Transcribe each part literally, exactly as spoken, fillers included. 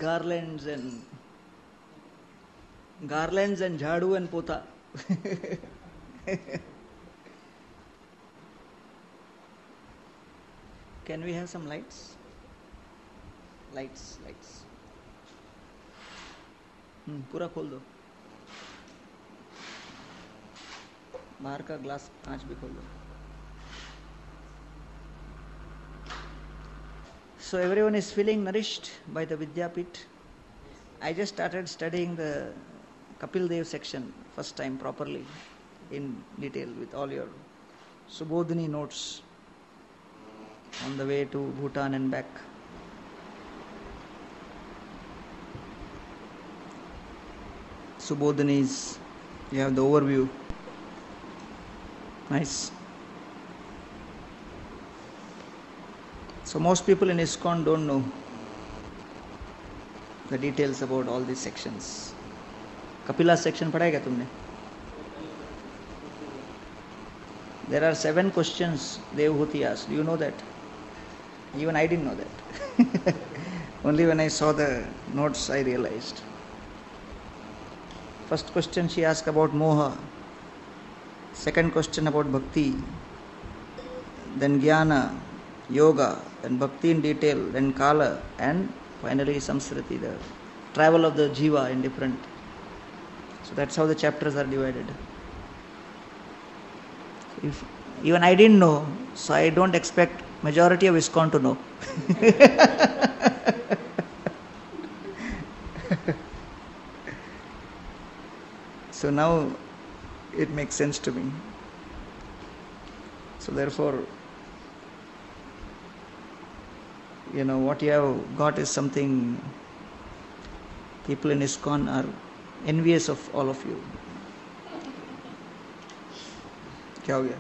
garlands and garlands and jhadu and pota. Can we have some lights? Lights, lights. Hmm, पूरा खोल दो. बाहर का ग्लास कांच भी खोल दो. So everyone is feeling nourished by the Vidyapit. I just started studying the Kapil Dev section first time properly in detail with all your Subodhini notes on the way to Bhutan and back. Subodhinis, you have the overview. Nice. So most people in ISKCON don't know the details about all these sections. Kapila section पढ़ा है क्या तुमने? There are seven questions Devhuti asked. Do you know that? Even I didn't know that. Only when I saw the notes I realized. First question she asked about moha. Second question about bhakti. Then jnana, yoga, then bhakti in detail, then kala, and finally samsriti, the travel of the jiva in different. So that's how the chapters are divided. If even I didn't know, so I don't expect majority of ISKCON to know. So now it makes sense to me. So therefore, you know, what you have got is something people in ISKCON are envious of all of you. क्या हो गया?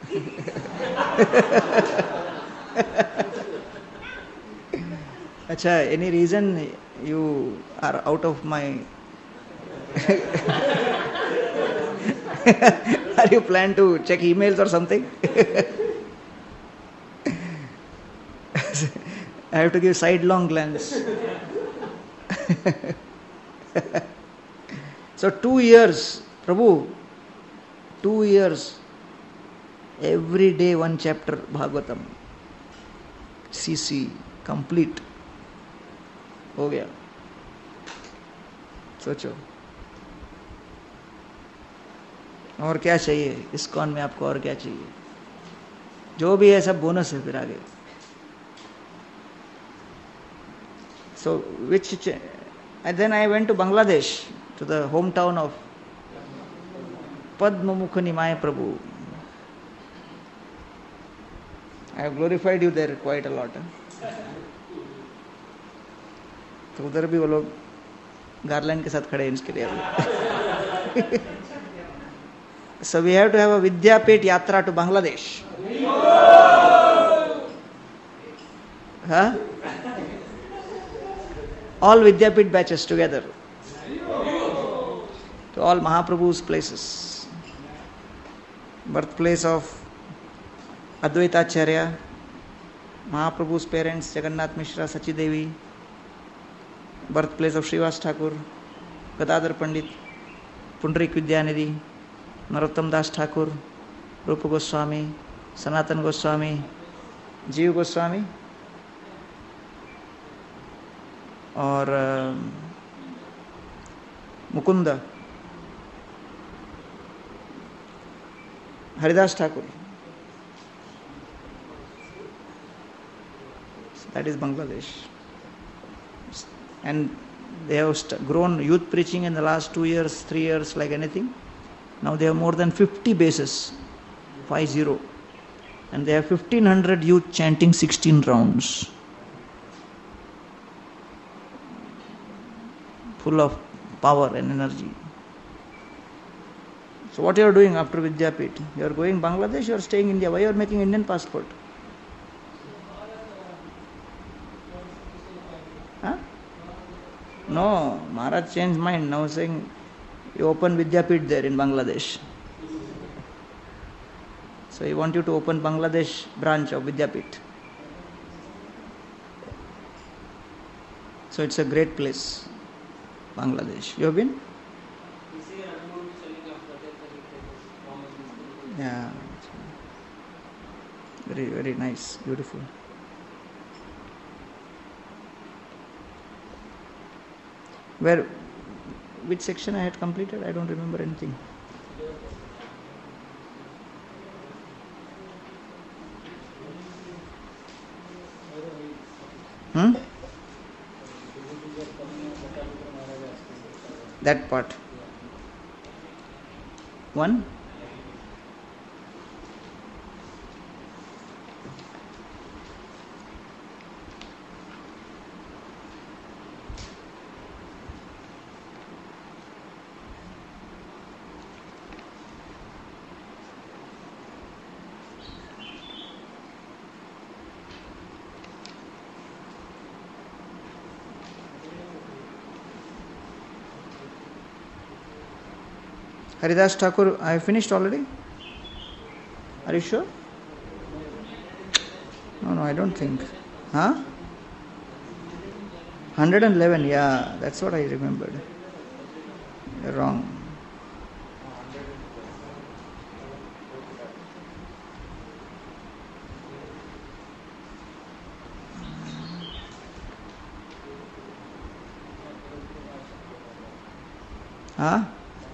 अच्छा, any reason you are out of my are you plan to check emails or something? I have to give sidelong glance. So two years, Prabhu, two years, every day one chapter Bhagavatam, C C, complete. हो गया. सोचो और क्या चाहिए ISKCON में, आपको और क्या चाहिए? जो भी है सब बोनस है फिर आगे. So which and then I went to Bangladesh, to the hometown of Padma Mukha Nimaya Prabhu. I have glorified you there quite a lot. Huh? तो उधर भी वो लोग गार्लैंड के साथ खड़े हैं इसके लिए. So we have to have a Vidyapit yatra to Bangladesh. Huh? All Vidyapit batches together to all Mahaprabhu's places. Birthplace of Advaita Acharya, Mahaprabhu's parents Jagannath Mishra, Sachi Devi. Birthplace of Srivas Thakur, Gadadhar Pandit, Pundarik Vidyanidhi, Narottam Das Thakur, Rupa Goswami, Sanatan Goswami, Jeev Goswami, और Mukund, Haridas Thakur. That is Bangladesh. And they have st- grown youth preaching in the last two years, three years like anything. Now they have more than fifty bases, five zero. And they have fifteen hundred youth chanting sixteen rounds. Full of power and energy. So what you are doing after Vidyapit? You are going Bangladesh, you are staying in India. Why you are making Indian passport? Huh? No, Maharaj changed mind. Now saying you open Vidyapit there in Bangladesh. So he want you to open Bangladesh branch of Vidyapit. So it's a great place, Bangladesh. You have been? Yeah. Very, very nice, beautiful. Where, which section I had completed? I don't remember anything. Hmm? That part. One? Haridas Thakur, I have finished already? Are you sure? No, no, I don't think. Huh? one hundred eleven, yeah, that's what I remembered. You're wrong. Huh?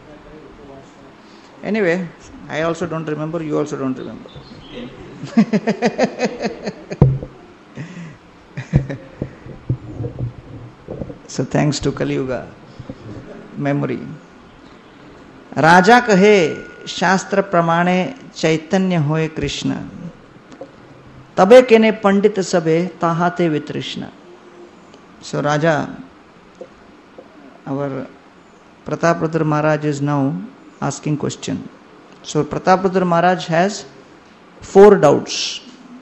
Anyway, I also don't remember, you also don't remember. So thanks to Kali Yuga, memory. Raja kahe शास्त्र प्रमाणे चैतन्य होए कृष्ण तबे केने पंडित सबे ताहाते वितृष्ण. So Raja, our Prataprudra Maharaj is now asking question. So Prataprudra Maharaj has four doubts.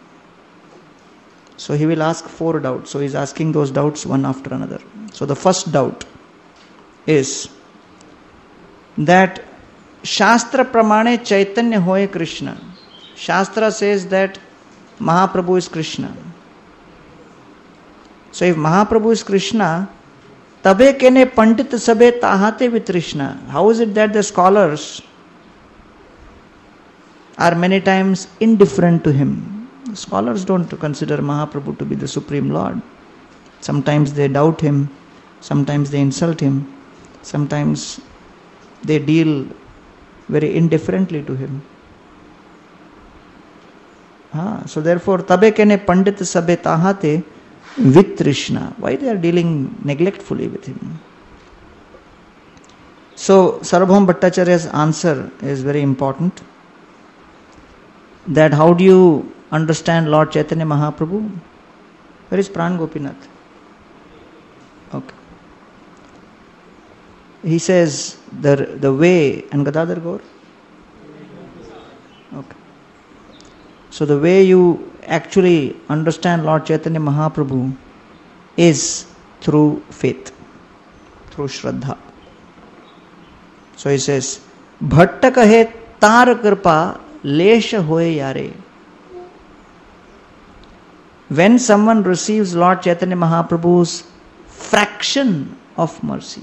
So he will ask four doubts. So he is asking those doubts one after another. So the first doubt is that Shastra Pramane Chaitanya Hoye Krishna. Shastra says that Mahaprabhu is Krishna. So if Mahaprabhu is Krishna, Tabe kene pandit sabe tahate vitrishna. How is it that the scholars are many times indifferent to him? The scholars don't consider Mahaprabhu to be the Supreme Lord. Sometimes they doubt him, sometimes they insult him, sometimes they deal very indifferently to him. Ah, so therefore, tabe kene pandit sabe tahate vitrishna. Why they are dealing neglectfully with him? So Sarvabhauma Bhattacharya's answer is very important. That how do you understand Lord Chaitanya Mahaprabhu? Where is Pran Gopinath? Okay. He says the the way, and Gadadhar Gaur? Okay. So the way you actually understand Lord Chaitanya Mahaprabhu is through faith, through Shraddha. So he says, Bhatta kahe tar kripa lesha hoye yare. When someone receives Lord Chaitanya Mahaprabhu's fraction of mercy.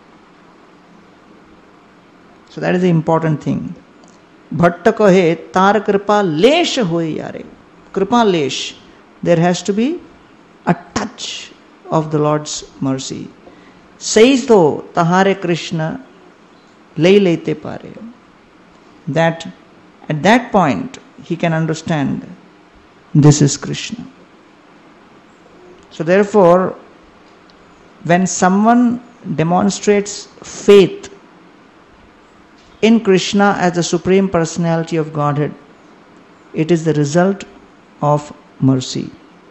So that is the important thing. Bhatta kahe tar kripa lesha hoye yare. Kripa lesh. There has to be a touch of the Lord's mercy. Says though tahare Krishna lay lete pare. That at that point he can understand this is Krishna. So therefore, when someone demonstrates faith in Krishna as the Supreme Personality of Godhead, it is the result of mercy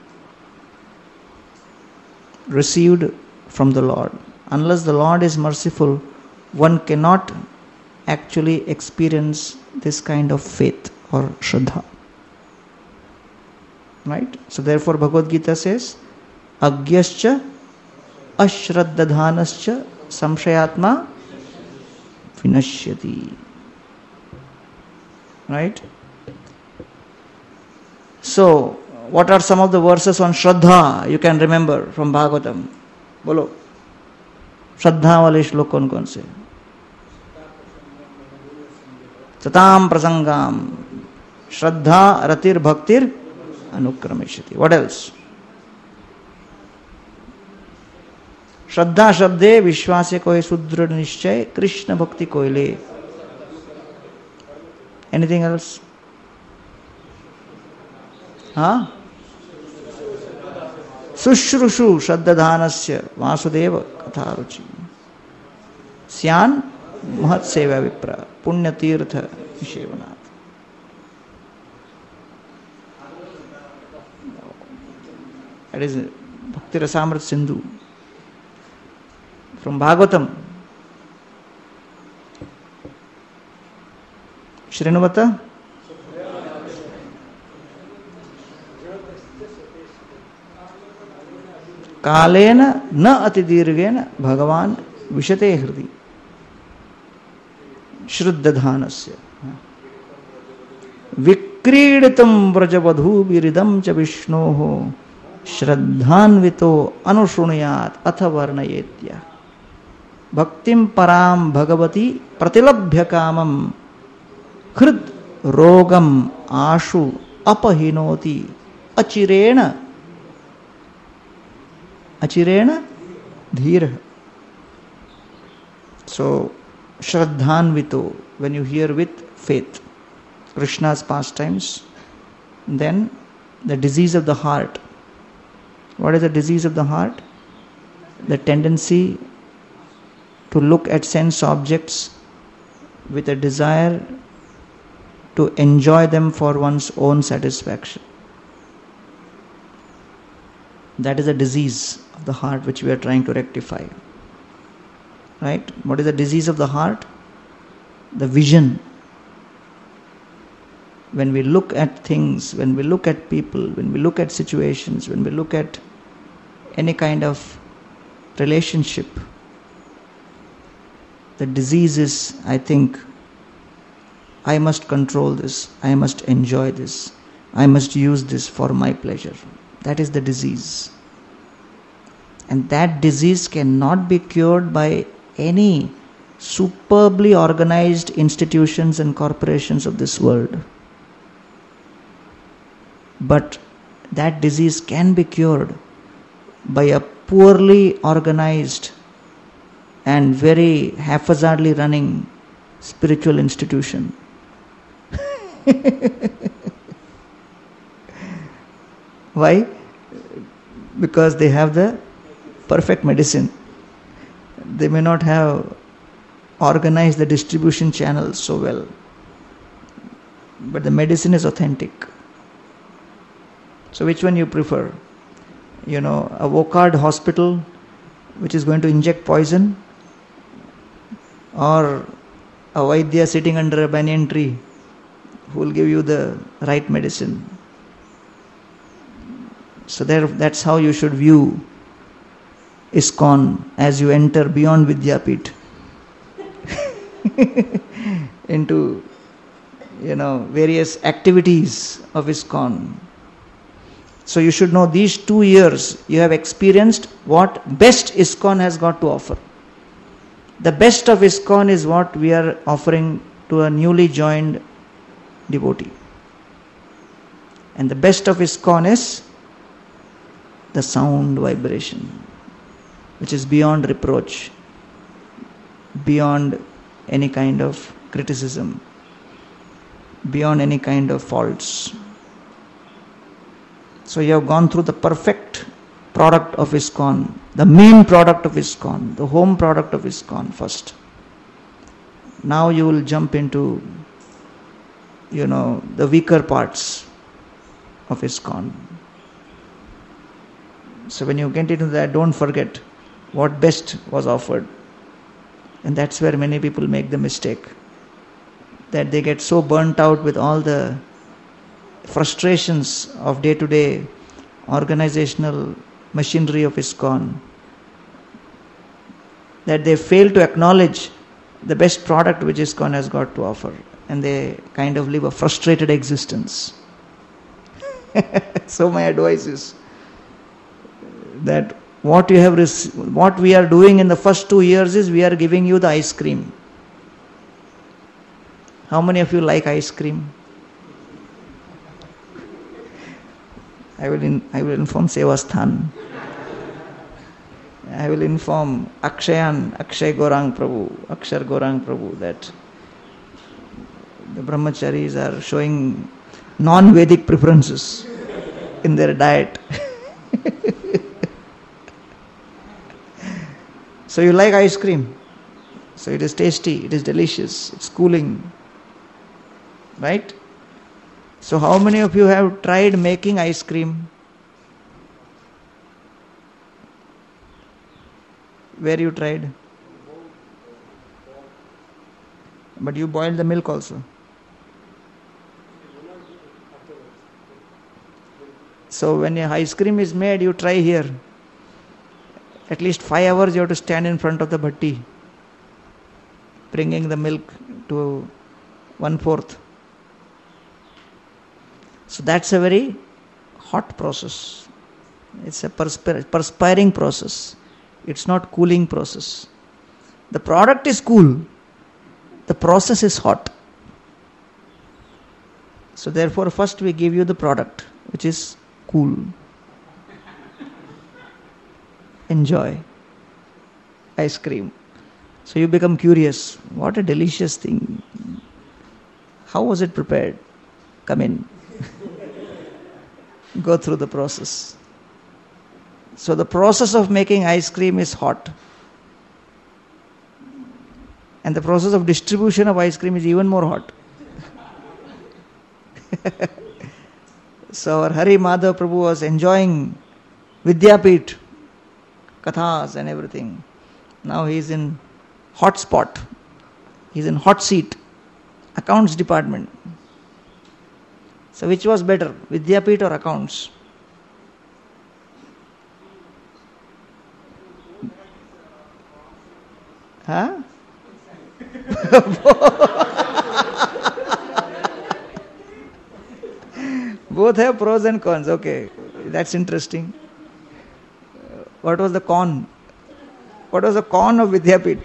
received from the Lord. Unless the Lord is merciful, one cannot actually experience this kind of faith or Shraddha. Right? So therefore Bhagavad Gita says, Agyascha ashraddadhanascha samshayatma vinashyati. Right? So, what are some of the verses on Shraddha you can remember from Bhagavatam? बोलो श्रद्धा वाले श्लोक कौन कौन से? सताम प्रसंगाम श्रद्धा रतिर भक्तिर अनुक्रमिष्यति. What else? श्रद्धा शब्दे विश्वासे कोई सुदृढ़ निश्चय कृष्ण भक्ति कोयले. Anything else? हाँ, शुश्रूषु श्रद्धानस्य वासुदेव कथा रुचि स्यान महत् सेवा विप्र पुण्य तीर्थ Seonath. That is Bhakti Rasamrit Sindhu from Bhagavatam. Shrinuvata. कालेन न अतिदीर्घेन भगवान विशते हृदि श्रद्धानस्य विक्रीडितं व्रजवधूभिरिदं च विष्णोः श्रद्धान्वितो अनुशृणुयात् अथ वर्णयेत्य भक्तिं परां भगवती प्रतिलभ्य कामं हृद रोगम आशु अपहिनोति अचिरेण अचिरेण धीर. So Shraddhanvito, when you hear with faith, Krishna's pastimes, then the disease of the heart. What is the disease of the heart? The tendency to look at sense objects with a desire to enjoy them for one's own satisfaction. That is a disease of the heart which we are trying to rectify. Right? What is the disease of the heart? The vision. When we look at things, when we look at people, when we look at situations, when we look at any kind of relationship, the disease is, I think, I must control this, I must enjoy this, I must use this for my pleasure. That is the disease. And that disease cannot be cured by any superbly organized institutions and corporations of this world. But that disease can be cured by a poorly organized and very haphazardly running spiritual institution. Why? Because they have the perfect medicine. They may not have organized the distribution channels so well, but the medicine is authentic. So which one you prefer? You know, a Wockhardt hospital which is going to inject poison, or a Vaidya sitting under a banyan tree who will give you the right medicine? So there, that's how you should view ISKCON as you enter beyond Vidyapit into, you know, various activities of ISKCON. So you should know these two years you have experienced what best ISKCON has got to offer. The best of ISKCON is what we are offering to a newly joined devotee. And the best of ISKCON is the sound vibration, which is beyond reproach, beyond any kind of criticism, beyond any kind of faults. So you have gone through the perfect product of ISKCON, the main product of ISKCON, the home product of ISKCON first. Now you will jump into, you know, the weaker parts of ISKCON. So when you get into that, don't forget what best was offered. And that's where many people make the mistake, that they get so burnt out with all the frustrations of day-to-day organizational machinery of ISKCON that they fail to acknowledge the best product which ISKCON has got to offer, and they kind of live a frustrated existence. So my advice is that What you have rec- what we are doing in the first two years is we are giving you the ice cream. How many of you like ice cream? I will in, I will inform Sevasthan. I will inform Akshayan, Akshay Gorang Prabhu, Akshar Gorang Prabhu that the brahmacharis are showing non-Vedic preferences in their diet. So you like ice cream. So it is tasty, it is delicious, it's cooling. Right? So how many of you have tried making ice cream? Where you tried? But you boiled the milk also. So when your ice cream is made, you try here. At least five hours you have to stand in front of the bhatti, bringing the milk to one fourth. So that's a very hot process. It's a perspir- perspiring process. It's not cooling process. The product is cool. The process is hot. So therefore first we give you the product, which is cool. Enjoy ice cream. So you become curious. What a delicious thing. How was it prepared? Come in. Go through the process. So the process of making ice cream is hot. And the process of distribution of ice cream is even more hot. So our Hari Madhav Prabhu was enjoying Vidyapit, kathas and everything. Now he is in hot spot. He is in hot seat. Accounts department. So which was better, Vidyapit or accounts? Huh? Both have pros and cons. Okay, that's interesting. What was the con? What was the con of Vidyapit?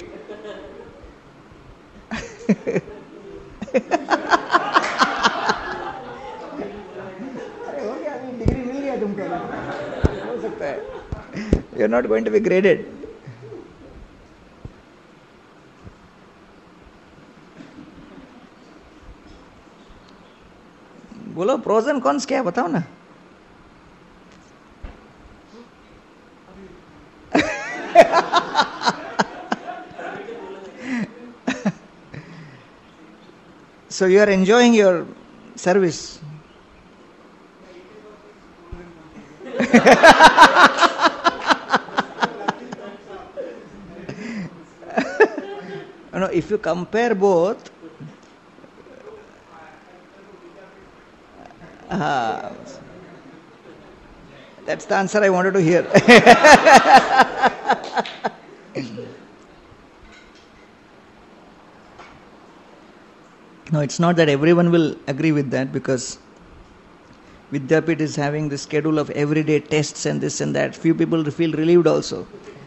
You're not going to be graded. बोलो pros and cons क्या है बताओ ना. So you are enjoying your service. No, if you compare both, uh, that's the answer I wanted to hear. No, it's not that everyone will agree with that, because Vidyapit is having the schedule of everyday tests and this and that. Few people feel relieved also.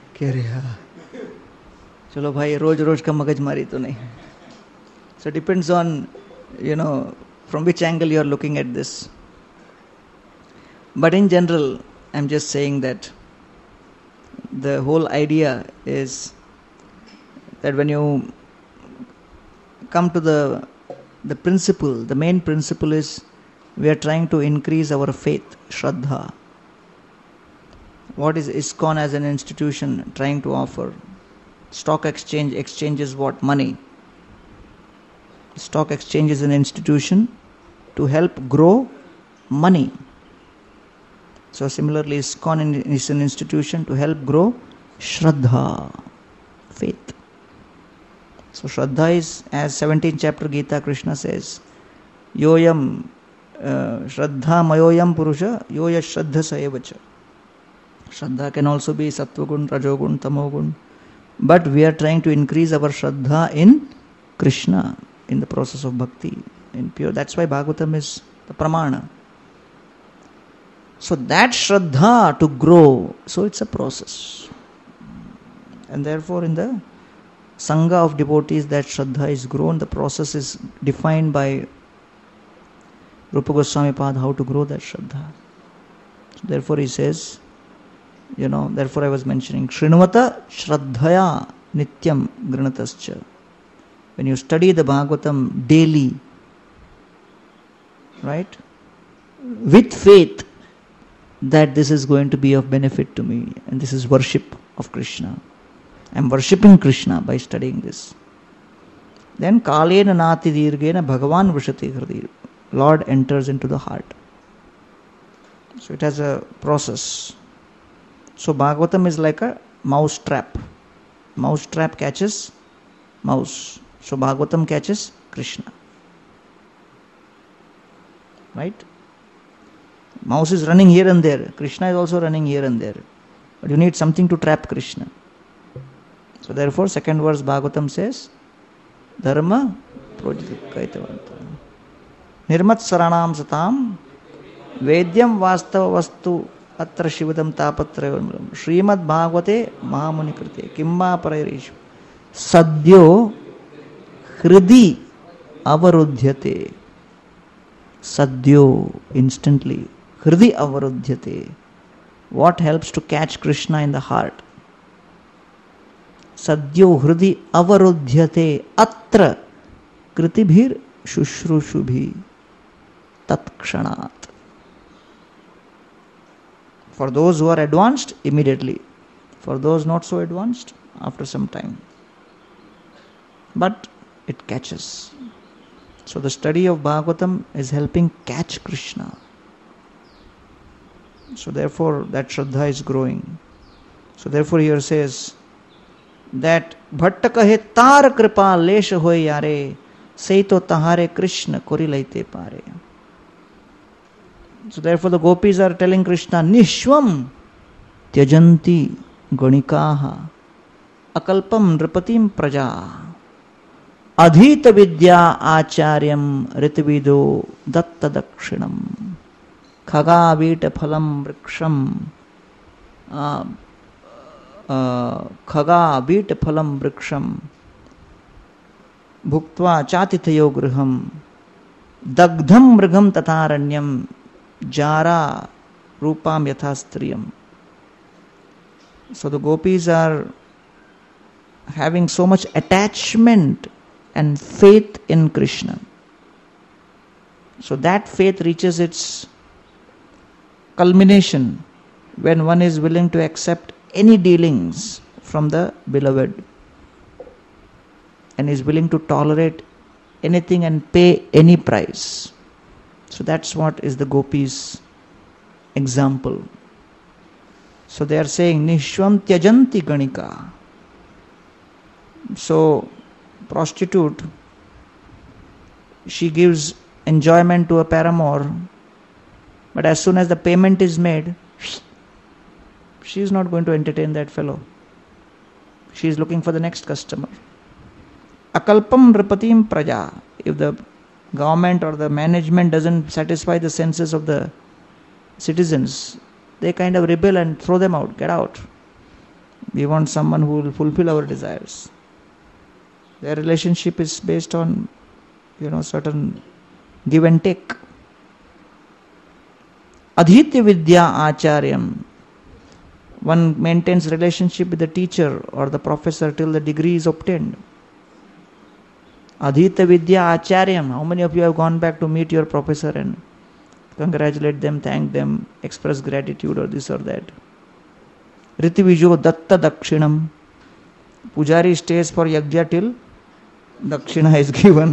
Chalo bhai, roj roj ka magaj mari to nahi. So it depends on, you know, from which angle you are looking at this. But in general, I'm just saying that the whole idea is that when you come to the the principle, the main principle is we are trying to increase our faith, Shraddha. What is ISKCON as an institution trying to offer? Stock exchange exchanges what? Money. Stock exchange is an institution to help grow money. So similarly, ISKCON is an institution to help grow Shraddha, faith. So Shraddha is, as seventeenth chapter Gita, Krishna says, Yoyam uh, Shraddha Mayoyam Purusha, Yoya Shraddha Saevacha. Shraddha can also be Sattvagun, Rajogun, Tamogun. But we are trying to increase our Shraddha in Krishna, in the process of bhakti, in pure. That's why Bhagavatam is the pramana. So that Shraddha to grow, so it's a process. And therefore in the Sangha of devotees, that Shraddha is grown. The process is defined by Rupa Goswami Pad, how to grow that Shraddha. So therefore he says, you know, therefore I was mentioning, Shrinuvata Shraddhaya Nityam Granatascha. When you study the Bhagavatam daily, right, with faith that this is going to be of benefit to me, and this is worship of Krishna. I am worshipping Krishna by studying this. Then Kalena Nati Dirgena Bhagavan Vishati Hradi. Lord enters into the heart. So it has a process. So Bhagavatam is like a mouse trap. Mouse trap catches mouse. So Bhagavatam catches Krishna. Right? Mouse is running here and there. Krishna is also running here and there. But you need something to trap Krishna. So therefore, second verse Bhagavatam says, Dharma projikaitavanta. Nirmat saranam satam Vedyam vastava vastu atra shivadam tapatrayavam Srimad Bhagavate Mahamuni krite Kimma parayirishu Sadyo Hridi Avarudhyate. Sadyo, instantly. Hridi Avarudhyate. What helps to catch Krishna in the heart? Sadyo Hridi Avarudhyate Atra Kritibhir Shushrusubhi Tatkshanat. For those who are advanced, immediately. For those not so advanced, after some time. But it catches. So the study of Bhagavatam is helping catch Krishna. So therefore that Shraddha is growing. So therefore here says that Bhatta kahe tar kripa lesha hoy yare seito tahare Krishna kori laite pare. So therefore the gopis are telling Krishna, Nishwam tyajanti ganikaha akalpam nripatim praja adhita vidya acharyam ritivido datta dakshinam khaga vita phalam vriksham uh, uh, khaga vita phalam vriksham bhuktva chatitayo griham dagdham mrigam tataranyam jara rupam yathastriyam. So the gopis are having so much attachment and faith in Krishna. So that faith reaches its culmination when one is willing to accept any dealings from the beloved and is willing to tolerate anything and pay any price. So that's what is the gopis' example. So they are saying, Nishwam tyajanti ganika. So, prostitute, she gives enjoyment to a paramour, but as soon as the payment is made, she is not going to entertain that fellow. She is looking for the next customer. Akalpam nripatim praja. If the government or the management doesn't satisfy the senses of the citizens, they kind of rebel and throw them out. Get out. We want someone who will fulfill our desires. Their relationship is based on, you know, certain give and take. Adhitya vidya acharyam. One maintains relationship with the teacher or the professor till the degree is obtained. Adhita vidya acharyam. How many of you have gone back to meet your professor and congratulate them, thank them, express gratitude or this or that? Ritivijo datta dakshinam. Pujari stays for yajna till dakshina is given.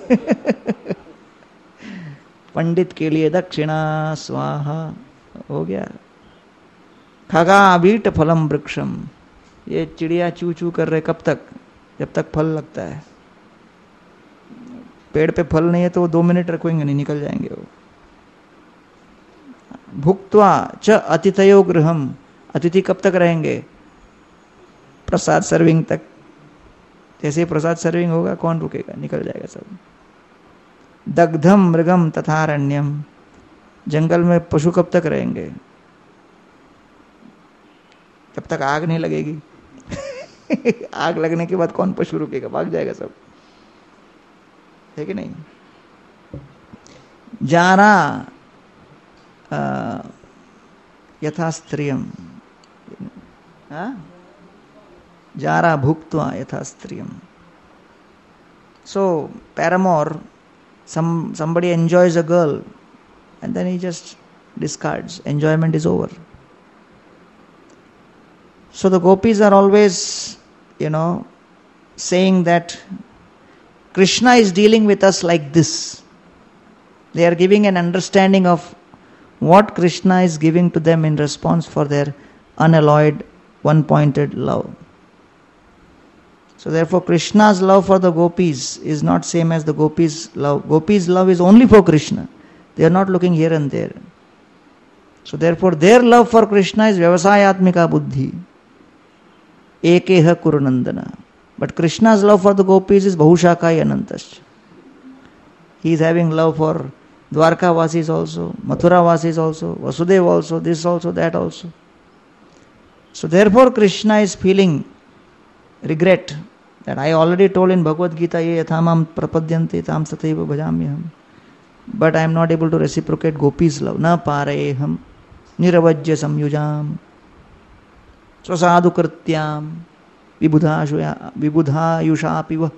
Pandit ke liye dakshina swaha. हो गया. खगा beat फलम वृक्षम. ये चिड़िया चू चू कर रहे कब तक? जब तक फल लगता है. पेड़ पे फल नहीं है तो वो दो मिनट रखेंगे नहीं, निकल जाएंगे वो. भुक्त्वा च अतिथयो गृहम. अतिथि कब तक रहेंगे? प्रसाद सर्विंग तक. जैसे प्रसाद सर्विंग होगा कौन रुकेगा? निकल जाएगा सब. दग्धम मृगम तथारण्यम. जंगल में पशु कब तक रहेंगे? जब तक आग नहीं लगेगी। आग लगने के बाद कौन पशु रुकेगा? भाग जाएगा सब, है कि नहीं? जारा यथा स्त्रियम, जारा भुक्त्वा यथा स्त्रियम. So paramour, some somebody enjoys a girl and then he just discards. Enjoyment is over. So the gopis are always, you know, saying that Krishna is dealing with us like this. They are giving an understanding of what Krishna is giving to them in response for their unalloyed, one-pointed love. So therefore Krishna's love for the gopis is not same as the gopis' love. Gopis' love is only for Krishna. They are not looking here and there. So therefore their love for Krishna is vyavasayatmika buddhi. Ekeha kurunandana. But Krishna's love for the gopis is bahushakai anantascha. He is having love for Dwarka Vasis also, Mathura Vasis also, Vasudev also, this also, that also. So therefore Krishna is feeling regret that I already told in Bhagavad Gita, ye yathamam prapadyante tam sataiva bhajamyaham. But I am not able to reciprocate gopis' love. Na pareham niravajya samyujam swasadu krityam vibudha yusha piva.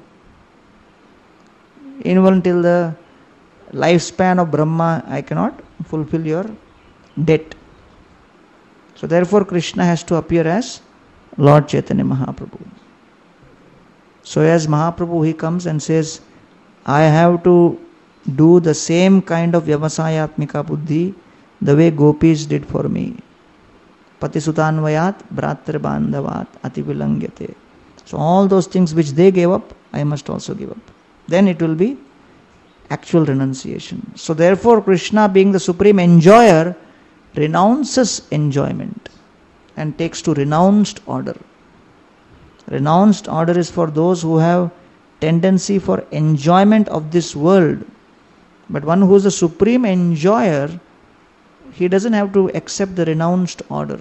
Even till the lifespan of Brahma, I cannot fulfill your debt. So therefore Krishna has to appear as Lord Chaitanya Mahaprabhu. So as Mahaprabhu, he comes and says, I have to do the same kind of vyavasayatmika buddhi the way gopis did for me. Patisutanvayat bratra bandhavat ativilangyate. So all those things which they gave up, I must also give up. Then it will be actual renunciation. So therefore Krishna, being the supreme enjoyer, renounces enjoyment and takes to renounced order. Renounced order is for those who have tendency for enjoyment of this world. But one who is the supreme enjoyer, he doesn't have to accept the renounced order.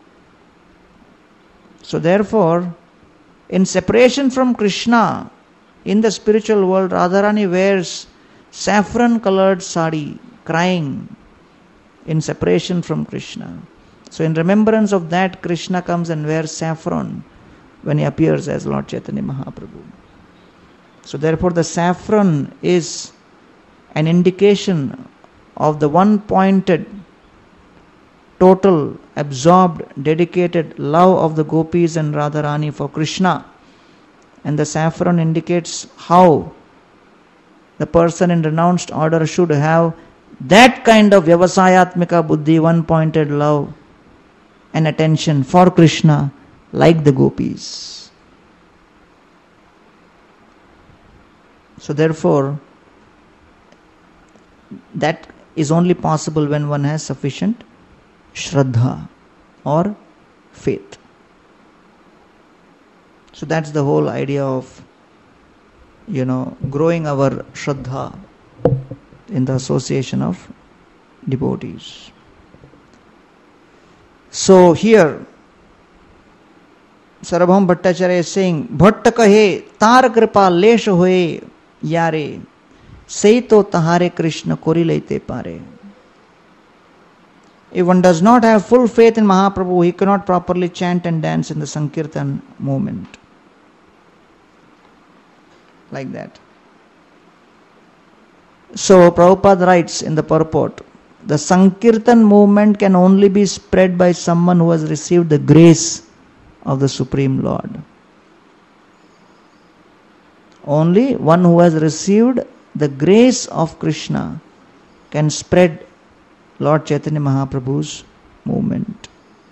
So therefore, in separation from Krishna, in the spiritual world, Radharani wears saffron colored sari, crying in separation from Krishna. So in remembrance of that, Krishna comes and wears saffron when he appears as Lord Chaitanya Mahaprabhu. So therefore the saffron is an indication of the one-pointed, total, absorbed, dedicated love of the gopis and Radharani for Krishna. And the saffron indicates how the person in renounced order should have that kind of vyavasayatmika buddhi, one-pointed love and attention for Krishna like the gopis. So therefore, that is only possible when one has sufficient shraddha or faith. So that's the whole idea of, you know, growing our shraddha in the association of devotees. So here, Sarabham Bhattacharya is saying, Bhatta kahe tar kripa lesh hoye yare, sei to tahare Krishna kori leite pare. If one does not have full faith in Mahaprabhu, he cannot properly chant and dance in the Sankirtan movement. Like that. So Prabhupada writes in the purport, the Sankirtan movement can only be spread by someone who has received the grace of the Supreme Lord. Only one who has received the grace of Krishna can spread Lord Chaitanya Mahaprabhu's movement.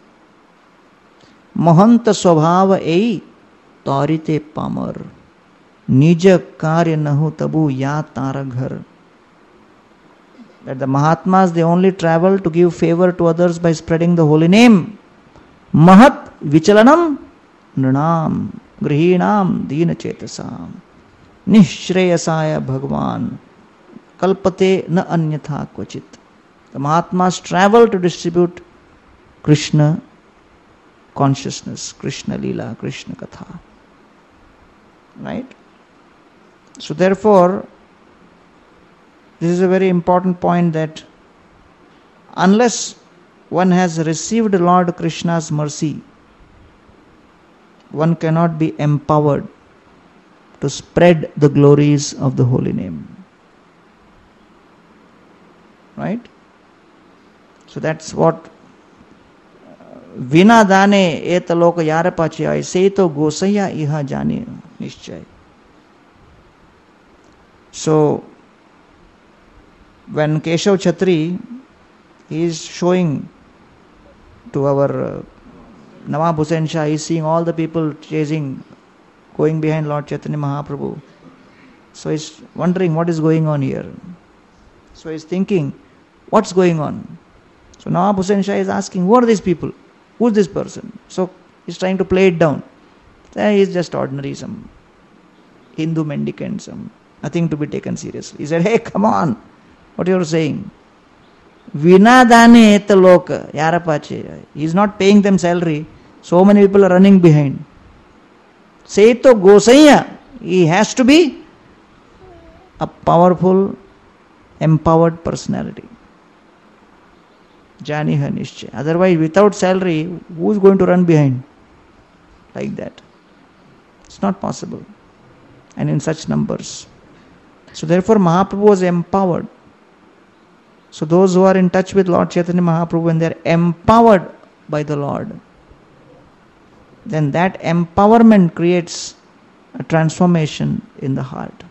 Mahanta swabhava ei tarite pamar, nija karya nahu tabu ya tara ghar. That the Mahatmas, they only travel to give favor to others by spreading the holy name. Mahat vichalanam nranam grihinam dina chetasam nishreyasaya bhagwan kalpate na anyatha kvachit. The Mahatmas travel to distribute Krishna consciousness, Krishna Leela, Krishna Katha. Right? So therefore, this is a very important point, that unless one has received Lord Krishna's mercy, one cannot be empowered to spread the glories of the holy name. Right? So that's what Vina dane et lok yara pachai seito gosaya iha jani nischay. So when Keshav Chhatri, he is showing to our uh, Nawab Hussain Shah, he is seeing all the people chasing, going behind Lord Chaitanya Mahaprabhu. So he is wondering what is going on here. So he is thinking, what's going on? So Nawab Hussain Shah is asking, who are these people? Who is this person? So he is trying to play it down. Eh, he is just ordinary, some Hindu mendicant, some nothing to be taken seriously. He said, hey, come on, what you are saying? Vina dane et loka yara pache. He is not paying them salary. So many people are running behind. Say to Gosaiya, he has to be a powerful, empowered personality. Jani hai nischay. Otherwise, without salary, who is going to run behind? Like that. It's not possible. And in such numbers. So therefore, Mahaprabhu was empowered. So those who are in touch with Lord Chaitanya Mahaprabhu, when they are empowered by the Lord, then that empowerment creates a transformation in the heart.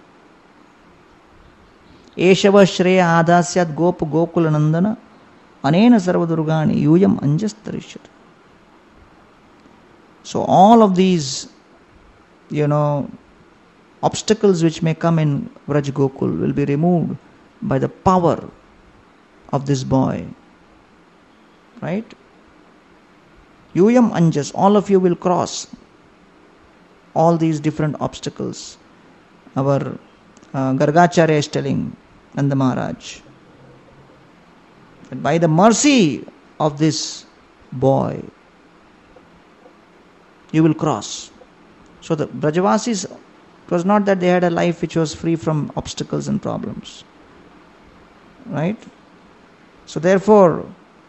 Eshava Shreya Adasyat Gop Gokula Nandana Anena Sarvadurgani Yuyam Anjastarishat. So all of these, you know, obstacles which may come in Vraj Gokul will be removed by the power of this boy. Right? Yuyam Anjas, all of you will cross all these different obstacles. Our uh, Gargacharya is telling Nanda Maharaj that by the mercy of this boy, you will cross. So the Brajavasis, it was not that they had a life which was free from obstacles and problems. Right? So therefore,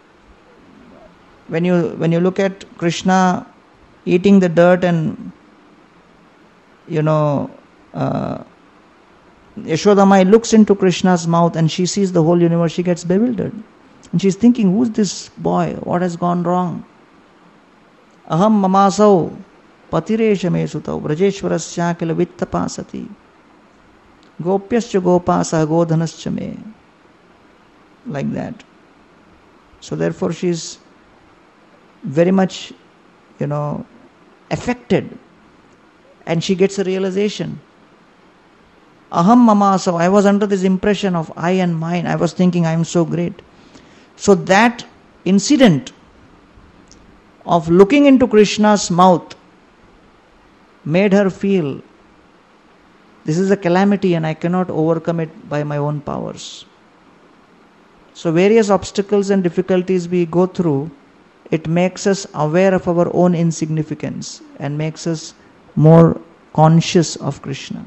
when you when you look at Krishna eating the dirt and, you know, uh, Yashodamai looks into Krishna's mouth and she sees the whole universe, she gets bewildered. And she's thinking, who's this boy? What has gone wrong? Aham mamasau patiresha me sutau brajeshwarasya kila vittapasati gopyascha gopasa godhanascha me. Like that. So therefore she is very much, you know, affected. And she gets a realization. Aham mamasau, I was under this impression of I and mine. I was thinking I am so great. So that incident of looking into Krishna's mouth made her feel this is a calamity and I cannot overcome it by my own powers. So various obstacles and difficulties we go through, it makes us aware of our own insignificance and makes us more conscious of Krishna.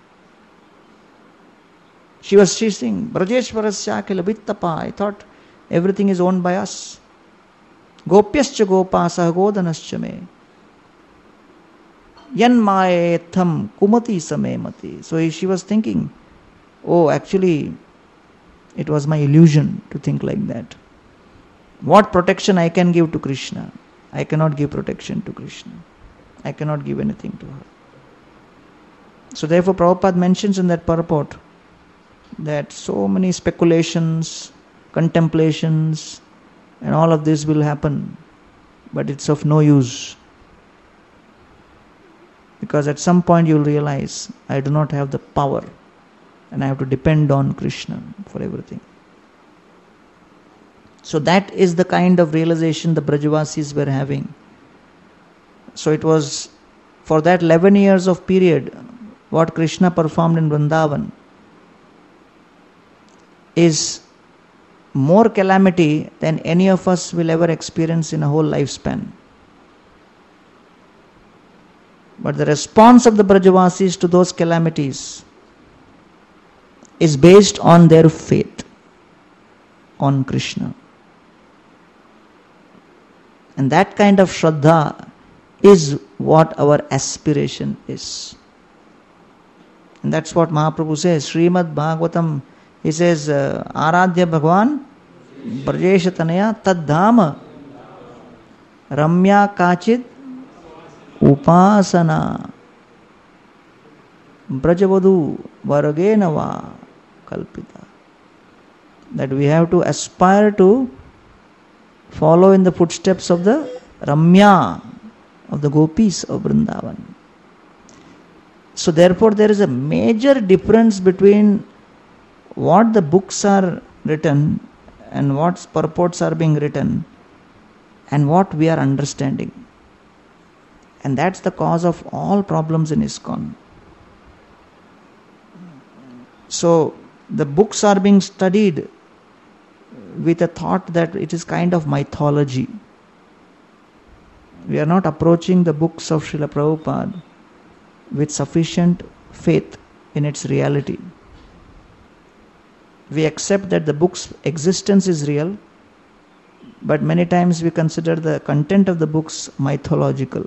She was saying, Brajeshwarasya kila vittapa. I thought everything is owned by us. Gopyascha gopasa godanascha me. Yan maetham kumati samemati. So she was thinking, oh, actually, it was my illusion to think like that. What protection I can give to Krishna? I cannot give protection to Krishna. I cannot give anything to her. So therefore Prabhupada mentions in that purport that so many speculations, contemplations, and all of this will happen, but it's of no use. Because at some point you will realize, I do not have the power and I have to depend on Krishna for everything. So that is the kind of realization the Brajavasis were having. So it was for that eleven years of period, what Krishna performed in Vrindavan is more calamity than any of us will ever experience in a whole lifespan. But the response of the Brajavasis to those calamities is based on their faith on Krishna. And that kind of Shraddha is what our aspiration is. And that's what Mahaprabhu says. Srimad Bhagavatam, he says, uh, Aradhya Bhagwan, Brajesha Tanaya, Taddhama, Ramya Kachid, Upasana, Brajavadu, Vargenava, Kalpita. That we have to aspire to follow in the footsteps of the Ramya, of the gopis of Vrindavan. So therefore there is a major difference between what the books are written and what purports are being written and what we are understanding. And that's the cause of all problems in ISKCON. So the books are being studied with a thought that it is kind of mythology. We are not approaching the books of Srila Prabhupada with sufficient faith in its reality. We accept that the book's existence is real, but many times we consider the content of the books mythological.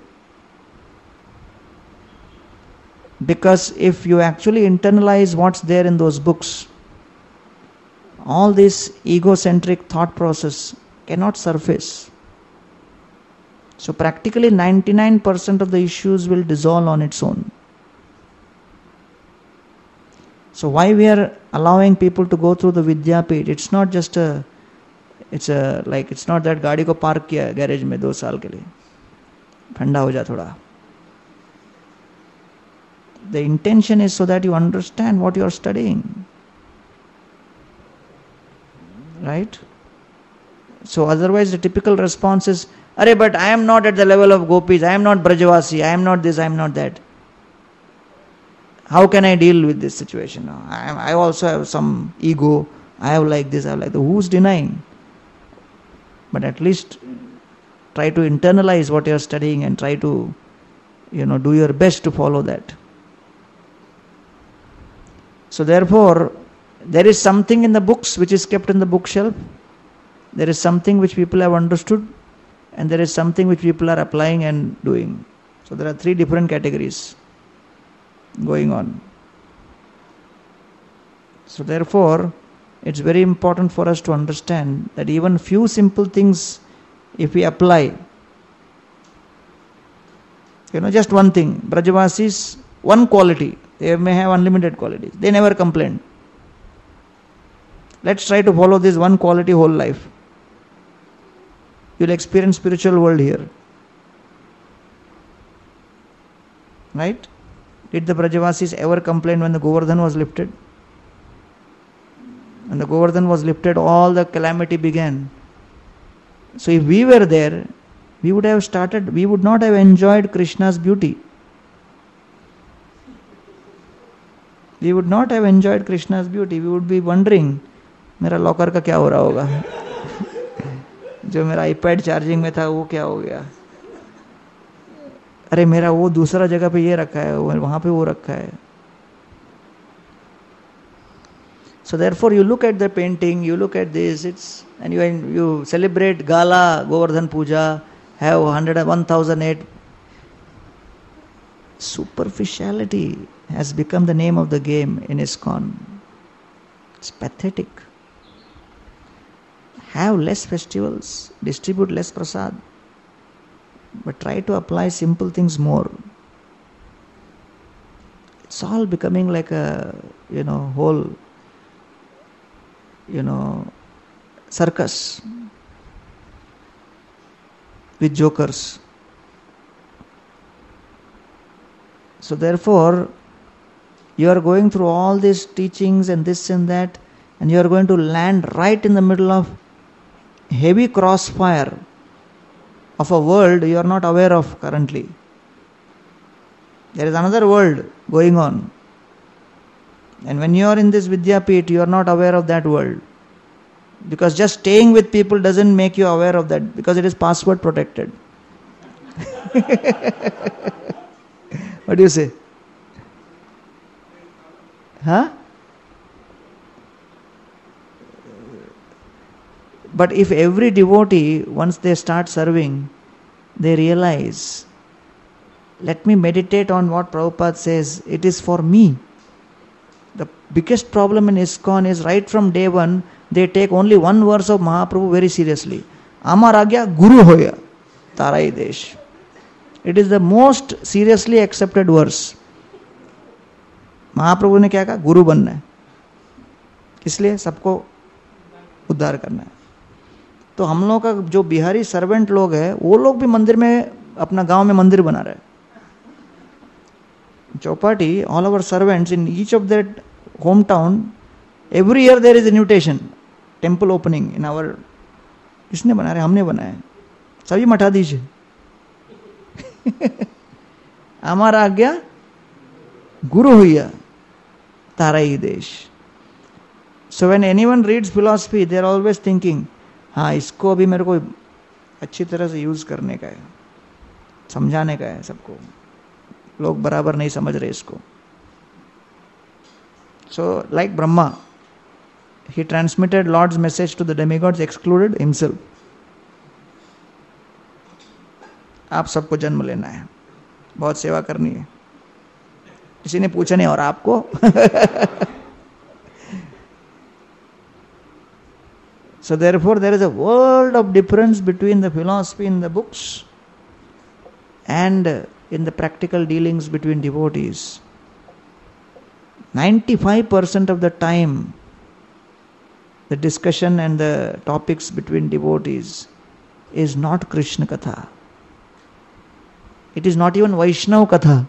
Because if you actually internalize what's there in those books, all this egocentric thought process cannot surface. So practically ninety-nine percent of the issues will dissolve on its own. So why we are allowing people to go through the Vidyapit? It's not just a, it's a like it's not that गाड़ी को park किया garage में दो साल के लिए, ठंडा हो जा थोड़ा. The intention is so that you understand what you are studying, right? So otherwise the typical response is, "Arey, but I am not at the level of gopis. I am not Brajavasi. I am not this. I am not that. How can I deal with this situation? I, am, I also have some ego. I have like this. I have like that." Who's denying? But at least try to internalize what you are studying and try to, you know, do your best to follow that. So therefore, there is something in the books which is kept in the bookshelf. There is something which people have understood, and there is something which people are applying and doing. So there are three different categories going on. So therefore, it's very important for us to understand that even few simple things, if we apply, you know, just one thing, Brajavasis, one quality, they may have unlimited qualities. They never complain. Let's try to follow this one quality whole life. You'll experience spiritual world here. Right? Did the Brajavasis ever complain when the Govardhan was lifted? When the Govardhan was lifted, all the calamity began. So if we were there, we would have started, we would not have enjoyed Krishna's beauty. We would not have enjoyed Krishna's beauty. We would be wondering, मेरा locker का क्या हो रहा होगा? जो मेरा iPad charging में था वो क्या हो गया? अरे मेरा वो दूसरा जगह पे ये रखा है, वहाँ पे वो रखा है. So therefore you look at the painting, you look at this, it's and you you celebrate Gala, Govardhan Puja, have one hundred and one thousand eight. Superficiality has become the name of the game in ISKCON. It's pathetic. Have less festivals, distribute less prasad, but try to apply simple things more. It's all becoming like a, you know, whole, you know, circus with jokers. So therefore, you are going through all these teachings and this and that, and you are going to land right in the middle of heavy crossfire of a world you are not aware of currently. There is another world going on. And when you are in this Vidyapit, you are not aware of that world. Because just staying with people doesn't make you aware of that, because it is password protected. What do you say? Huh? But if every devotee, once they start serving, they realize, let me meditate on what Prabhupada says, it is for me. The biggest problem in ISKCON is right from day one, they take only one verse of Mahaprabhu very seriously. Amar Agya Guru Hoya Tarai Desh. It is the most seriously accepted verse. महाप्रभु ने क्या कहा? गुरु बनना है, इसलिए सबको उद्धार करना है. तो हम लोग का जो बिहारी सर्वेंट लोग हैं, वो लोग भी मंदिर में, अपना गांव में मंदिर बना रहे हैं. Chowpatty, all our servants in each of their hometown, every year there is invitation, temple opening in our. किसने बना रहे? हमने बनाया है. सभी मठा दीजिए. हमारा आज्ञा गुरु हुआ तारा ही देश. So when anyone reads philosophy, they are always thinking, हाँ इसको अभी मेरे को अच्छी तरह से यूज करने का है, समझाने का है सबको. लोग बराबर नहीं समझ रहे इसको. So like Brahma, he transmitted Lord's message to the demigods, excluded himself. आप सबको जन्म लेना है, बहुत सेवा करनी है. किसी ने पूछा नहीं, और आपको? So therefore there is a world of difference between the philosophy in the books and in the practical dealings between devotees. ninety-five percent of the time, the discussion and the topics between devotees is not Krishna Katha. It is not even Vaishnav Katha.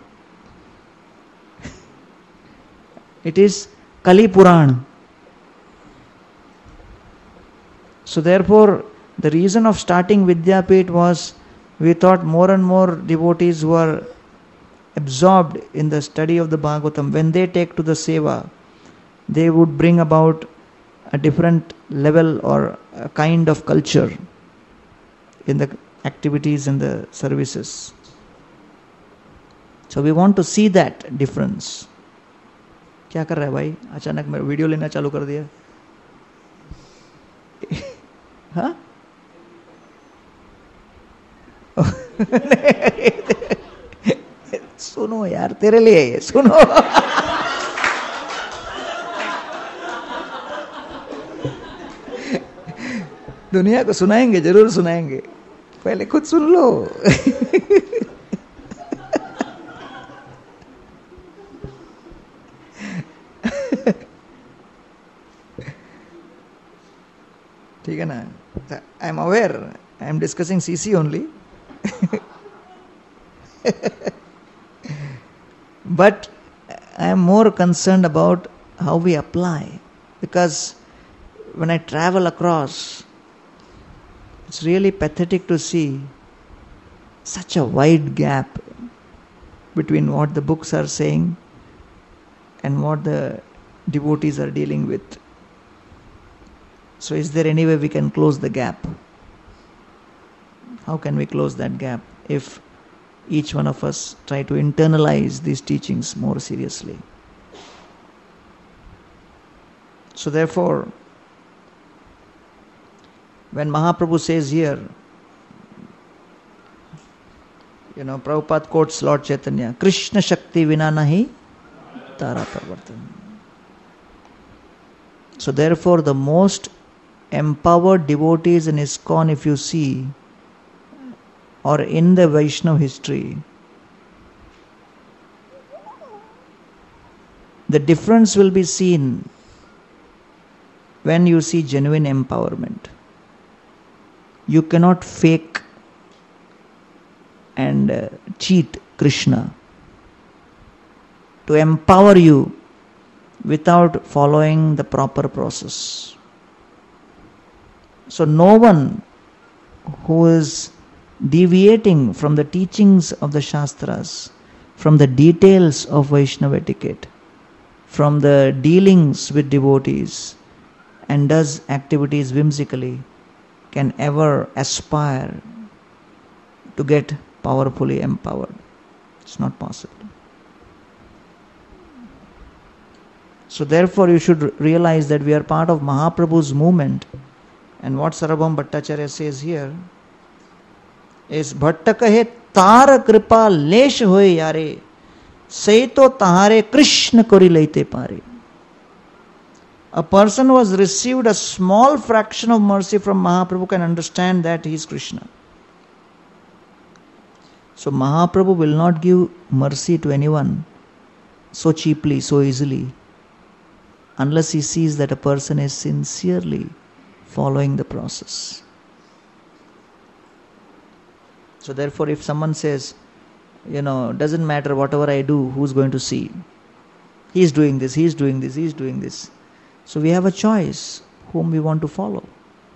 It is Kali Puran. So therefore, the reason of starting Vidyapit was, we thought more and more devotees who are absorbed in the study of the Bhagavatam, when they take to the seva, they would bring about a different level or a kind of culture in the activities and the services. So we want to see that difference. क्या कर रहा है भाई? अचानक मैं video लेना चालू कर दिया. हाँ? सुनो यार, तेरे लिए ये सुनो. दुनिया को सुनाएंगे, जरूर सुनाएंगे, पहले खुद सुन लो. ठीक है ना? I am aware, I am discussing C C only. But I am more concerned about how we apply, because when I travel across, it's really pathetic to see such a wide gap between what the books are saying and what the devotees are dealing with. So is there any way we can close the gap? How can we close that gap if each one of us try to internalize these teachings more seriously? So therefore, when Mahaprabhu says here, you know, Prabhupada quotes Lord Chaitanya, Krishna Shakti vina nahi tara parvartan. So therefore, the most empowered devotees in ISKCON, if you see, or in the Vaishnava history, the difference will be seen when you see genuine empowerment. You cannot fake and uh, cheat Krishna to empower you without following the proper process. So no one who is deviating from the teachings of the Shastras, from the details of Vaishnava etiquette, from the dealings with devotees, and does activities whimsically can ever aspire to get powerfully empowered. It's not possible. So therefore you should realize that we are part of Mahaprabhu's movement. And what Sarvabhauma Bhattacharya says here is, Bhatta kahe tar kripa lesh hoye yare, say to tahare Krishna kori leite pare. A person who has received a small fraction of mercy from Mahaprabhu can understand that he is Krishna. So Mahaprabhu will not give mercy to anyone so cheaply, so easily, unless he sees that a person is sincerely following the process. So therefore, if someone says, you know, doesn't matter whatever I do, who's going to see? He's doing this, he's doing this, he's doing this. So we have a choice whom we want to follow.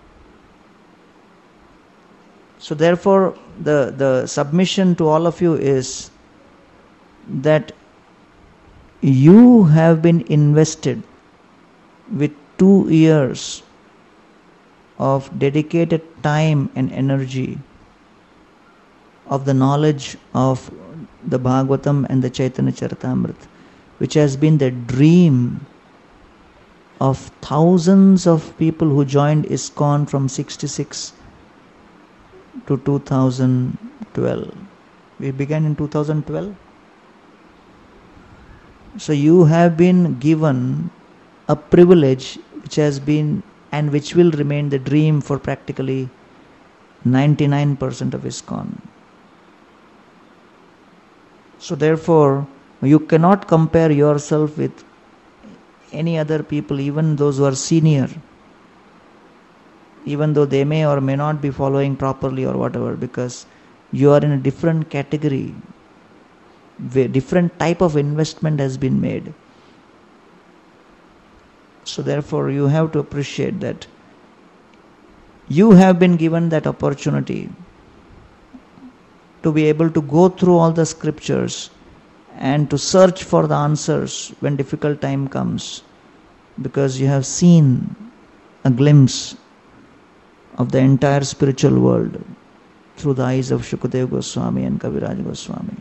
So therefore, the, the submission to all of you is that you have been invested with two years of dedicated time and energy of the knowledge of the Bhagavatam and the Chaitanya Charitamrita, which has been the dream of thousands of people who joined ISKCON from sixty-six to two thousand twelve. We began in two thousand twelve. So you have been given a privilege which has been and which will remain the dream for practically ninety-nine percent of ISKCON. So therefore, you cannot compare yourself with any other people, even those who are senior, even though they may or may not be following properly or whatever, because you are in a different category. Different type of investment has been made. So therefore you have to appreciate that you have been given that opportunity to be able to go through all the scriptures and to search for the answers when difficult time comes, because you have seen a glimpse of the entire spiritual world through the eyes of Shukadeva Goswami and Kaviraj Goswami.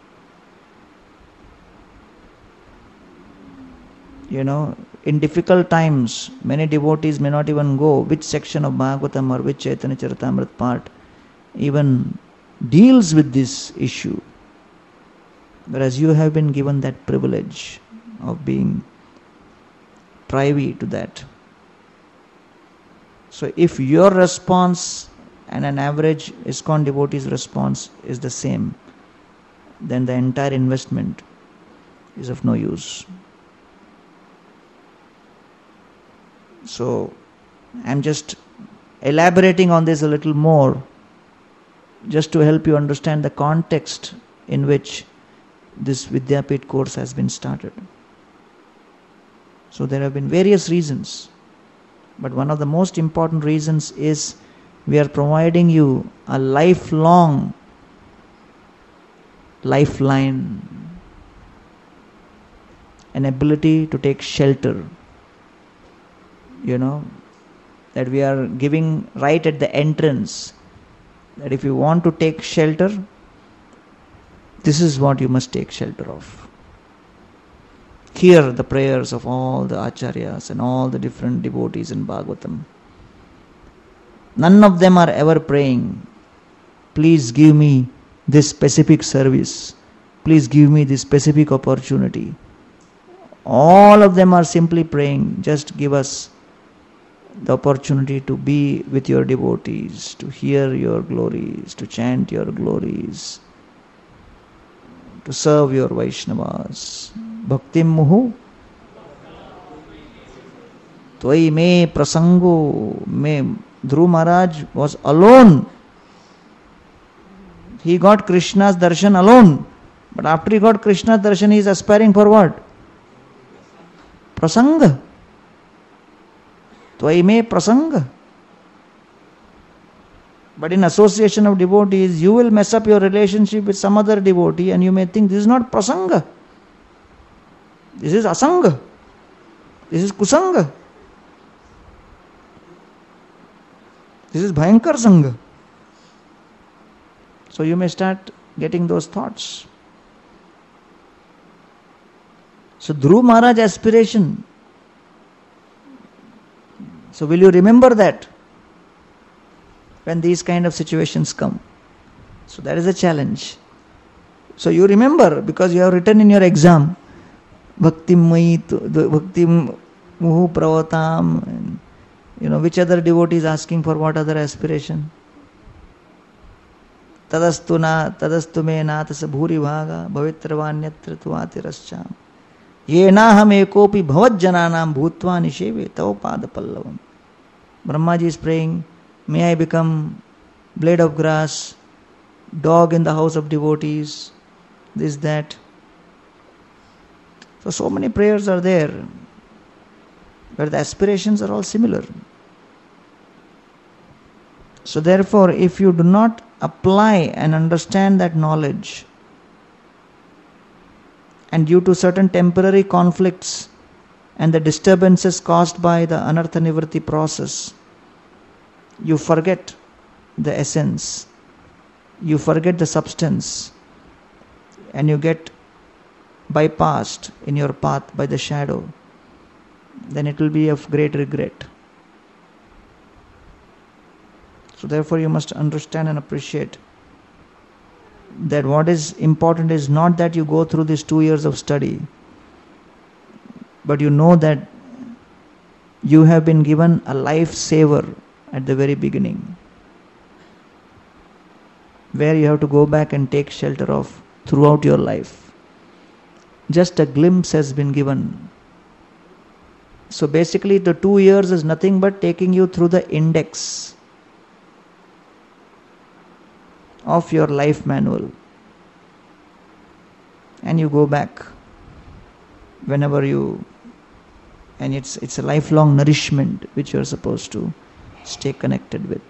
You know, in difficult times, many devotees may not even go which section of Bhagavatam or which Chaitanya Charitamrita part even deals with this issue. Whereas you have been given that privilege of being privy to that. So if your response and an average ISKCON devotee's response is the same, then the entire investment is of no use. So I'm just elaborating on this a little more, just to help you understand the context in which this Vidyapit course has been started. So there have been various reasons, but one of the most important reasons is we are providing you a lifelong lifeline, an ability to take shelter. You know, that we are giving right at the entrance, that if you want to take shelter, this is what you must take shelter of. Hear the prayers of all the acharyas and all the different devotees in Bhagavatam. None of them are ever praying, please give me this specific service, please give me this specific opportunity. All of them are simply praying, just give us the opportunity to be with your devotees, to hear your glories, to chant your glories, to serve your Vaishnavas. Bhaktim muhu Tvai me prasango me. Dhruv Maharaj was alone. He got Krishna's darshan alone. But after he got Krishna's darshan, he is aspiring for what? Prasanga. Tvai me prasanga. But in association of devotees, you will mess up your relationship with some other devotee and you may think this is not prasanga. This is asanga. This is kusanga. This is Bhayankar Sangha. So you may start getting those thoughts. So Dhruv Maharaj aspiration. So will you remember that when these kind of situations come? So that is a challenge. So you remember, because you have written in your exam, Bhakti Mai, Bhakti Muhu Pravatam, and you know, which other devotee is asking for what other aspiration? Tadastu na, tadastu me na, tasa bhuri bhaga, bhavitrvanyatra tuvatirascha. Yenaham ekopi bhavat jananam bhutva nisheve tava pada pallavam. Brahmaji is praying, may I become blade of grass, dog in the house of devotees, this, that. So, so many prayers are there, but the aspirations are all similar. So therefore, if you do not apply and understand that knowledge, and due to certain temporary conflicts and the disturbances caused by the anartha nivritti process, you forget the essence, you forget the substance, and you get bypassed in your path by the shadow, then it will be of great regret. So therefore you must understand and appreciate that what is important is not that you go through these two years of study, but you know that you have been given a life saver at the very beginning, where you have to go back and take shelter of throughout your life. Just a glimpse has been given. So basically the two years is nothing but taking you through the index of your life manual, and you go back whenever you, and it's it's a lifelong nourishment which you are supposed to stay connected with.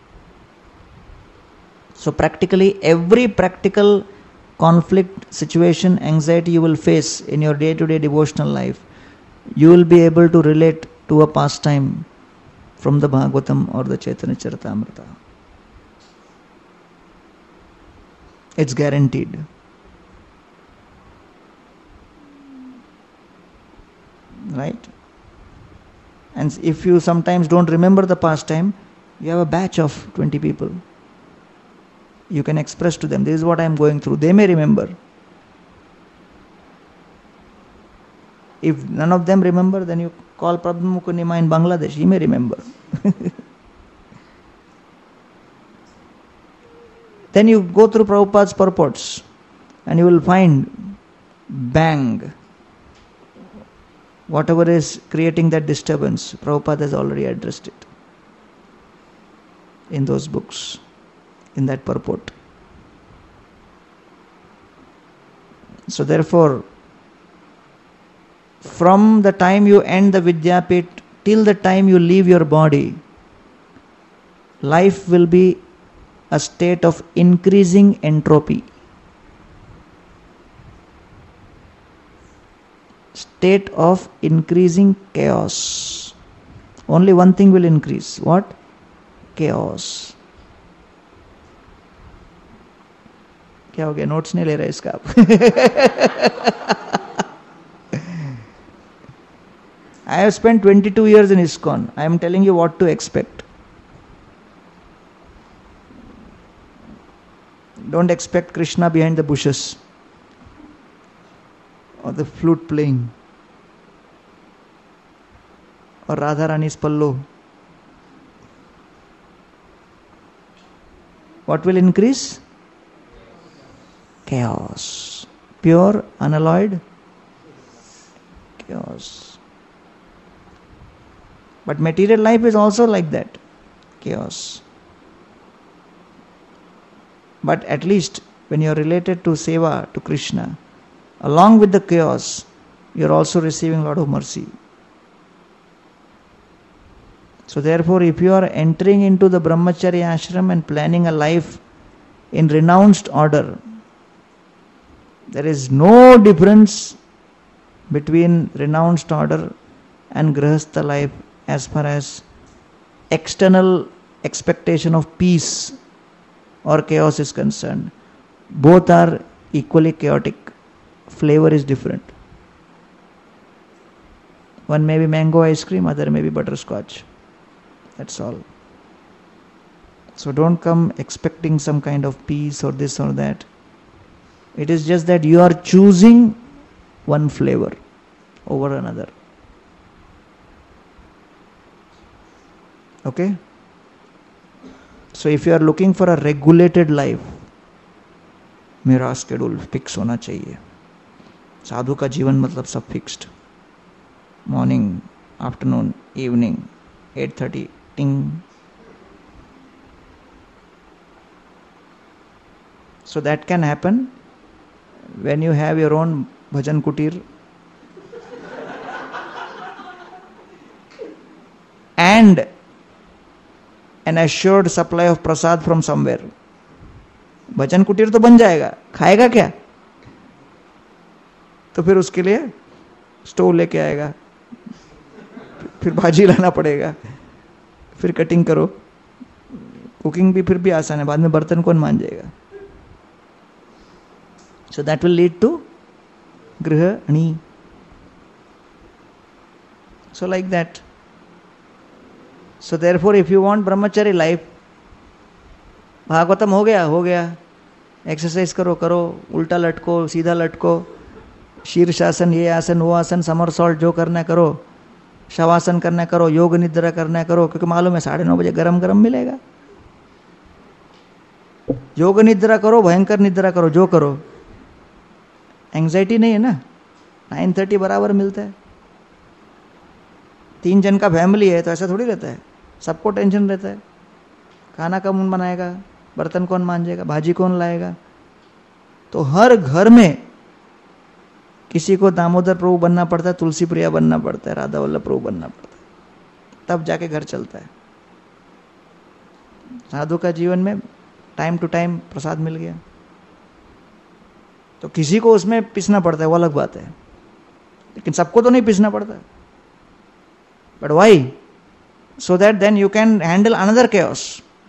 So practically every practical conflict, situation, anxiety you will face in your day-to-day devotional life, you will be able to relate to a pastime from the Bhagavatam or the Chaitanya Charitamrita. It's guaranteed. Right? And if you sometimes don't remember the pastime, you have a batch of twenty people. You can express to them, this is what I am going through. They may remember. If none of them remember, then you call Prabhu Mukunima in Bangladesh. He may remember. Then you go through Prabhupada's purports and you will find, bang, whatever is creating that disturbance, Prabhupada has already addressed it in those books, in that purport. So therefore, from the time you end the Vidyapit till the time you leave your body, life will be a state of increasing entropy, state of increasing chaos. Only one thing will increase. What? Chaos. क्या हो गया? Notes नहीं ले रहे इसका आप? I have spent twenty-two years in ISKCON. I am telling you what to expect. Don't expect Krishna behind the bushes or the flute playing or Radharani's pallo. What will increase? Chaos. Pure, unalloyed chaos. But material life is also like that. Chaos. But at least when you are related to seva, to Krishna, along with the chaos, you are also receiving a lot of mercy. So therefore, if you are entering into the Brahmacharya ashram and planning a life in renounced order, there is no difference between renounced order and Grihastha life as far as external expectation of peace or chaos is concerned, both are equally chaotic. Flavor is different. One may be mango ice cream, other may be butterscotch. That's all. So don't come expecting some kind of peace or this or that. It is just that you are choosing one flavor over another. Okay? So if you are looking for a regulated life, मेरा schedule fix होना चाहिए. साधु का जीवन मतलब सब fixed. Morning, afternoon, evening, eight thirty, टिंग. So that can happen when you have your own bhajan kutir and an assured supply of prasad from somewhere. भजन कुटीर तो बन जाएगा, खाएगा क्या? तो फिर उसके लिए स्टोव लेके आएगा, फिर भाजी लाना पड़ेगा, फिर कटिंग करो. कुकिंग भी फिर भी आसान है, बाद में बर्तन कौन मांजेगा? So that will lead to grihani. So like that. So therefore if you want brahmachari life, Bhagavatam हो गया हो गया, एक्सरसाइज करो करो, उल्टा लटको, सीधा लटको, शीर्षासन, ये आसन, वो आसन, समरसॉल्ट, जो करना करो, शवासन करना करो, योग निद्रा करना करो, क्योंकि मालूम है साढ़े नौ बजे गरम गरम मिलेगा. योग निद्रा करो, भयंकर निद्रा करो, जो करो, एंग्जाइटी नहीं है ना. नाइन थर्टी बराबर मिलता है. तीन जन का फैमिली है तो ऐसा थोड़ी रहता है, सबको टेंशन रहता है. खाना कौन बनाएगा, बर्तन कौन मांजेगा, भाजी कौन लाएगा. तो हर घर में किसी को दामोदर प्रभु बनना पड़ता है, तुलसी प्रिया बनना पड़ता है, राधा वल्लभ प्रभु बनना पड़ता है, तब जाके घर चलता है. साधु का जीवन में टाइम टू टाइम प्रसाद मिल गया तो किसी को उसमें पिसना पड़ता है, वो अलग बात है, लेकिन सबको तो नहीं पिसना पड़ता. But why? So that then you can handle another chaos.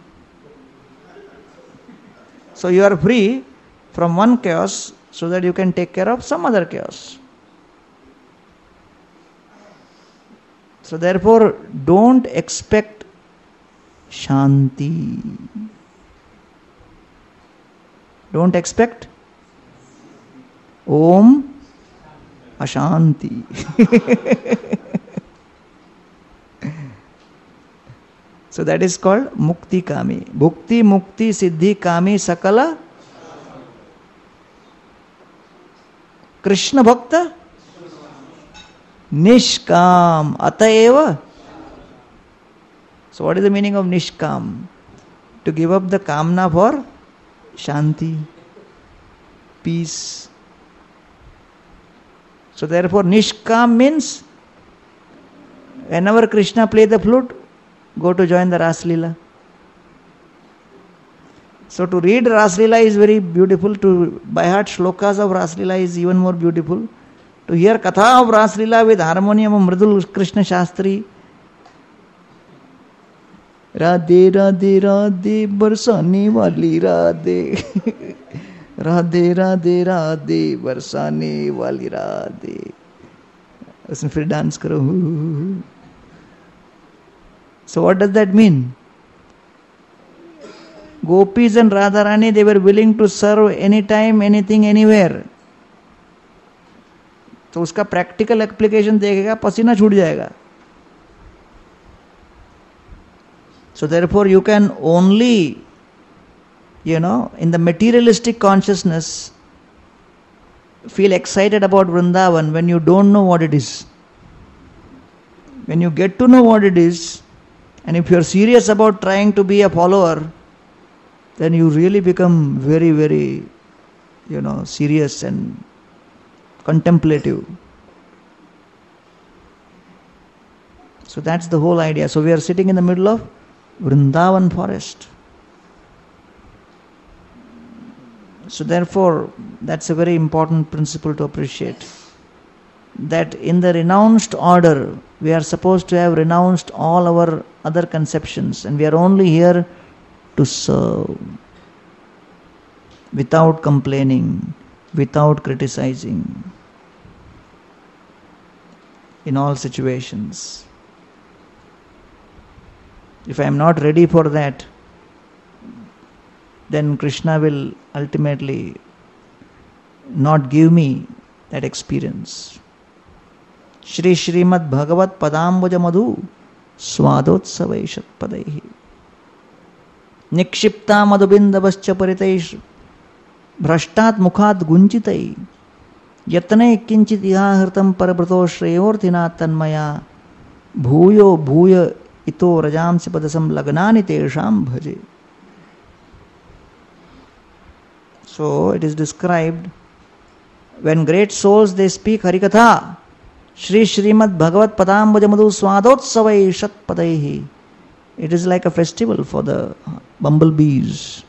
So you are free from one chaos so that you can take care of some other chaos. So therefore don't expect shanti. Don't expect Om Ashanti. So that is called Mukti Kami. Bhukti Mukti Siddhi Kami Sakala Krishna Bhakta Nishkam Ataeva. So what is the meaning of Nishkam? To give up the kamna for Shanti, peace. So therefore Nishkam means whenever Krishna play the flute, go to join the Ras Leela. So to read Ras Leela is very beautiful. To by heart shlokas of Ras Leela is even more beautiful. To hear Katha of Ras Leela with harmonium of Mridul Krishna Shastri. Radhe Radhe Radhe Barsane Wali Radhe. Radhe Radhe Radhe Barsane Wali Radhe. उसमें फिर dance करो. So what does that mean? Gopis and Radharani, they were willing to serve anytime, anything, anywhere. तो उसका practical application देखेगा, पसीना छूट जाएगा. So therefore you can only, you know, in the materialistic consciousness, feel excited about Vrindavan when you don't know what it is. When you get to know what it is, and if you are serious about trying to be a follower, then you really become very, very, you know, serious and contemplative. So that's the whole idea. So we are sitting in the middle of Vrindavan forest. So therefore, that's a very important principle to appreciate. that in the renounced order, we are supposed to have renounced all our other conceptions and we are only here to serve without complaining, without criticizing, in all situations. If I am not ready for that, then Krishna will ultimately not give me that experience. Shri Shrimad Bhagavat Padambuja Madhu Swadotsavai Shatpadaihi Nikshipta Madhubindavascha Paritaish Bhrashtat Mukhat Gunchitai Yatane Kinchit Ihahritam Parabrato Shreyorthina Tanmaya Bhuyo Bhuya Ito Rajam Sipadasam Lagnani Tesham Bhaje. So it is described when great souls they speak Harikatha, Shri Shrimad Bhagavat Padambuja Madhu Swadotsavai Shatpadaihi. It is like a festival for the bumblebees.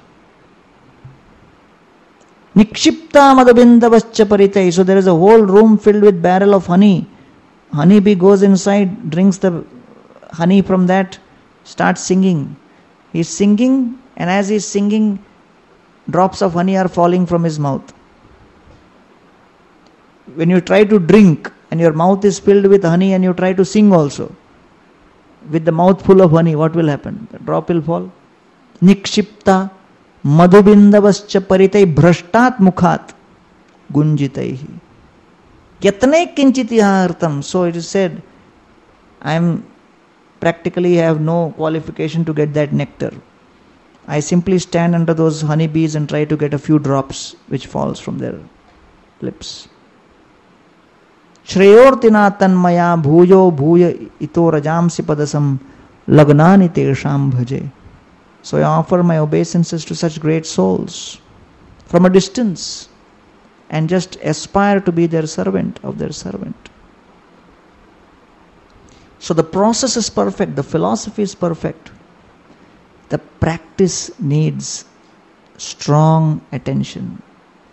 Nikshipta Madhabindavascha Paritai. So there is a whole room filled with barrel of honey. Honeybee goes inside, drinks the honey from that, starts singing. He is singing, and as he is singing, drops of honey are falling from his mouth. When you try to drink and your mouth is filled with honey and you try to sing also, with the mouth full of honey, what will happen? The drop will fall. Nikshipta madhubindavascha paritai bhrashtat mukhat gunjitaihi. Yatane kinchitihartam. So it is said, I am practically have no qualification to get that nectar. I simply stand under those honeybees and try to get a few drops which falls from their lips. Shreyortina tanmaya bhuyo bhuya ito rajamsi padasam lagnani tesham bhaje. So I offer my obeisances to such great souls from a distance and just aspire to be their servant of their servant. So the process is perfect, the philosophy is perfect. The practice needs strong attention.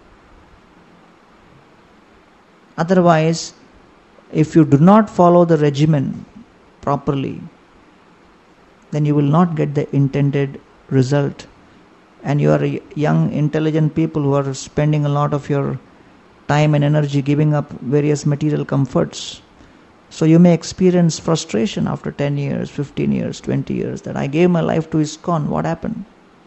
Otherwise, if you do not follow the regimen properly, then you will not get the intended result. And you are young, intelligent people who are spending a lot of your time and energy giving up various material comforts. So you may experience frustration after ten years, fifteen years, twenty years, that I gave my life to ISKCON, what happened?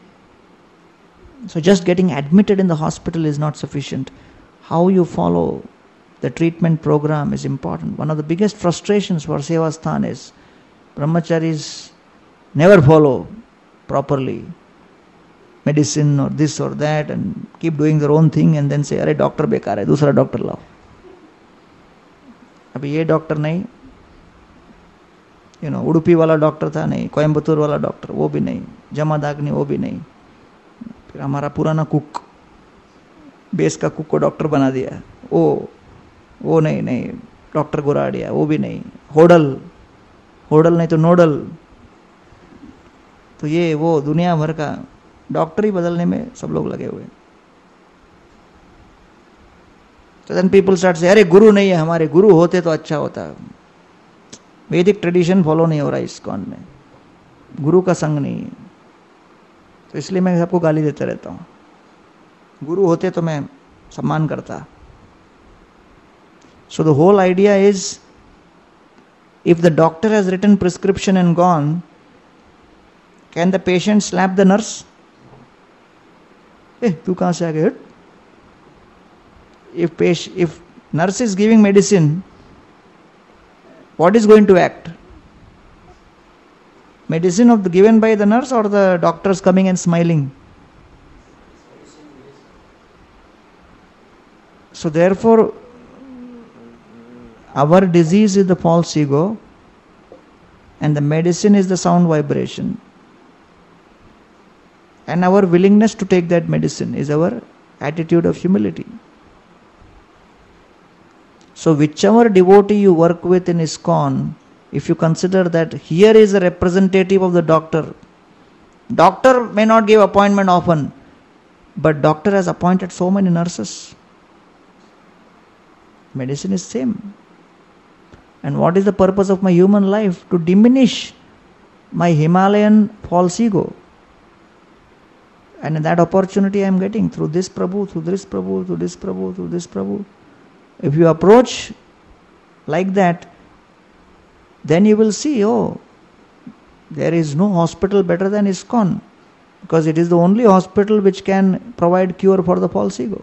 So just getting admitted in the hospital is not sufficient. How you follow the treatment program is important. One of the biggest frustrations for Sevasthan is brahmacharis never follow properly medicine or this or that and keep doing their own thing and then say, अरे doctor बेकार है, दूसरा doctor लाओ. अभी ये doctor नहीं, you know Udupi वाला doctor था नहीं, कोयम्बतूर वाला डॉक्टर वो भी नहीं, जमादाग्नि वो भी नहीं. फिर हमारा पुराना कुक, बेस का कुक को डॉक्टर बना दिया, वो वो नहीं नहीं डॉक्टर गुराड़िया वो भी नहीं, होडल होडल नहीं तो नोडल. तो ये वो दुनिया भर का डॉक्टर ही बदलने में सब लोग लगे हुए. So then people start say, अरे गुरु नहीं है हमारे, गुरु होते तो अच्छा होता. वैदिक ट्रेडिशन फॉलो नहीं हो रहा ISKCON में, गुरु का संग नहीं है. तो इसलिए मैं सबको गाली देते रहता हूँ. गुरु होते तो मैं सम्मान करता. So the whole idea is, if the doctor has written prescription and gone, can the patient slap the nurse? Eh, tu kahan se aa gaya? If patient, if nurse is giving medicine, what is going to act? Medicine of the, given by the nurse or the doctors coming and smiling? So therefore, our disease is the false ego and the medicine is the sound vibration. And our willingness to take that medicine is our attitude of humility. So whichever devotee you work with in ISKCON, if you consider that here is a representative of the doctor, doctor may not give appointment often, but doctor has appointed so many nurses. Medicine is same. And what is the purpose of my human life? To diminish my Himalayan false ego. And that opportunity I am getting through this Prabhu, through this Prabhu, through this Prabhu, through this Prabhu. If you approach like that, then you will see, oh, there is no hospital better than ISKCON, because it is the only hospital which can provide cure for the false ego.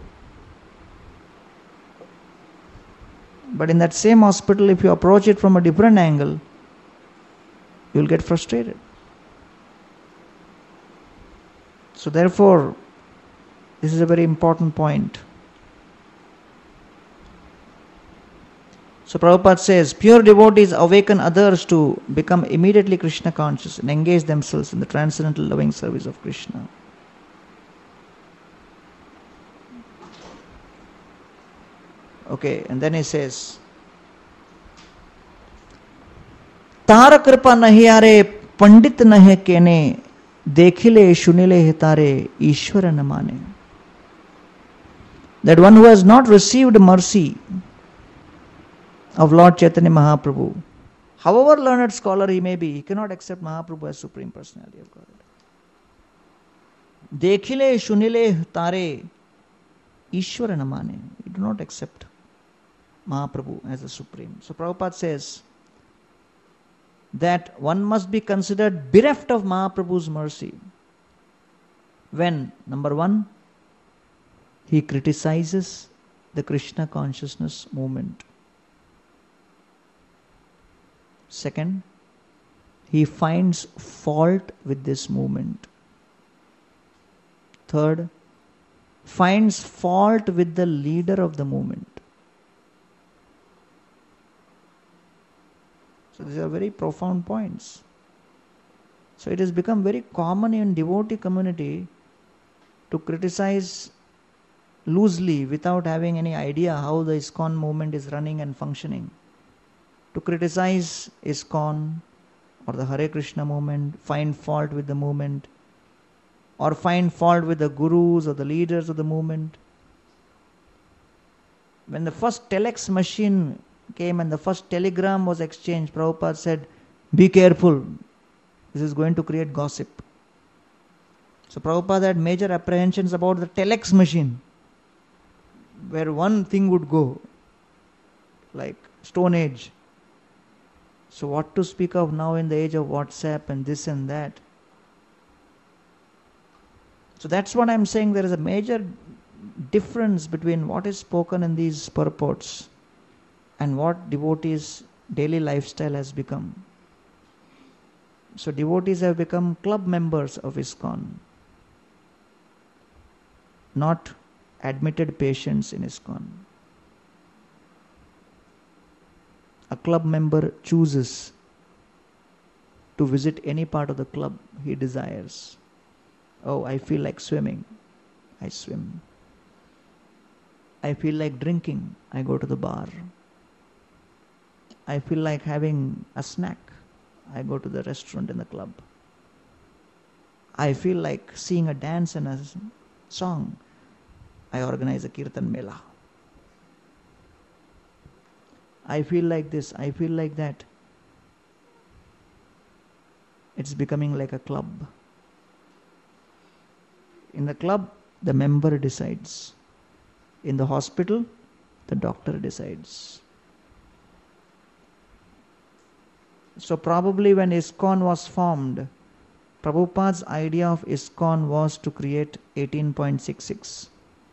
But in that same hospital, if you approach it from a different angle, you will get frustrated. So therefore, this is a very important point. So Prabhupada says, pure devotees awaken others to become immediately Krishna conscious and engage themselves in the transcendental loving service of Krishna. Okay, and then he says, तार कृपा नहीं आरे पंडित नहे केने देखिले शुनिले हितारे ईश्वर न माने. That one who has not received mercy of Lord Chaitanya Mahaprabhu, however learned scholar he may be, he cannot accept Mahaprabhu as Supreme Personality of Godhead. Dekhile shunile tare Ishwara na mane. You do not accept Mahaprabhu as the Supreme. So Prabhupada says that one must be considered bereft of Mahaprabhu's mercy when, number one, he criticizes the Krishna consciousness movement. Second, he finds fault with this movement. Third, finds fault with the leader of the movement. So these are very profound points. So it has become very common in devotee community to criticize loosely without having any idea how the ISKCON movement is running and functioning. To criticize ISKCON or the Hare Krishna movement, find fault with the movement, or find fault with the gurus or the leaders of the movement. When the first telex machine came and the first telegram was exchanged, Prabhupada said, be careful, this is going to create gossip. So Prabhupada had major apprehensions about the telex machine, where one thing would go, like Stone Age. So what to speak of now in the age of WhatsApp and this and that. So that's what I'm saying, there is a major difference between what is spoken in these purports and what devotees' daily lifestyle has become. So devotees have become club members of ISKCON, not admitted patients in ISKCON. A club member chooses to visit any part of the club he desires. Oh, I feel like swimming, I swim. I feel like drinking, I go to the bar. I feel like having a snack, I go to the restaurant in the club. I feel like seeing a dance and a song, I organize a Kirtan Mela. I feel like this, I feel like that. It's becoming like a club. In the club, the member decides. In the hospital, the doctor decides. So probably when ISKCON was formed, Prabhupada's idea of ISKCON was to create eighteen point six six.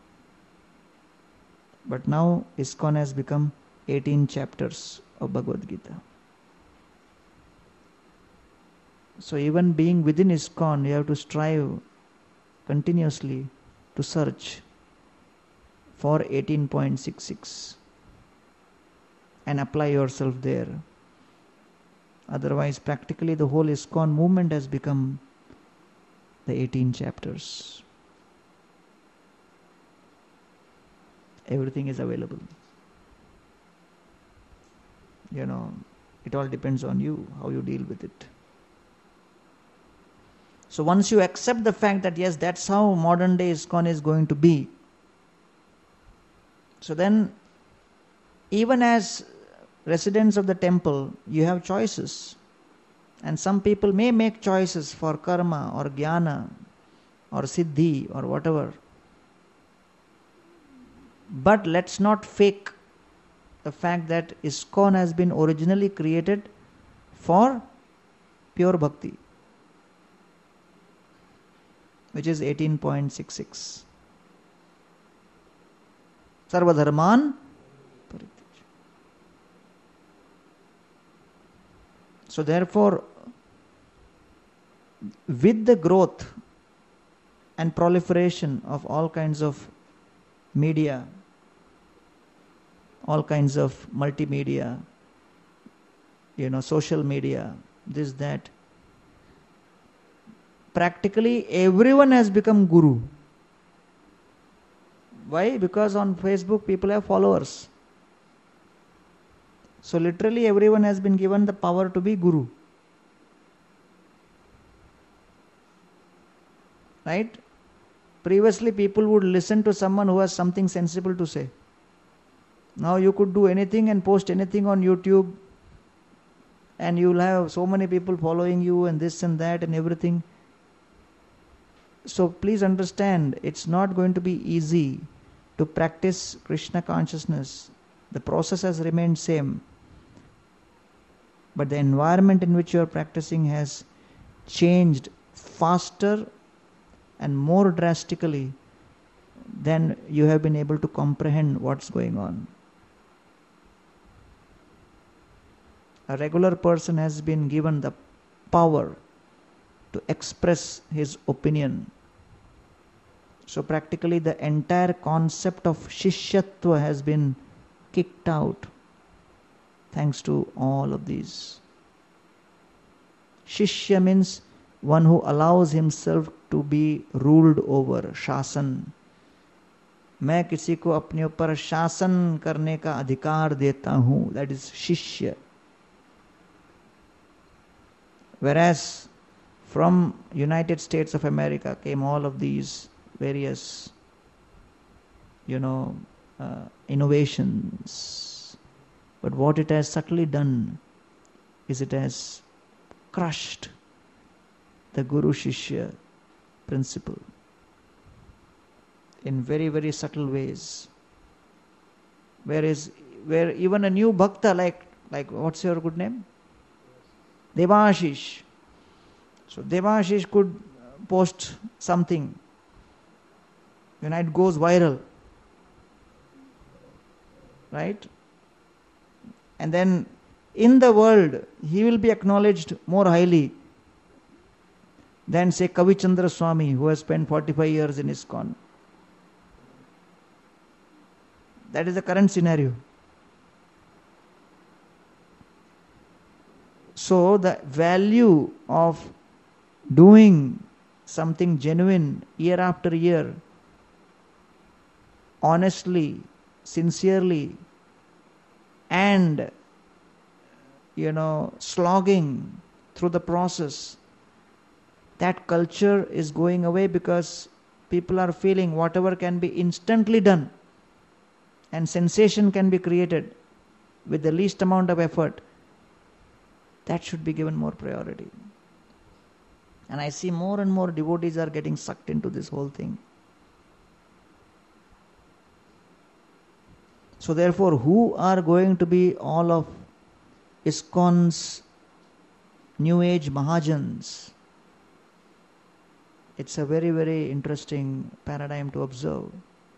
But now ISKCON has become eighteen chapters of Bhagavad Gita. So even being within ISKCON, you have to strive continuously to search for eighteen point six six and apply yourself there. Otherwise, practically the whole ISKCON movement has become the eighteen chapters. Everything is available. You know, it all depends on you, how you deal with it. So once you accept the fact that yes, that's how modern day ISKCON is going to be, so then even as residents of the temple, you have choices. And some people may make choices for karma or jnana or siddhi or whatever. But let's not fake the fact that ISKCON has been originally created for pure bhakti, which is eighteen point six six. Sarva dharman parityaj. So therefore, with the growth and proliferation of all kinds of media, all kinds of multimedia, you know, social media, this, that, practically everyone has become guru. Why? Because on Facebook people have followers. So literally everyone has been given the power to be guru. Right? Previously people would listen to someone who has something sensible to say. Now you could do anything and post anything on YouTube, and you'll have so many people following you and this and that and everything. So please understand, it's not going to be easy to practice Krishna consciousness. The process has remained same, but the environment in which you are practicing has changed faster and more drastically than you have been able to comprehend what's going on. A regular person has been given the power to express his opinion. So practically the entire concept of Shishyatva has been kicked out thanks to all of these. Shishya means one who allows himself to be ruled over, शासन. मैं किसी को अपने ऊपर शासन करने का अधिकार देता हूँ. That is Shishya. Whereas from United States of America came all of these various, you know, uh, innovations. But what it has subtly done is it has crushed the Guru Shishya principle in very, very subtle ways. Whereas, where even a new bhakta, like, like what's your good name? Devashish. So Devashish could post something, you know, it goes viral, right? And then in the world, he will be acknowledged more highly than, say, Kavichandra Swami, who has spent forty-five years in ISKCON. That is the current scenario. So the value of doing something genuine year after year, honestly, sincerely, and, you know, slogging through the process, that culture is going away because people are feeling whatever can be instantly done and sensation can be created with the least amount of effort, that should be given more priority. And I see more and more devotees are getting sucked into this whole thing. So therefore, who are going to be all of ISKCON's New Age Mahajans? It's a very, very interesting paradigm to observe.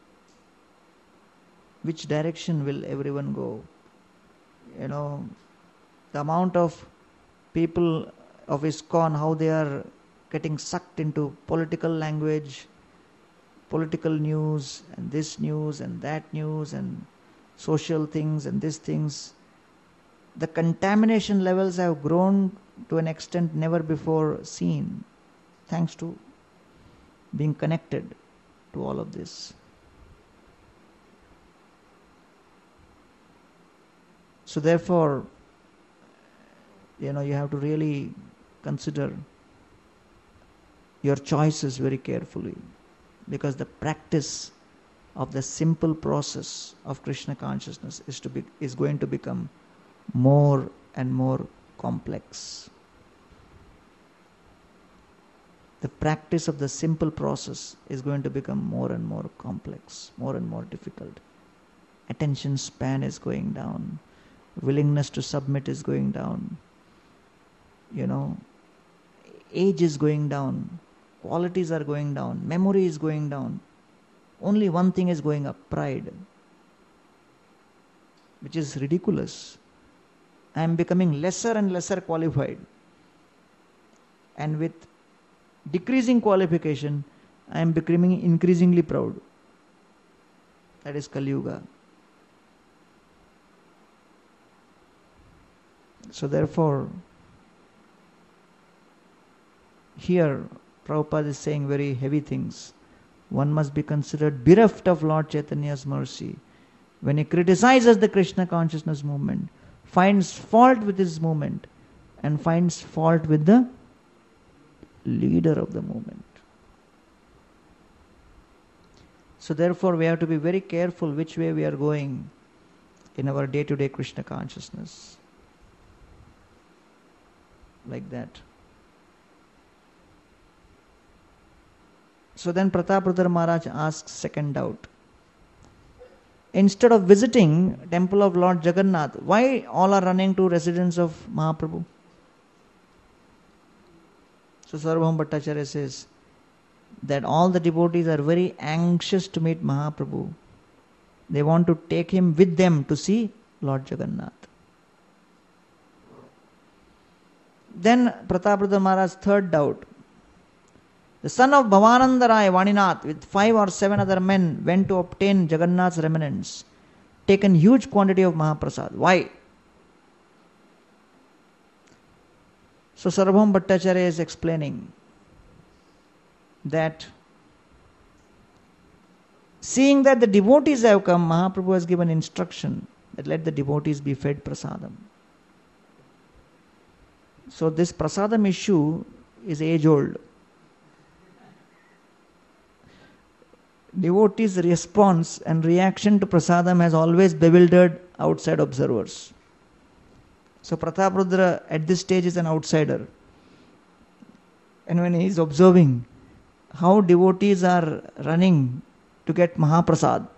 Which direction will everyone go? You know, the amount of people of ISKCON, how they are getting sucked into political language, political news, and this news and that news, and social things and these things. The contamination levels have grown to an extent never before seen, thanks to being connected to all of this. So therefore, you know, you have to really consider your choices very carefully, because the practice of the simple process of Krishna consciousness is to be is going to become more and more complex. The practice of the simple process is going to become more and more complex, more and more difficult. Attention span is going down. Willingness to submit is going down. You know, age is going down. Qualities are going down. Memory is going down. Only one thing is going up, pride, which is ridiculous. I am becoming lesser and lesser qualified. And with decreasing qualification, I am becoming increasingly proud. That is Kali Yuga. So therefore, here Prabhupada is saying very heavy things. One must be considered bereft of Lord Chaitanya's mercy. When he criticizes the Krishna consciousness movement, finds fault with his movement, and finds fault with the leader of the movement. So therefore we have to be very careful which way we are going in our day-to-day Krishna consciousness. Like that. So then Prataprudra Maharaj asks second doubt. Instead of visiting temple of Lord Jagannath, why all are running to residence of Mahaprabhu? So Sarvabhauma Bhattacharya says that all the devotees are very anxious to meet Mahaprabhu. They want to take him with them to see Lord Jagannath. Then Prataprudra Maharaj's third doubt. The son of Bhavananda Rai Vaninath with five or seven other men went to obtain Jagannath's remnants, taken huge quantity of Mahaprasad. Why? So Sarvabhauma Bhattacharya is explaining that seeing that the devotees have come, Mahaprabhu has given instruction that let the devotees be fed prasadam. So this prasadam issue is age old. Devotees' response and reaction to prasadam has always bewildered outside observers. So Prataprudra at this stage is an outsider. And when he is observing how devotees are running to get Mahaprasad,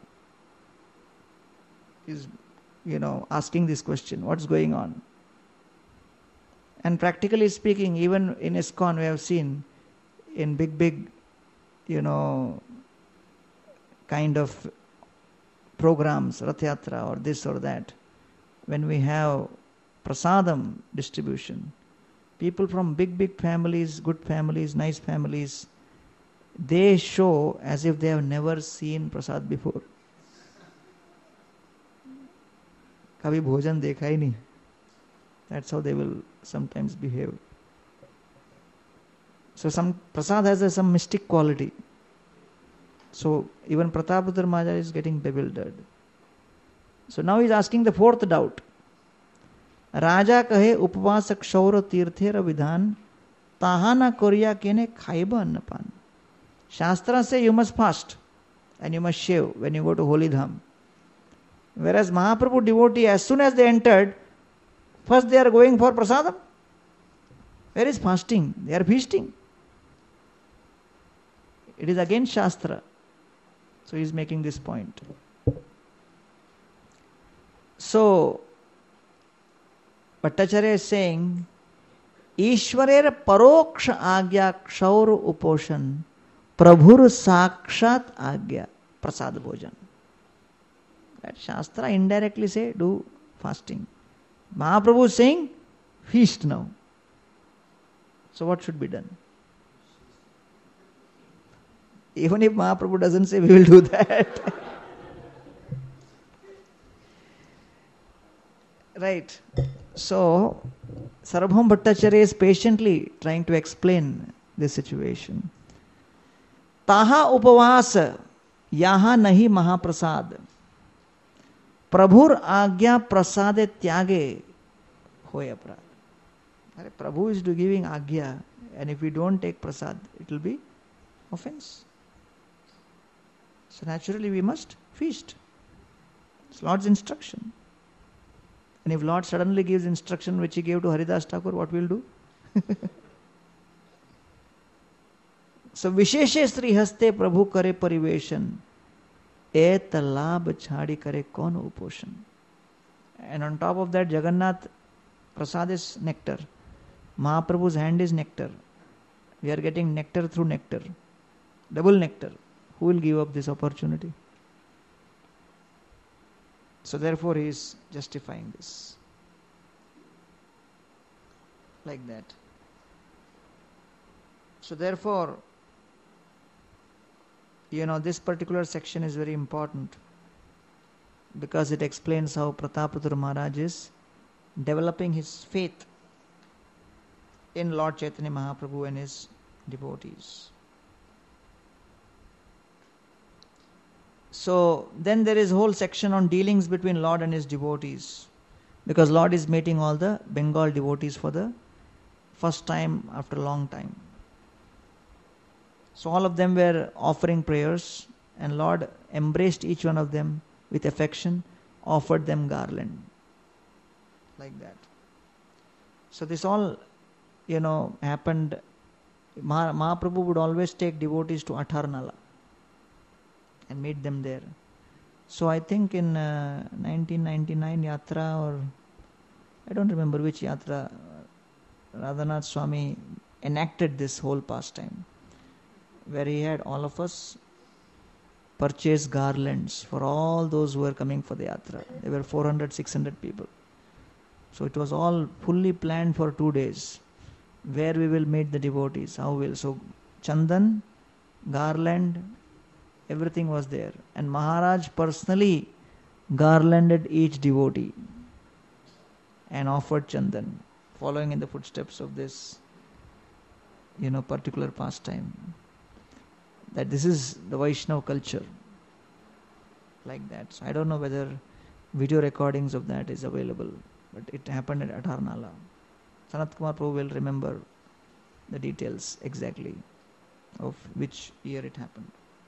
he is, you know, asking this question, what's going on? And practically speaking, even in ISKCON we have seen in big, big, you know, kind of programs, Rath Yatra or this or that, when we have prasadam distribution, people from big, big families, good families, nice families, they show as if they have never seen prasad before. Kabhi bhojan dekha hi nahi. That's how they will sometimes behave. So some prasad has a, some mystic quality. So even Prataprudra Maharaj is getting bewildered. So now he is asking the fourth doubt. Raja kahe upvasa kshaura tirthera vidhan tahana korya kene khaiba annapan. Shastra say you must fast and you must shave when you go to Holy Dham. Whereas Mahaprabhu devotee, as soon as they entered, first they are going for prasadam. Where is fasting? They are feasting. It is against Shastra. So he is making this point. So Bhattacharya is saying, Ishwarer paroksha agya kshaur uposhan prabhur sakshat agya prasad bhojan. That Shastra indirectly say do fasting. Mahaprabhu is saying feast now. So what should be done? Even if Mahaprabhu doesn't say, we will do that. Right. So, Sarvabhauma Bhattacharya is patiently trying to explain this situation. Taha upavasa yaha nahi mahaprasad. Prabhur agya prasade tyage hoya prad. Prabhu is giving agya, and if we don't take prasad, it will be offense. So naturally we must feast. It's Lord's instruction. And if Lord suddenly gives instruction which he gave to Haridas Thakur, what will do? So Visheshe Sri Haste Prabhu Kare Pariveshan, Et Labh Chhadi Kare Kaun Uposhan. And on top of that, Jagannath Prasad is nectar. Mahaprabhu's hand is nectar. We are getting nectar through nectar. Double nectar. Who will give up this opportunity? So therefore he is justifying this. Like that. So therefore, you know, this particular section is very important because it explains how Prataparudrara Maharaj is developing his faith in Lord Chaitanya Mahaprabhu and his devotees. So then there is a whole section on dealings between Lord and his devotees, because Lord is meeting all the Bengal devotees for the first time after a long time. So all of them were offering prayers, and Lord embraced each one of them with affection, offered them garland. Like that. So this all, you know, happened. Mah- Mahaprabhu would always take devotees to Atharnala and meet them there. So I think in uh, nineteen ninety-nine Yatra, or I don't remember which Yatra, Radhanath Swami enacted this whole pastime, where he had all of us purchase garlands for all those who were coming for the Yatra. There were four hundred, six hundred people. So it was all fully planned for two days, where we will meet the devotees, how we will. So Chandan, garland, everything was there. And Maharaj personally garlanded each devotee and offered Chandan, following in the footsteps of this, you know, particular pastime. That this is the Vaishnava culture. Like that. So I don't know whether video recordings of that is available, but it happened at Atharnala. Sanat Kumar Prabhu will remember the details exactly of which year it happened.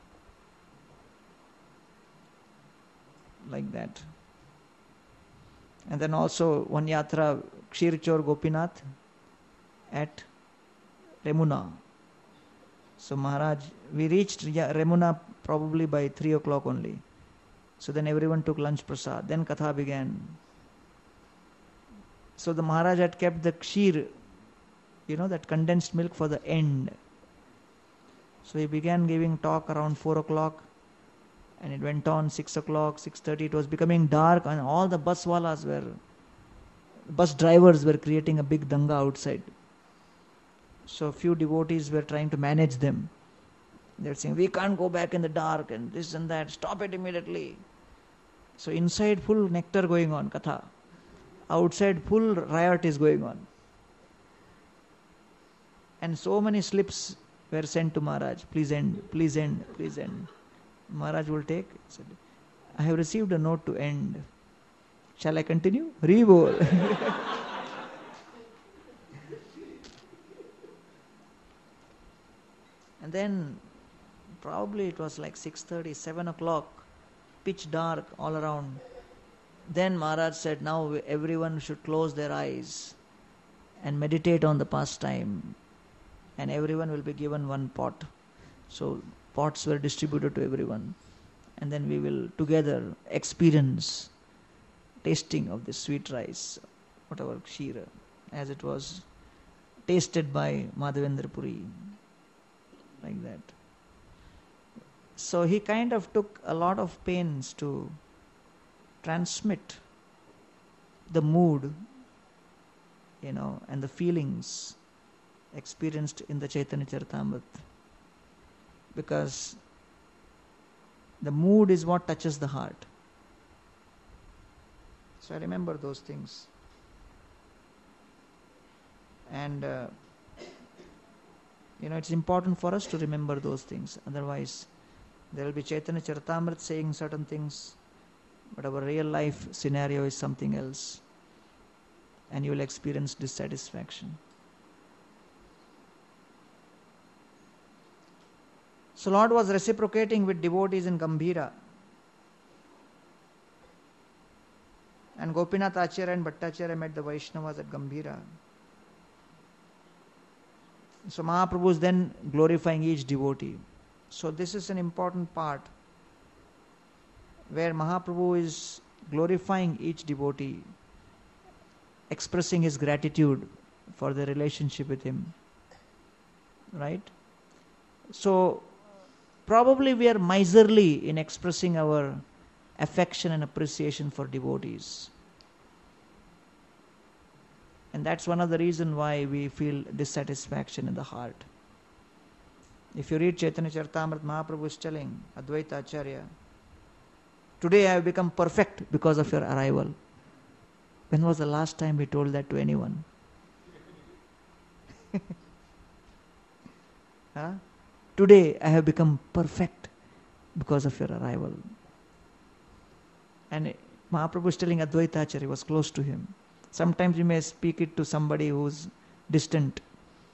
Like that. And then also one yatra, Kshirchor Gopinath at Remuna. So Maharaj, we reached Remuna probably by three o'clock only. So then everyone took lunch prasad. Then Katha began. So the Maharaj had kept the Kshir, you know, that condensed milk, for the end. So he began giving talk around four o'clock. And it went on six o'clock, six thirty. It was becoming dark, and all the buswalas were, bus drivers were creating a big danga outside. So a few devotees were trying to manage them. They were saying, we can't go back in the dark and this and that. Stop it immediately. So inside full nectar going on, Katha. Outside full riot is going on. And so many slips were sent to Maharaj. Please end, please end, please end. Maharaj will take. Said, I have received a note to end. Shall I continue? Re-bol. And then probably it was like six thirty, seven o'clock, pitch dark all around. Then Maharaj said, now everyone should close their eyes and meditate on the pastime. And everyone will be given one pot. So pots were distributed to everyone. And then we will together experience tasting of the sweet rice, whatever kshira, as it was tasted by Madhavendra Puri. Like that. So he kind of took a lot of pains to transmit the mood, you know, and the feelings experienced in the Chaitanya Charitamrita. Because the mood is what touches the heart. So I remember those things. And uh, you know, it's important for us to remember those things. Otherwise, there will be Chaitanya Charitamrita saying certain things, but our real life scenario is something else. And you will experience dissatisfaction. So Lord was reciprocating with devotees in Gambhira. And Gopinath Acharya and Bhattacharya met the Vaishnavas at Gambhira. So Mahaprabhu is then glorifying each devotee. So this is an important part where Mahaprabhu is glorifying each devotee, expressing his gratitude for the relationship with him. Right? So probably we are miserly in expressing our affection and appreciation for devotees. And that's one of the reasons why we feel dissatisfaction in the heart. If you read Chaitanya Charitamrita, Mahaprabhu is telling Advaita Acharya, today I have become perfect because of your arrival. When was the last time he told that to anyone? huh? Today I have become perfect because of your arrival. And Mahaprabhu is telling Advaita Acharya, he was close to him. Sometimes you may speak it to somebody who's distant.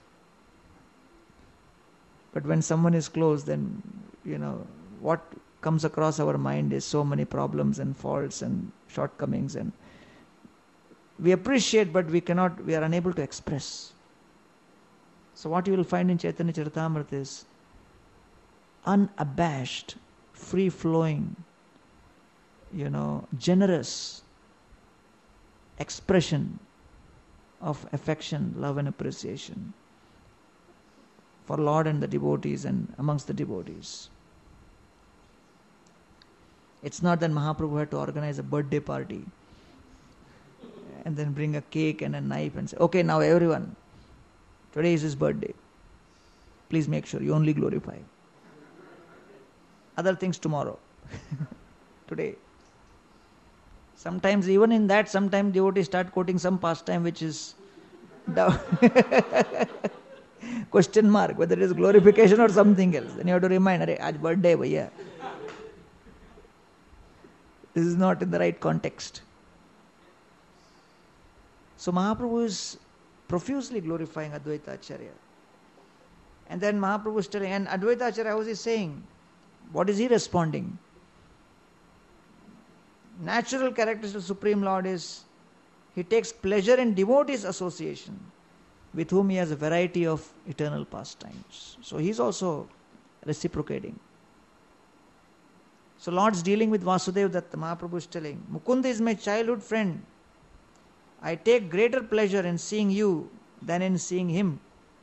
But when someone is close, then, you know, what comes across our mind is so many problems and faults and shortcomings. And we appreciate, but we cannot, we are unable to express. So what you will find in Chaitanya Charitamrita is unabashed, free-flowing, you know, generous expression of affection, love and appreciation for Lord and the devotees and amongst the devotees. It's not that Mahaprabhu had to organize a birthday party and then bring a cake and a knife and say, okay, now everyone, today is his birthday. Please make sure you only glorify. Other things tomorrow. Today. Sometimes even in that, sometimes devotees start quoting some pastime which is question mark, whether it is glorification or something else. Then you have to remind, Arey, aaj birthday bhaiya. This is not in the right context. So Mahaprabhu is profusely glorifying Advaita Acharya. And then Mahaprabhu is telling, and Advaita Acharya, how is he saying? What is he responding? Natural characteristic of Supreme Lord is he takes pleasure in devotees' association with whom he has a variety of eternal pastimes. So he is also reciprocating. So Lord's dealing with Vasudeva Datta. Mahaprabhu is telling, Mukunda is my childhood friend. I take greater pleasure in seeing you than in seeing him.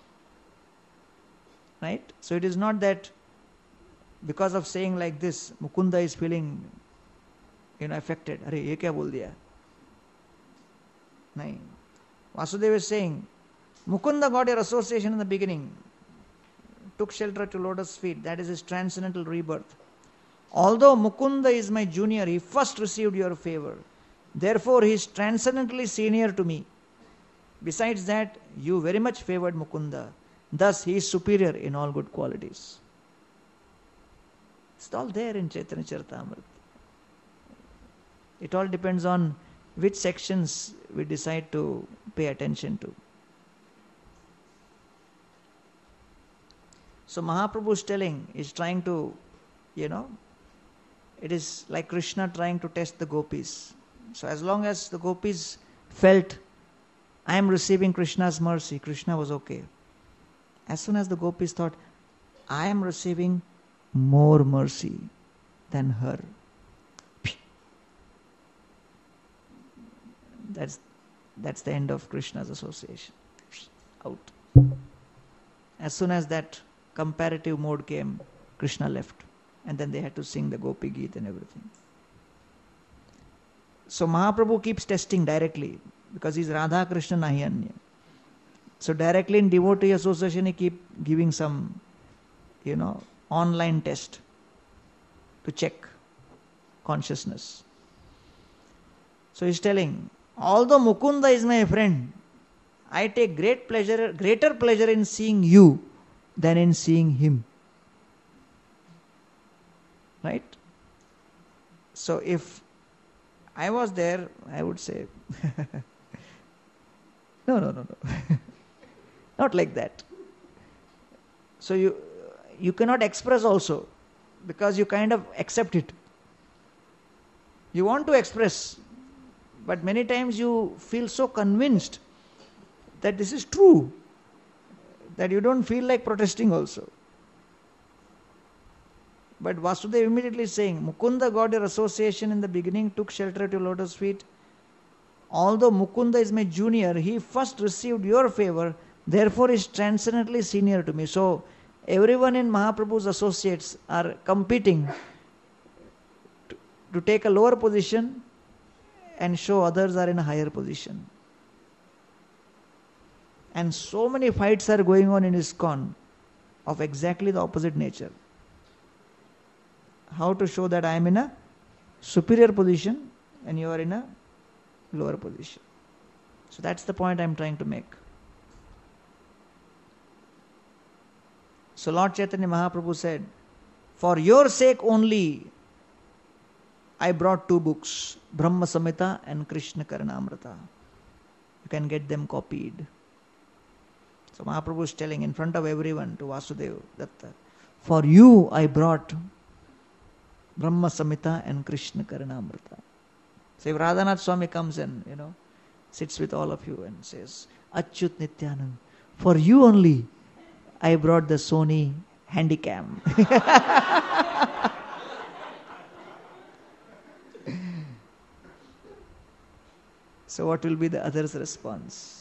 Right? So it is not that because of saying like this, Mukunda is feeling, you know, affected. Arey, ye kya bol diya? Nahin. Vasudeva is saying, Mukunda got your association in the beginning, took shelter at your lotus feet. That is his transcendental rebirth. Although Mukunda is my junior, he first received your favor. Therefore, he is transcendently senior to me. Besides that, you very much favored Mukunda. Thus, he is superior in all good qualities. It's all there in Chaitanya Charitamrita. It all depends on which sections we decide to pay attention to. So Mahaprabhu is telling, is trying to, you know, it is like Krishna trying to test the gopis. So as long as the gopis felt, I am receiving Krishna's mercy, Krishna was okay. As soon as the gopis thought, I am receiving more mercy than her, that's that's the end of Krishna's association. Out. As soon as that comparative mode came, Krishna left. And then they had to sing the Gopi Geet and everything. So Mahaprabhu keeps testing directly because he's Radha Krishna Nahi Anya. So directly in devotee association he keep giving some, you know, online test to check consciousness. So he's telling, although Mukunda is my friend, I take great pleasure, greater pleasure in seeing you than in seeing him. Right? So if I was there, I would say, no, no, no, no. Not like that. So you you cannot express also because you kind of accept it. You want to express, But many times you feel so convinced that this is true, that you don't feel like protesting also. But Vasudeva immediately is saying, Mukunda got your association in the beginning, took shelter at your lotus feet. Although Mukunda is my junior, he first received your favor, therefore is transcendently senior to me. So, everyone in Mahaprabhu's associates are competing to, to take a lower position and show others are in a higher position. And so many fights are going on in ISKCON of exactly the opposite nature. How to show that I am in a superior position and you are in a lower position. So that's the point I am trying to make. So Lord Chaitanya Mahaprabhu said, for your sake only I brought two books, Brahma Samhita and Krishna Karanamrita. You can get them copied. So Mahaprabhu is telling in front of everyone to Vasudeva that for you I brought Brahma Samhita and Krishna Karanamrita. So if Radhanath Swami comes and, you know, sits with all of you and says, Achyut Nityanand, for you only I brought the Sony Handycam. So what will be the other's response?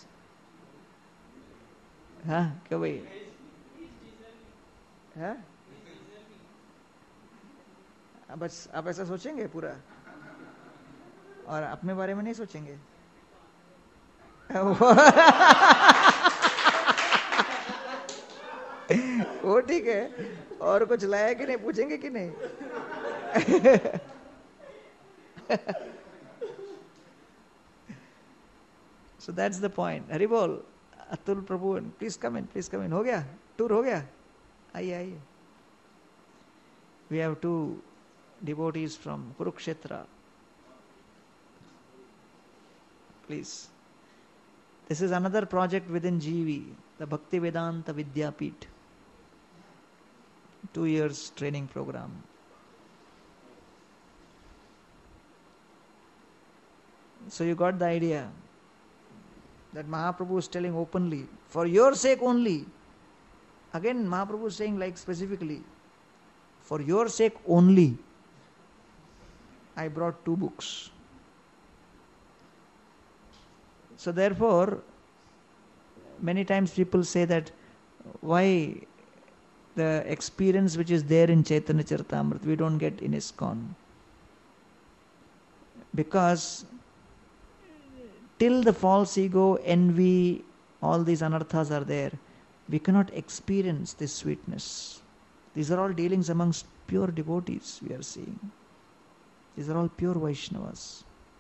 Huh? Kya bhai? Huh? बस आप ऐसा सोचेंगे पूरा और अपने बारे में नहीं सोचेंगे वो ठीक है और कुछ लाया कि नहीं पूछेंगे कि नहीं So that's the point. Hari Bol, Atul Prabhu, please come in, please come in. हो गया? Tour हो गया? आइए आइए. We have two devotees from Kurukshetra. Please. This is another project within G V, the Bhakti Vedanta Vidyapit. Two years training program. So you got the idea that Mahaprabhu is telling openly, for your sake only. Again, Mahaprabhu is saying like specifically, for your sake only, I brought two books. So therefore, many times people say that why the experience which is there in Chaitanya Charitamrita we don't get in ISKCON. Because till the false ego, envy, all these anarthas are there, we cannot experience this sweetness. These are all dealings amongst pure devotees we are seeing. These are all pure Vaishnavas.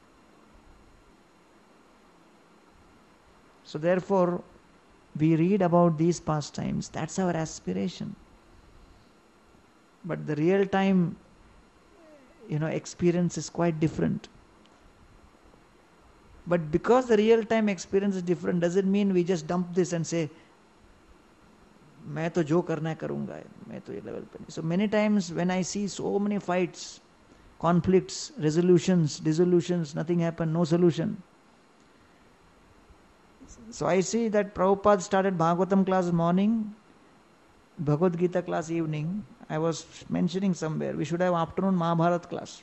So therefore, we read about these pastimes. That's our aspiration. But the real time, you know, experience is quite different. But because the real time experience is different, doesn't mean we just dump this and say, मैं तो जो करना है करूँगा, मैं तो ये level पे नहीं. So many times when I see so many fights, conflicts, resolutions, dissolutions, nothing happened, no solution. So I see that Prabhupada started Bhagavatam class morning, Bhagavad Gita class evening. I was mentioning somewhere, we should have afternoon Mahabharat class.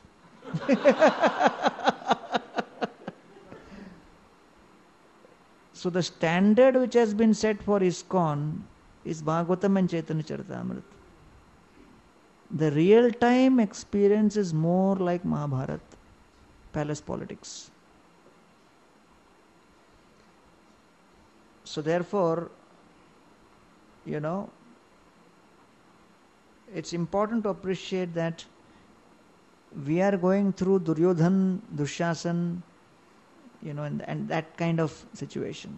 So the standard which has been set for ISKCON is Bhagavatam and Chaitanya Charitamrita. The real time experience is more like Mahabharata, palace politics. So therefore, you know, it's important to appreciate that we are going through Duryodhan, Dushasan, you know, and, and that kind of situation.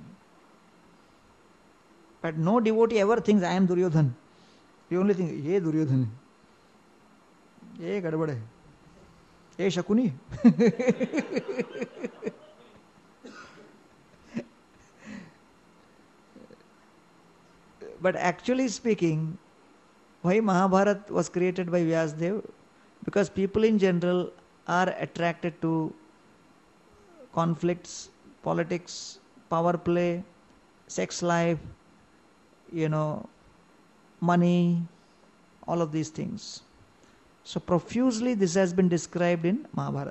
But no devotee ever thinks, I am Duryodhan. We only think, ye Duryodhan, ye gadbad hai, ye Shakuni. But actually speaking, why Mahabharata was created by Vyasdev? Because people in general are attracted to conflicts, politics, power play, sex life, you know, money, all of these things. So profusely this has been described in Mahabharata.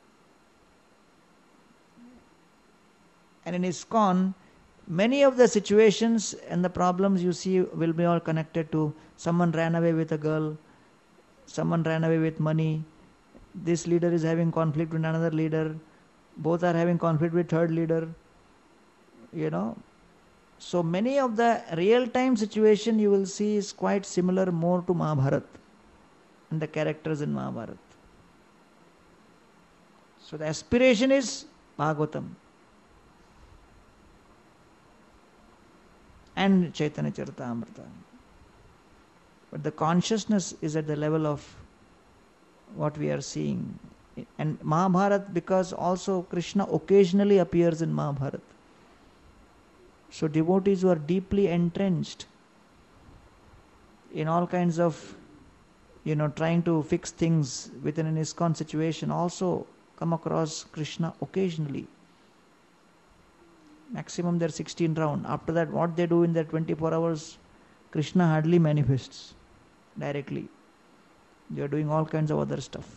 And in ISKCON, many of the situations and the problems you see will be all connected to someone ran away with a girl, someone ran away with money, this leader is having conflict with another leader, both are having conflict with third leader, you know. So many of the real-time situation you will see is quite similar more to Mahabharata and the characters in Mahabharata. So the aspiration is Bhagavatam and Chaitanya Charitamrita. But the consciousness is at the level of what we are seeing. And Mahabharata, because also Krishna occasionally appears in Mahabharata. So devotees who are deeply entrenched in all kinds of, you know, trying to fix things within an ISKCON situation also come across Krishna occasionally. Maximum they're sixteen round. After that, what they do in their twenty-four hours, Krishna hardly manifests directly. They are doing all kinds of other stuff.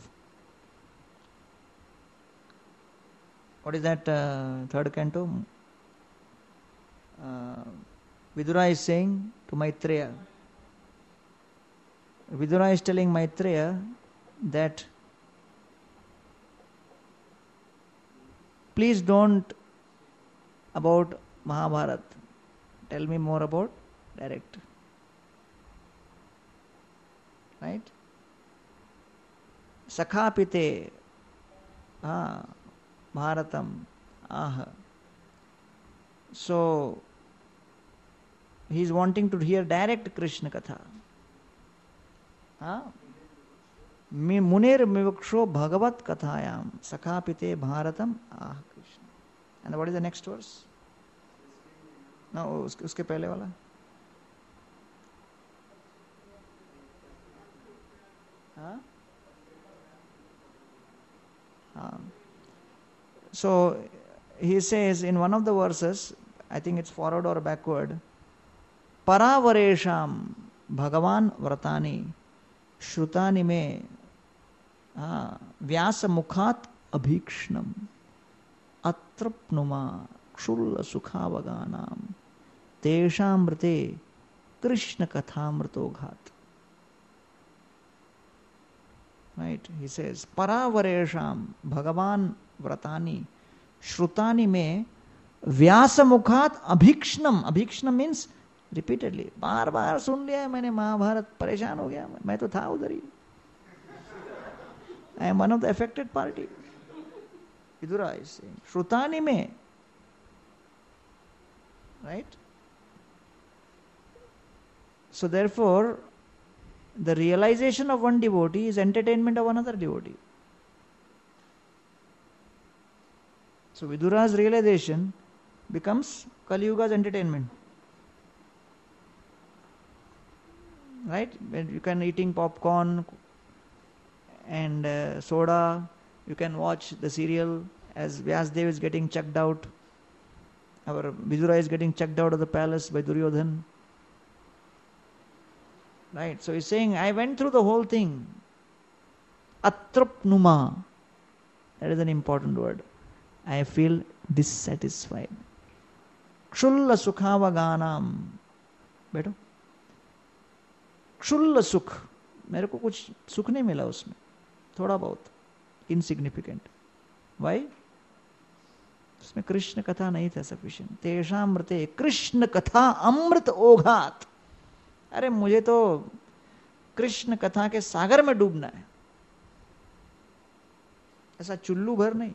What is that uh, third canto? Uh, Vidura is saying to Maitreya. Vidura is telling Maitreya that please don't about Mahabharata. Tell me more about direct. Right? Sakhapite. Ah, Bharatam. Ah. So, he is wanting to hear direct Krishna Katha. Ah? Munir mivaksho bhagavat kathayam sakhapite bharatam ah Krishna. And what is the next verse? No, uske, uske pehle wala. Huh? Ah. So he says in one of the verses, I think it's forward or backward, Paravaresham Bhagavan Vratani Shrutani me ah, Vyasa Mukhat Abhikshnam Atrapnuma Kshulla Sukhavaganam Teshamrite Krishna Kathamritoghat. Right? He says, Paravaresham Bhagavan Vratani Shrutani me Vyasa Mukhat Abhikshnam. Abhikshnam means repeatedly. बार बार सुन लिया मैंने महाभारत, परेशान हो गया मैं तो था उधर ही. I am one of the affected party. Vidura is saying, Shrutani me. Right? So therefore, the realization of one devotee is entertainment of another devotee. So Vidura's realization becomes Kali Yuga's entertainment. Right? When you can eating popcorn and uh, soda, you can watch the serial as Vyasdev is getting chucked out. Our Vidura is getting chucked out of the palace by Duryodhan. Right? So he's saying, I went through the whole thing. Atrapnuma. That is an important word. I feel dissatisfied. Kshulla Sukhavaganam. Beto? Kshulla Sukh. मेरे को कुछ सुख नहीं मिला उसमें. थोड़ा बहुत. Insignificant. Why? उसमें कृष्ण कथा नहीं था sufficient. तेषामृते कृष्ण कथा अमृत ओघात. अरे मुझे तो कृष्ण कथा के सागर में डूबना है, ऐसा चुल्लू भर नहीं.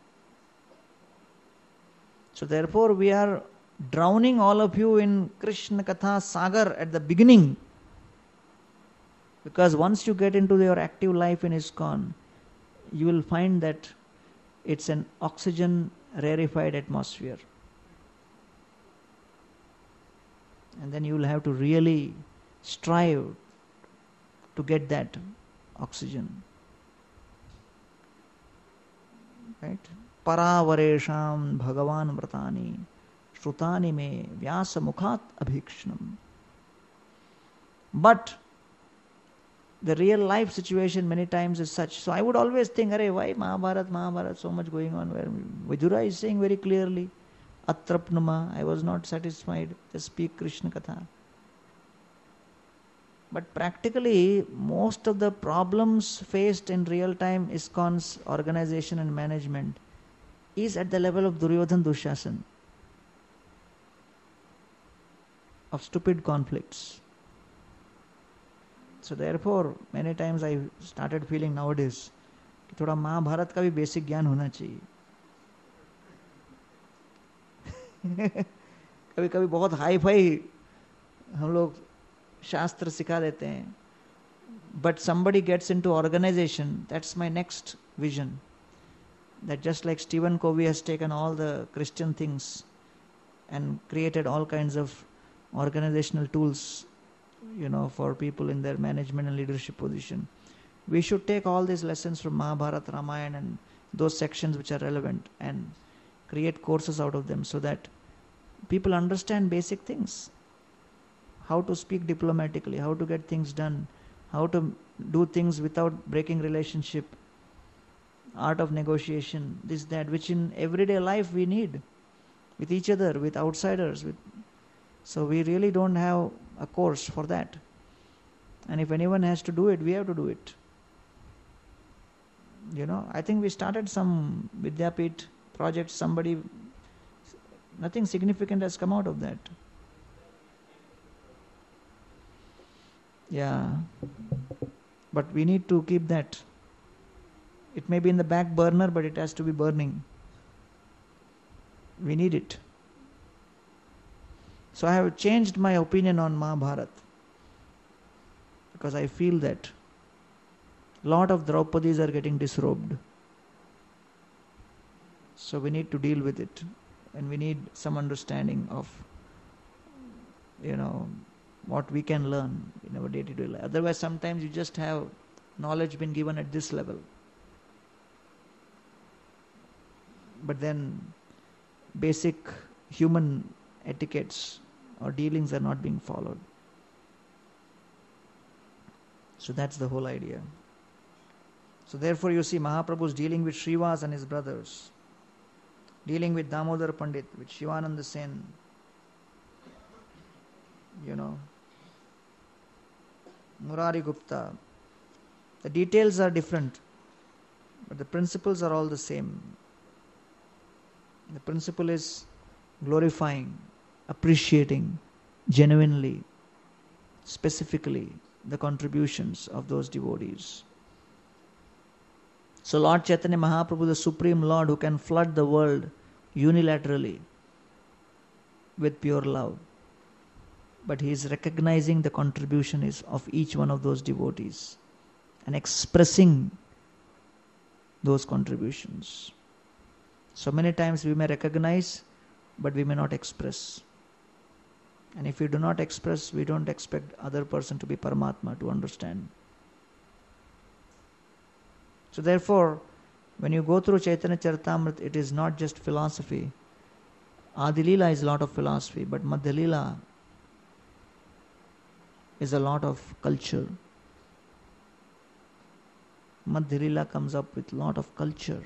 So therefore we are drowning all of you in Krishna Katha Sagar at the beginning, because once you get into your active life in ISKCON, you will find that it's an oxygen rarefied atmosphere. And then you will have to really strive to get that oxygen. Right? परावरेशाम भगवान व्रतानि श्रुतानि मे व्यास मुखात अभीक्ष्णम. But the real life situation many times is such. So I would always think, Arey, why Mahabharat, Mahabharat, so much going on, where Vidura is saying very clearly, Atrapnuma, I was not satisfied, just speak Krishna Katha. But practically, most of the problems faced in real time ISKCON's organization and management is at the level of Duryodhan Dushasan, of stupid conflicts. So therefore, many times I started feeling nowadays कि थोड़ा महाभारत का भी basic ज्ञान होना चाहिए. कभी कभी बहुत हाई फाई हम लोग शास्त्र सिखा देते हैं. But somebody gets into organization, that's my next vision. That just like Stephen Covey has taken all the Christian things and created all kinds of organizational tools, you know, for people in their management and leadership position. We should take all these lessons from Mahabharata, Ramayana and those sections which are relevant and create courses out of them so that people understand basic things. How to speak diplomatically, how to get things done, how to do things without breaking relationship, art of negotiation, this, that, which in everyday life we need with each other, with outsiders. With so we really don't have a course for that. And if anyone has to do it, we have to do it. You know, I think we started some Vidyapit project, somebody, nothing significant has come out of that. Yeah. But we need to keep that. It may be in the back burner, but it has to be burning. We need it. So I have changed my opinion on Mahabharata because I feel that a lot of Draupadis are getting disrobed. So we need to deal with it, and we need some understanding of, you know, what we can learn in our day-to-day life. Otherwise, sometimes you just have knowledge been given at this level, but then basic human etiquettes or dealings are not being followed. So that's the whole idea. So therefore you see Mahaprabhu is dealing with Srivas and his brothers, dealing with Damodar Pandit, with Shivananda Sen, you know, Murari Gupta. The details are different, but the principles are all the same. The principle is glorifying, appreciating genuinely, specifically the contributions of those devotees. So Lord Chaitanya Mahaprabhu, the Supreme Lord who can flood the world unilaterally with pure love, but he is recognizing the contribution is of each one of those devotees and expressing those contributions. So many times we may recognize, but we may not express. And if we do not express, we don't expect other person to be Paramatma, to understand. So therefore, when you go through Chaitanya Charitamrita, it is not just philosophy. Adi Leela is a lot of philosophy, but Madhya Leela is a lot of culture. Madhya Leela comes up with a lot of culture.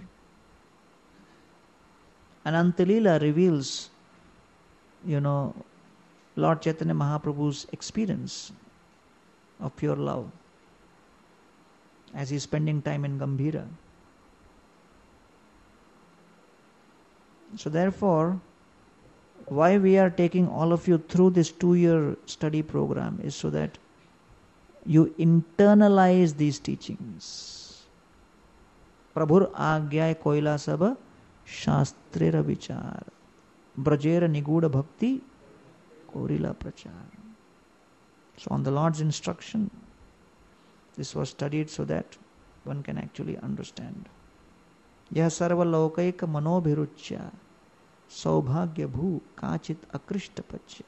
And Anta Leela reveals, you know, Lord Chaitanya Mahaprabhu's experience of pure love as he is spending time in Gambhira. So therefore, why we are taking all of you through this two-year study program is so that you internalize these teachings. Prabhur Agyay Koila Saba Shastrera Vichar Brajera Niguda Bhakti Korila Prachar. So on the Lord's instruction, this was studied so that one can actually understand. Yah sarva lokaika manobhiruchya saubhagya bhu kachit akrishta pachya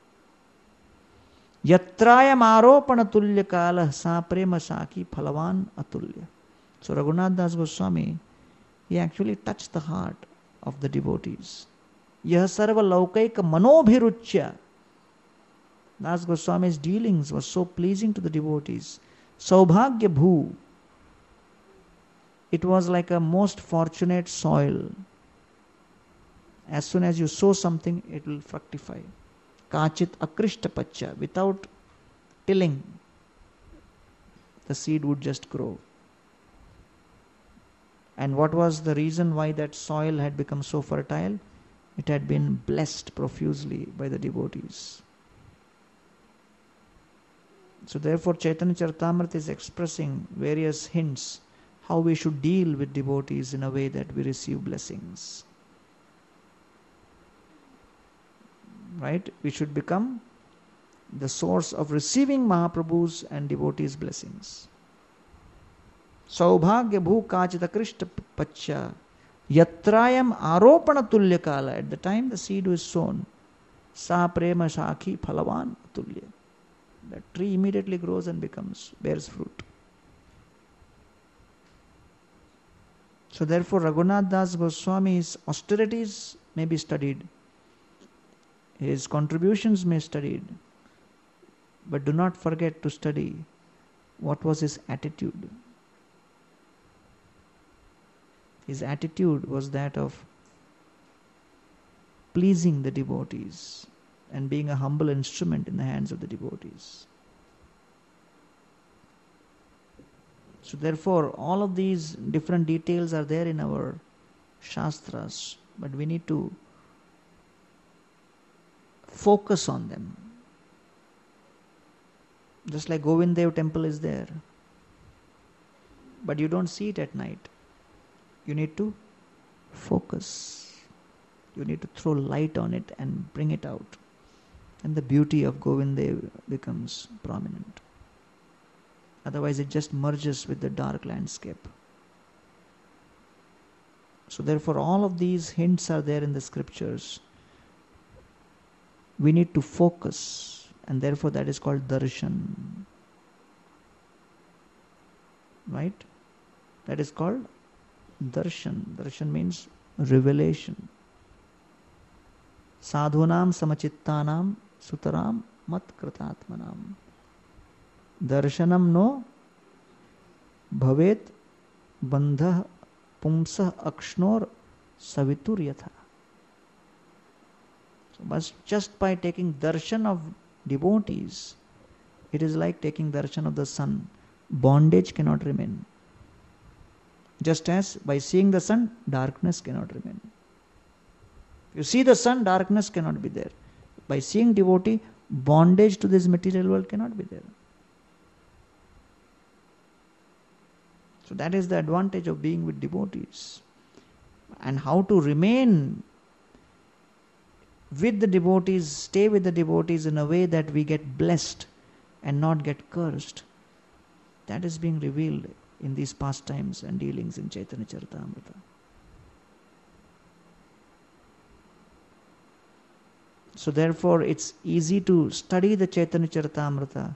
yatraya maropana tulya kala sa prema saki phalavan atulya. So Raghunath Das Goswami He actually touched the heart of the devotees. Yah sarva laukaika manobhiruchya. Das Goswami's dealings were so pleasing to the devotees. Saubhagya bhu. It was like a most fortunate soil. As soon as you sow something, it will fructify. Kachit akrishta pacha. Without tilling, the seed would just grow. And what was the reason why that soil had become so fertile? It had been blessed profusely by the devotees. So therefore Chaitanya Charitamrita is expressing various hints how we should deal with devotees in a way that we receive blessings. Right? We should become the source of receiving Mahaprabhu's and devotees' blessings. Saubhagya bhu kachita krishta pacha yatrayam aropana tulya kala. At the time the seed was sown, sa prema shakhi phalavan tulya. The tree immediately grows and becomes, bears fruit. So therefore Raghunath Das Goswami's austerities may be studied. His contributions may be studied. But do not forget to study what was his attitude. His attitude was that of pleasing the devotees and being a humble instrument in the hands of the devotees. So therefore, all of these different details are there in our Shastras, but we need to focus on them. Just like Govind Dev temple is there, but you don't see it at night. You need to focus. You need to throw light on it and bring it out. And the beauty of Govind Dev becomes prominent. Otherwise it just merges with the dark landscape. So therefore all of these hints are there in the scriptures. We need to focus, and therefore that is called darshan. Right? That is called darshan. Darshan means revelation. Sadhunam samachittanam sutaram mat kritatmanam. Darshanam no bhavet bandha pumsah akshnor savitur yatha. So but just by taking darshan of devotees, it is like taking darshan of the sun. Bondage cannot remain. Just as by seeing the sun, darkness cannot remain. If you see the sun, darkness cannot be there. By seeing devotee, bondage to this material world cannot be there. So that is the advantage of being with devotees. And how to remain with the devotees, stay with the devotees in a way that we get blessed and not get cursed. That is being revealed in these pastimes and dealings in Chaitanya Charitamrita. So therefore it's easy to study the Chaitanya Charitamrita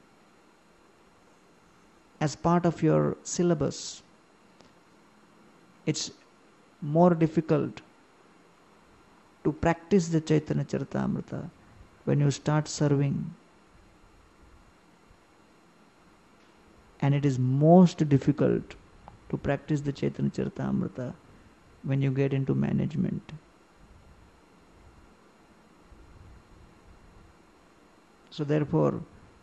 as part of your syllabus. It's more difficult to practice the Chaitanya Charitamrita when you start serving. And it is most difficult to practice the Chaitanya Charitamrita when you get into management. So therefore,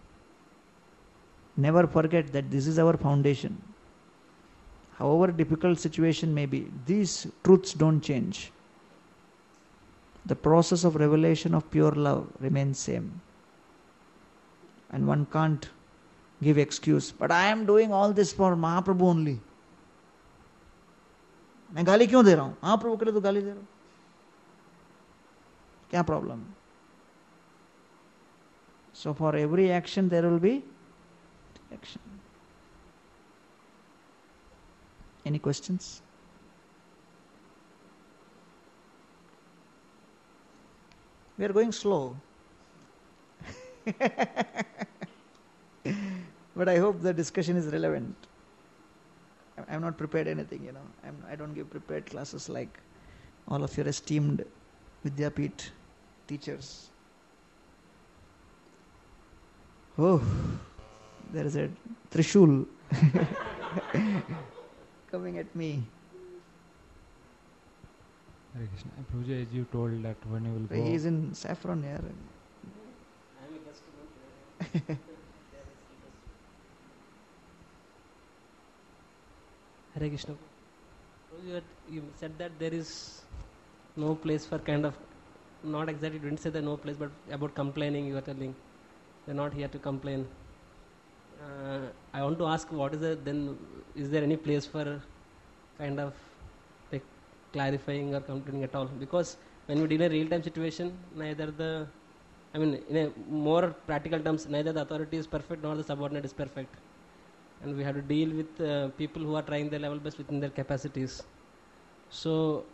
never forget that this is our foundation. However difficult situation may be, these truths don't change. The process of revelation of pure love remains same. And one can't give excuse, but I am doing all this for Mahaprabhu only. मैं गाली क्यों दे रहा हूं? महाप्रभु के लिए तो गाली दे रहा हूं. क्या problem? So for every action there will be action. Any questions? We are going slow. But I hope the discussion is relevant. I'm not prepared anything, you know. I'm, I don't give prepared classes like all of your esteemed Vidyapeeth teachers. Oh, there is a Trishul coming at me. Hare Krishna. Prabhuji, as you told that when you will go... He is in Saffron here. I am a guest student. Hare Krishna. Prabhuji, you said that there is no place for kind of, not exactly, you didn't say that no place, but about complaining you are telling. They're not here to complain. Uh, I want to ask, what is the, then, is there any place for kind of like clarifying or complaining at all? Because when we deal in a real-time situation, neither the, I mean, in a more practical terms, neither the authority is perfect nor the subordinate is perfect. And we have to deal with uh, people who are trying their level best within their capacities. So,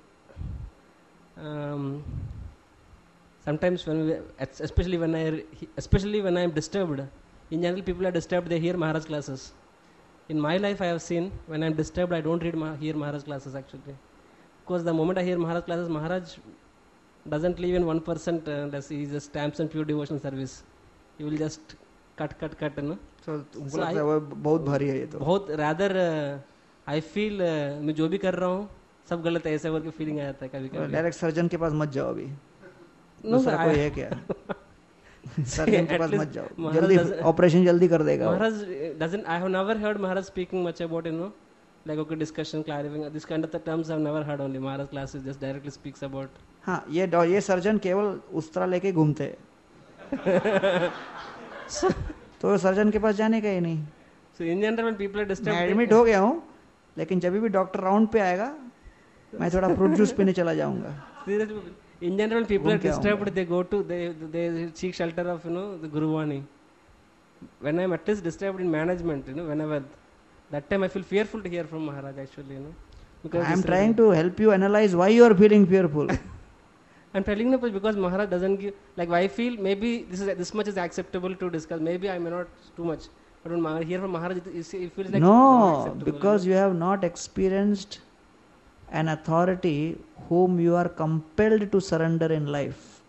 um, sometimes when we, especially when I, especially when I am disturbed, in general people are disturbed, they hear Maharaj classes. In my life I have seen, when I am disturbed, I don't read Ma- hear Maharaj classes actually. Because the moment I hear Maharaj classes, Maharaj doesn't leave in one percent uh, unless he just stamps and pure devotional service. He will just cut, cut, cut, you know. So, तुमको So लगता I- है वो बहुत भारी है ये तो. बहुत rather आई फील मैं जो भी कर रहा हूँ सब गलत है, ऐसा करके फीलिंग आ जाता है कभी कभी. डायरेक्ट सर्जन के पास मत जाओ अभी. No, दूसरा sir, कोई I- है क्या? सर्जन के At पास least मत जाओ. Maharaj जल्दी doesn't- ऑपरेशन जल्दी कर देगा वो. Maharaj doesn't, I have never heard Maharaj speaking much about, you know, like okay, discussion, clarifying, this kind of the terms I've never heard only. Maharaj classes just directly speaks about. हाँ, ये डॉ- ये surgeon केवल उस्तरा लेके घूमते हैं. तो surgeon के पास जाने का ही नहीं. So in general when people are मैं disturbed, एडमिट हो गया हूँ, लेकिन जब भी डॉक्टर राउंड पे आएगा मैं थोड़ा फ्रूट जूस पीने चला जाऊंगा. seriously, in general when people are घूम के disturbed, आऊंगा. they go to, they they seek shelter of, you know, the Guruvani. When I'm at least disturbed in management, you know, whenever, that time I feel fearful to hear from Maharaj actually, you know. Because I am this- trying to help you analyze why you are feeling fearful. I'm telling you because Maharaj doesn't give, like I feel maybe this is this much is acceptable to discuss. Maybe I may not too much, but when Maharaj, hear from Maharaj, it, it feels like not No, acceptable, because you you have not experienced an authority whom you are compelled to surrender in life.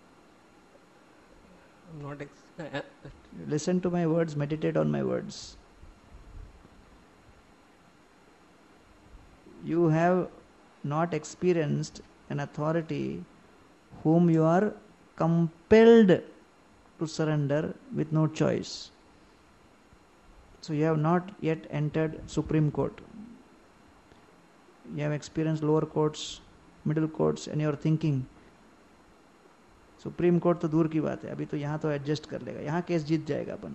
know. I'm not. Ex- uh, uh, Listen to my words, meditate on my words. You have not experienced an authority whom you are compelled to surrender with no choice. So you have not yet entered Supreme Court. You have experienced lower courts, middle courts, and you are thinking supreme court तो दूर की बात है, अभी तो यहाँ तो adjust कर लेगा, यहाँ केस जीत जाएगा अपन.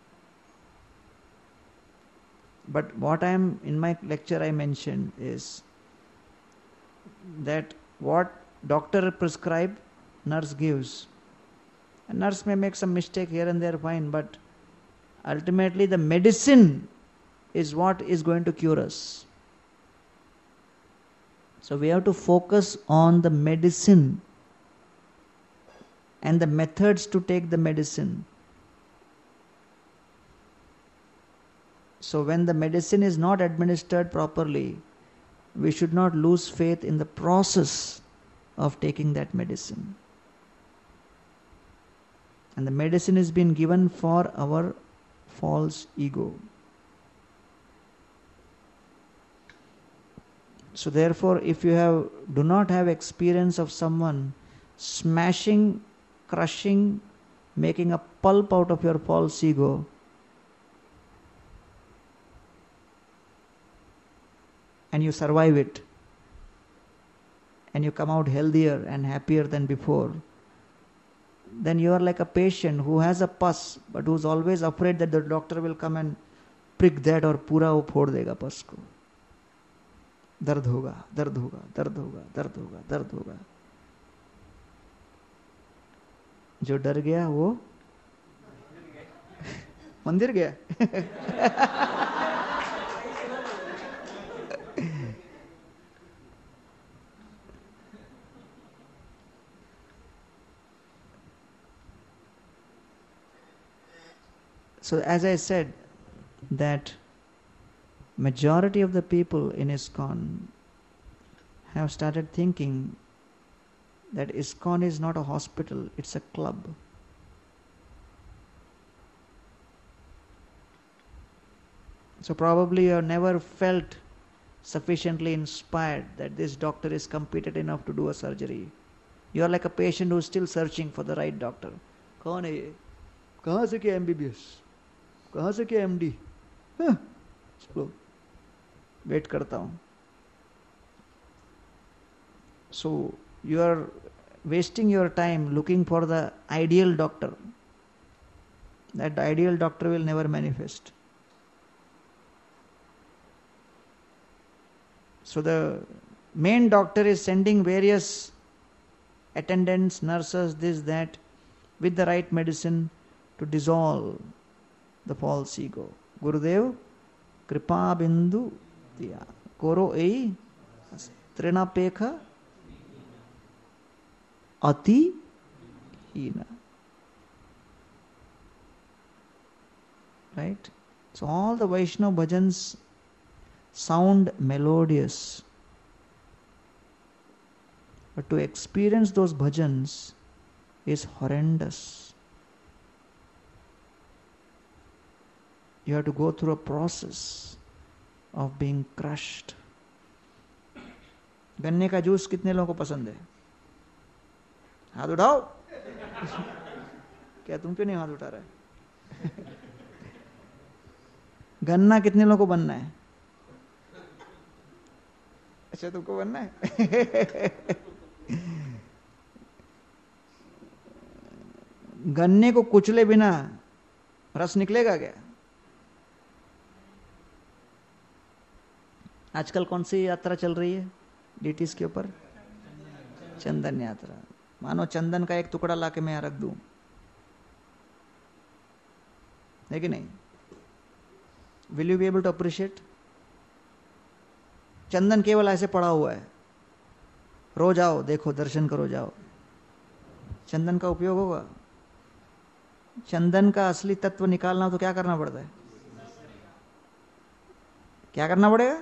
But what I am in my lecture I mentioned is that what doctor prescribe, nurse gives. A nurse may make some mistake here and there, fine, but ultimately the medicine is what is going to cure us. So we have to focus on the medicine and the methods to take the medicine. So when the medicine is not administered properly, we should not lose faith in the process of taking that medicine. And the medicine is being given for our false ego. So therefore, if you have do not have experience of someone smashing, crushing, making a pulp out of your false ego, and you survive it, and you come out healthier and happier than before, then you are like a patient who has a pus but who is always afraid that the doctor will come and prick that और पूरा वो फोड़ देगा पस को. दर्द होगा, दर्द होगा, दर्द होगा, दर्द होगा, दर्द होगा. जो डर गया वो मंदिर गया. So as I said that majority of the people in ISKCON have started thinking that ISKCON is not a hospital, it's a club. So probably you have never felt sufficiently inspired that this doctor is competent enough to do a surgery. You are like a patient who is still searching for the right doctor. कौन है ये? कहाँ से किया M B B S? कहाँ से किया M D? हाँ, चलो वेट करता हूँ. So you are wasting your time looking for the ideal doctor. That ideal doctor will never manifest. So the main doctor is sending various attendants, nurses, this, that, with the right medicine to dissolve the false ego. Gurudev, Kripa Bindu, Diya. Koro ei, Trinapekha, Ati Hina. Right? So all the Vaishnava bhajans sound melodious. But to experience those bhajans is horrendous. You have to go through a process of being crushed. गन्ने का juice कितने लोगों को पसंद है? हाथ उठाओ. क्या तुम क्यों नहीं हाथ उठा रहे? गन्ना कितने लोगों को बनना है? अच्छा तुमको बनना है? गन्ने को कुचले बिना रस निकलेगा क्या? आजकल कौन सी यात्रा चल रही है डीटीज के ऊपर? चंदन यात्रा. मानो चंदन का एक टुकड़ा लाके मैं यहां रख दूं, है कि नहीं? Will you be able to appreciate? चंदन केवल ऐसे पड़ा हुआ है. रोज आओ, देखो, दर्शन करो, जाओ. चंदन का उपयोग होगा? चंदन का असली तत्व निकालना हो तो क्या करना पड़ता है? क्या करना पड़ेगा?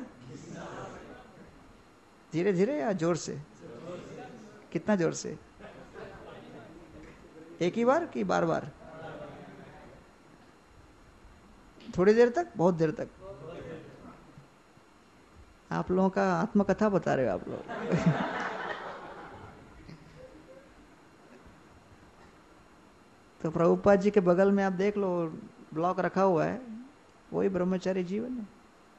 धीरे धीरे या जोर से? कितना जोर से? एक ही बार कि बार बार? थोड़ी देर तक, बहुत देर तक? आप लोगों का आत्मकथा बता रहे हो आप लोग. तो प्रभुपाद जी के बगल में आप देख लो, ब्लॉक रखा हुआ है, वही ब्रह्मचारी जीवन है.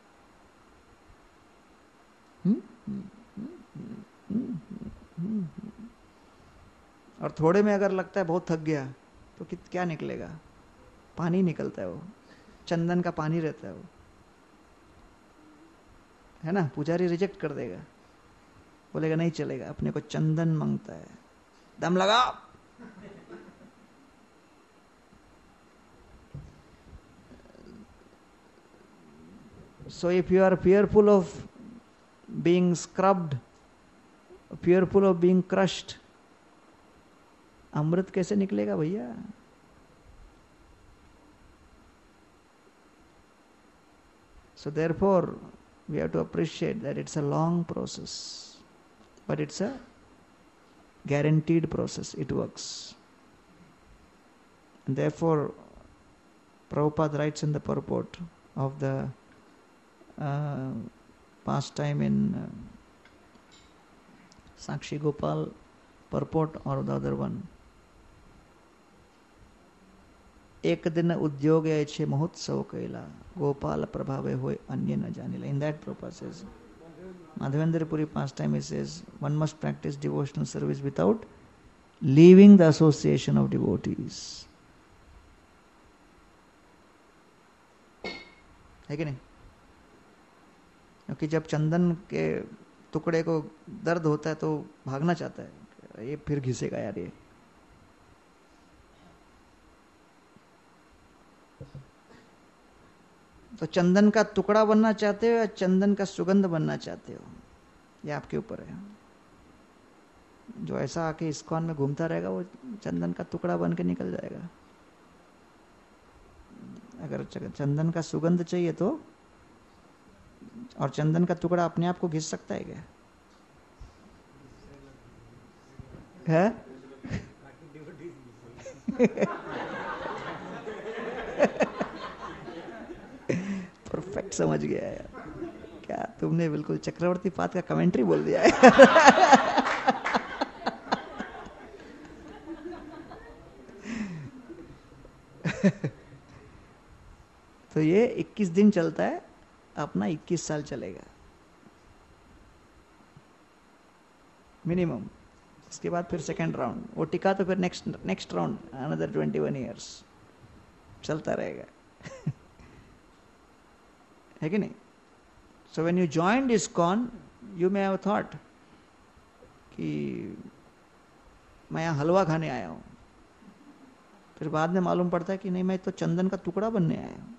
हुँ? और थोड़े में अगर लगता है बहुत थक गया तो कित क्या निकलेगा? पानी निकलता है. वो चंदन का पानी रहता है वो, है ना? पुजारी रिजेक्ट कर देगा, बोलेगा नहीं चलेगा, अपने को चंदन मांगता है. दम लगाओ. So if you are fearful of being scrubbed, fearful of being crushed, अमृत कैसे निकलेगा भैया? So therefore we have to appreciate that it's a long process, but it's a guaranteed process. It works. And therefore Prabhupada writes in the purport of the uh, pastime in uh, Sakshi Gopal purport, or the other one, एक दिन उद्योग ऐछे महोत्सव कैला गोपाल प्रभावे होय अन्य न जानिला. In that Prabhupada says, Madhavendra Puri pastime, he says, one must practice devotional service without leaving the association of devotees. है कि नहीं? क्योंकि जब चंदन के टुकड़े को दर्द होता है तो भागना चाहता है, ये फिर घिसेगा यार ये. तो चंदन का टुकड़ा बनना चाहते हो या चंदन का सुगंध बनना चाहते हो, ये आपके ऊपर है. जो ऐसा आके इस्कॉन में घूमता रहेगा वो चंदन का टुकड़ा बन के निकल जाएगा. अगर चंदन का सुगंध चाहिए तो और चंदन का टुकड़ा अपने आप को घिस सकता है क्या? है? परफेक्ट समझ गया यार, क्या तुमने बिल्कुल चक्रवर्ती पाठ का कमेंट्री बोल दिया है। तो ये इक्कीस दिन चलता है, अपना इक्कीस साल चलेगा मिनिमम। इसके बाद फिर सेकेंड राउंड, वो टिका तो फिर next next round another twenty one years चलता रहेगा। है कि नहीं? So when you joined ISKCON you may have thought कि मैं यहाँ हलवा खाने आया हूँ, फिर बाद में मालूम पड़ता है कि नहीं, मैं तो चंदन का टुकड़ा बनने आया हूँ।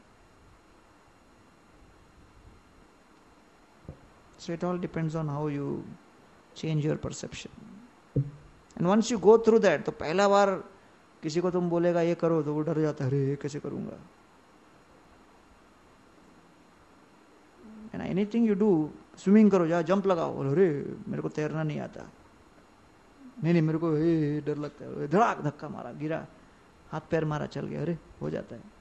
So it all depends on how you change your perception. And once you go through that, तो पहला बार किसी को तुम बोलेगा ये करो तो वो डर जाता है, अरे ये कैसे करूंगा। And anything you do, swimming करो, जा जंप लगाओ, अरे मेरे को तैरना नहीं आता, नहीं नहीं मेरे को ए, डर लगता है, धड़ाक धक्का मारा, गिरा, हाथ पैर मारा, चल गया, अरे हो जाता है।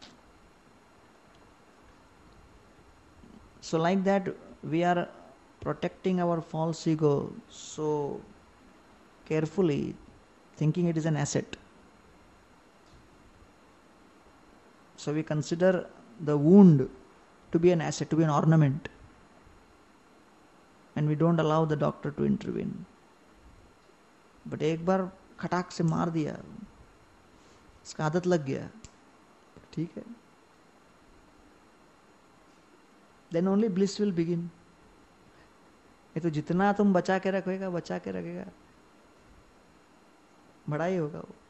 So like that we are protecting our false ego so carefully, thinking it is an asset. So we consider the wound to be an asset, to be an ornament, and we don't allow the doctor to intervene. But एक बार खटाक से मार दिया, उसका आदत लग गया, ठीक है, then only bliss will begin. ये तो जितना तुम बचा के रखेगा बचा के रखेगा बड़ा ही होगा वो।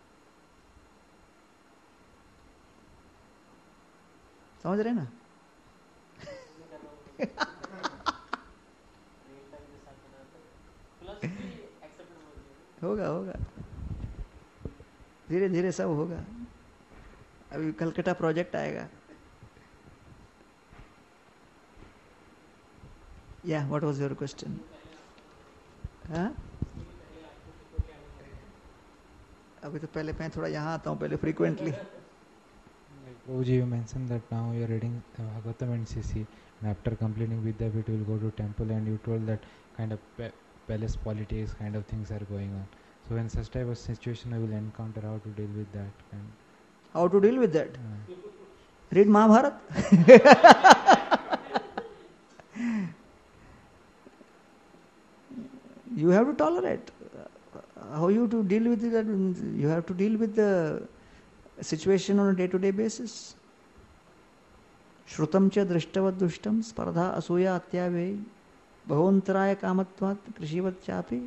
समझ रहे ना? होगा होगा धीरे धीरे सब होगा। अभी कलकत्ता प्रोजेक्ट आएगा। Yeah, what was your question? हाँ? अभी तो पहले मैं थोड़ा यहाँ आता हूँ पहले frequently. Like Prabhuji, you mentioned that now you are reading uh, Bhagavatam and C C, and after completing Vidyapith you will go to temple, and you told that kind of pa- palace politics kind of things are going on. So when such type of situation I will encounter, how to deal with that? And How to deal with that? uh, Read Mahabharata. You have to tolerate. How you to deal with that? You have to deal with the situation on a day-to-day basis. Shrutam cha drishtavad dushtam spardha asuya atyave bhavantaraaya kamatvat krishivat chapi.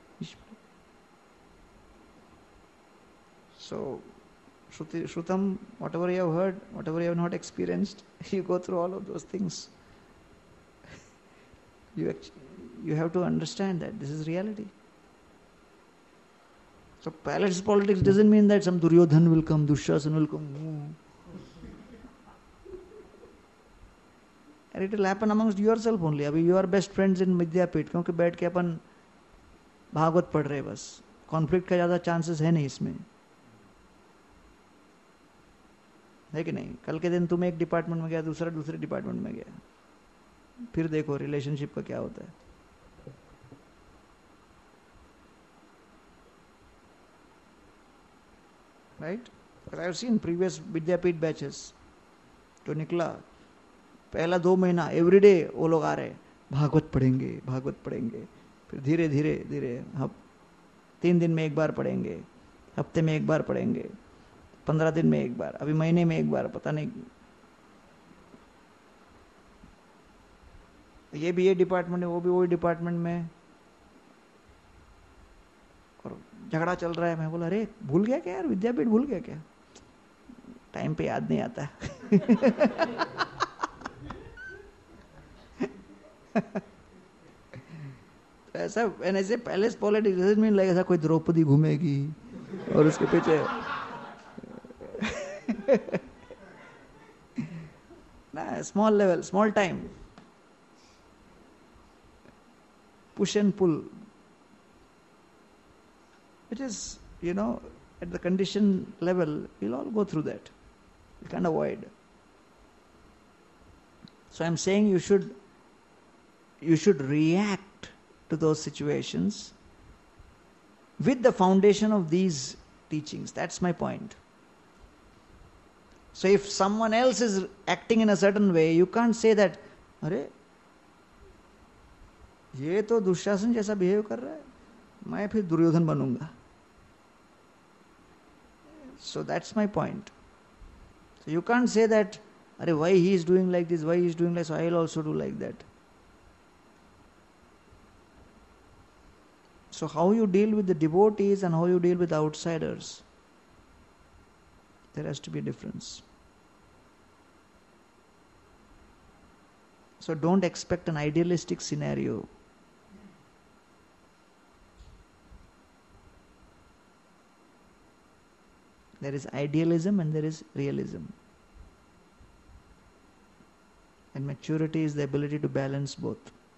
So, shruti, shrutam, whatever you have heard, whatever you have not experienced, you go through all of those things. You actually, you have to understand that this is reality. So palace politics doesn't mean that some Duryodhan will come, Dushasana will come. And it will happen amongst yourself only. Abhi you are best friends in Vidyapith, क्योंकि बैठ के अपन भागवत पढ़ रहे बस. Conflict का ज़्यादा chances है नहीं इसमें, है कि नहीं? कल के दिन तुम एक डिपार्टमेंट में गया, दूसरा दूसरे डिपार्टमेंट में गया, फिर देखो रिलेशनशिप का क्या होता है. Right? Because I have seen previous Vidyapith batches. तो निकला पहला दो महीना एवरीडे वो लोग आ रहे, भागवत पढ़ेंगे भागवत पढ़ेंगे, फिर धीरे धीरे धीरे हम तीन दिन में एक बार पढ़ेंगे, हफ्ते में एक बार पढ़ेंगे, पंद्रह दिन में एक बार, अभी महीने में एक बार, पता नहीं. ये भी ये डिपार्टमेंट है, वो भी वही डिपार्टमेंट में, और झगड़ा चल रहा है. मैं बोला अरे भूल गया क्या यार, विद्यापीठ भूल गया क्या? टाइम पे याद नहीं आता. तो ऐसा ऐसे palace politics doesn't mean like ऐसा कोई द्रौपदी घूमेगी और उसके पीछे ना, small level, small time. push and pull. It is, you know, at the condition level, we'll all go through that. You can't avoid. So I'm saying you should, you should react to those situations with the foundation of these teachings. That's my point. So if someone else is acting in a certain way, you can't say that, अरे ये तो दुशासन जैसा behave कर रहा है, मैं फिर दुर्योधन बनूंगा. So that's my point. So you can't say that, अरे why he is doing like this, why he is doing like, so I will also do like that. So how you deal with the devotees and how you deal with outsiders, there has to be a difference. So don't expect an idealistic scenario. There is idealism and there is realism. And maturity is the ability to balance both.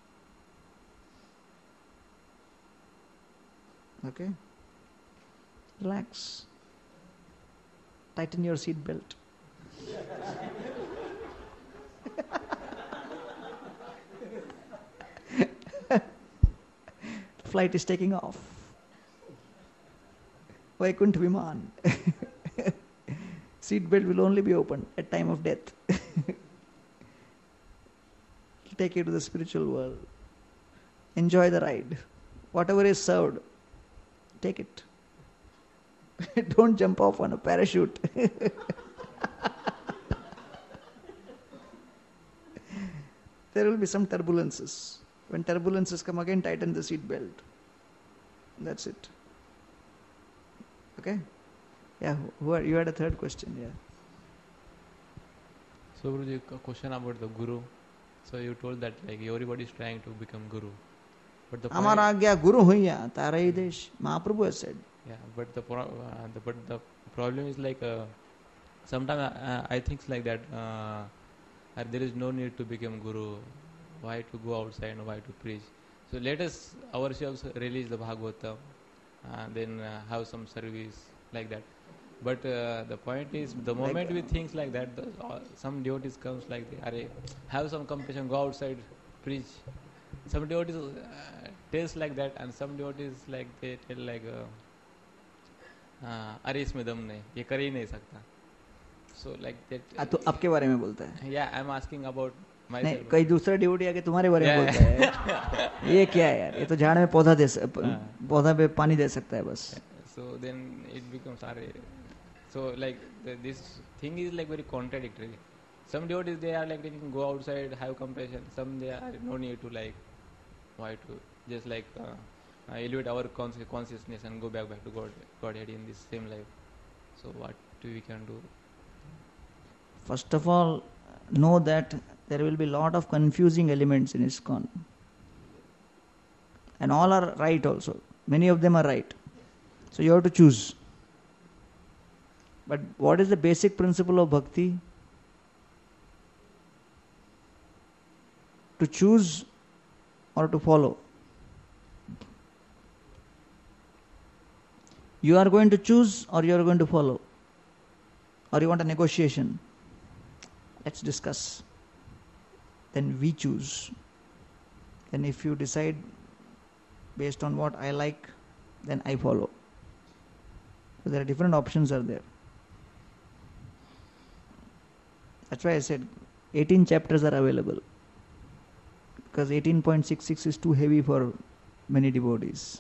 Okay? Relax. Tighten your seat belt. Flight is taking off. Vaikuntha Viman. Seat belt will only be opened at time of death. Take you to the spiritual world. Enjoy the ride. Whatever is served, take it. Don't jump off on a parachute. There will be some turbulences. When turbulences come again, tighten the seat belt. That's it. Okay? Yeah, who are, you had a third question, yeah. So Guruji, a question about the Guru. So you told that like everybody is trying to become Guru. But the Amar agya Guru huiya, tarai desh. Mahaprabhu has said. Yeah, but the, pro- uh, the but the problem is like uh, sometimes uh, I think like that uh, uh, there is no need to become Guru. Why to go outside and why to preach? So let us ourselves release the Bhagavatam and then uh, have some service like that. But uh, the point is, the moment like, we think like that, the, uh, some devotees comes like, Arey, have some compassion, go outside, preach. Some devotees uh, taste like that, and some devotees like they tell like, अरे इसमें दम नहीं, ये कर ही नहीं सकता. So like that. आ, तो आपके बारे में बोलता है. Yeah, I'm asking about myself. नहीं, कोई दूसरा डिवोटी आके तुम्हारे बारे में बोलता है. ये क्या है यार? ये तो झाड़ में पौधा दे पौधा पे पानी दे सकता है बस. So then it becomes अरे. So like the, this thing is like very contradictory. Some devotees they are like they can go outside, have compassion. Some they are no need to like why to just like uh, uh, elevate our consci- consciousness and go back back to God Godhead in this same life. So what do we can do? First of all, know that there will be a lot of confusing elements in ISKCON. And all are right also. Many of them are right. So you have to choose. But what is the basic principle of bhakti? To choose or to follow. You are going to choose or you are going to follow. Or you want a negotiation. Let's discuss. Then we choose. Then if you decide based on what I like, then I follow. So there are different options are there. That's why I said eighteen chapters are available. Because eighteen point six six is too heavy for many devotees.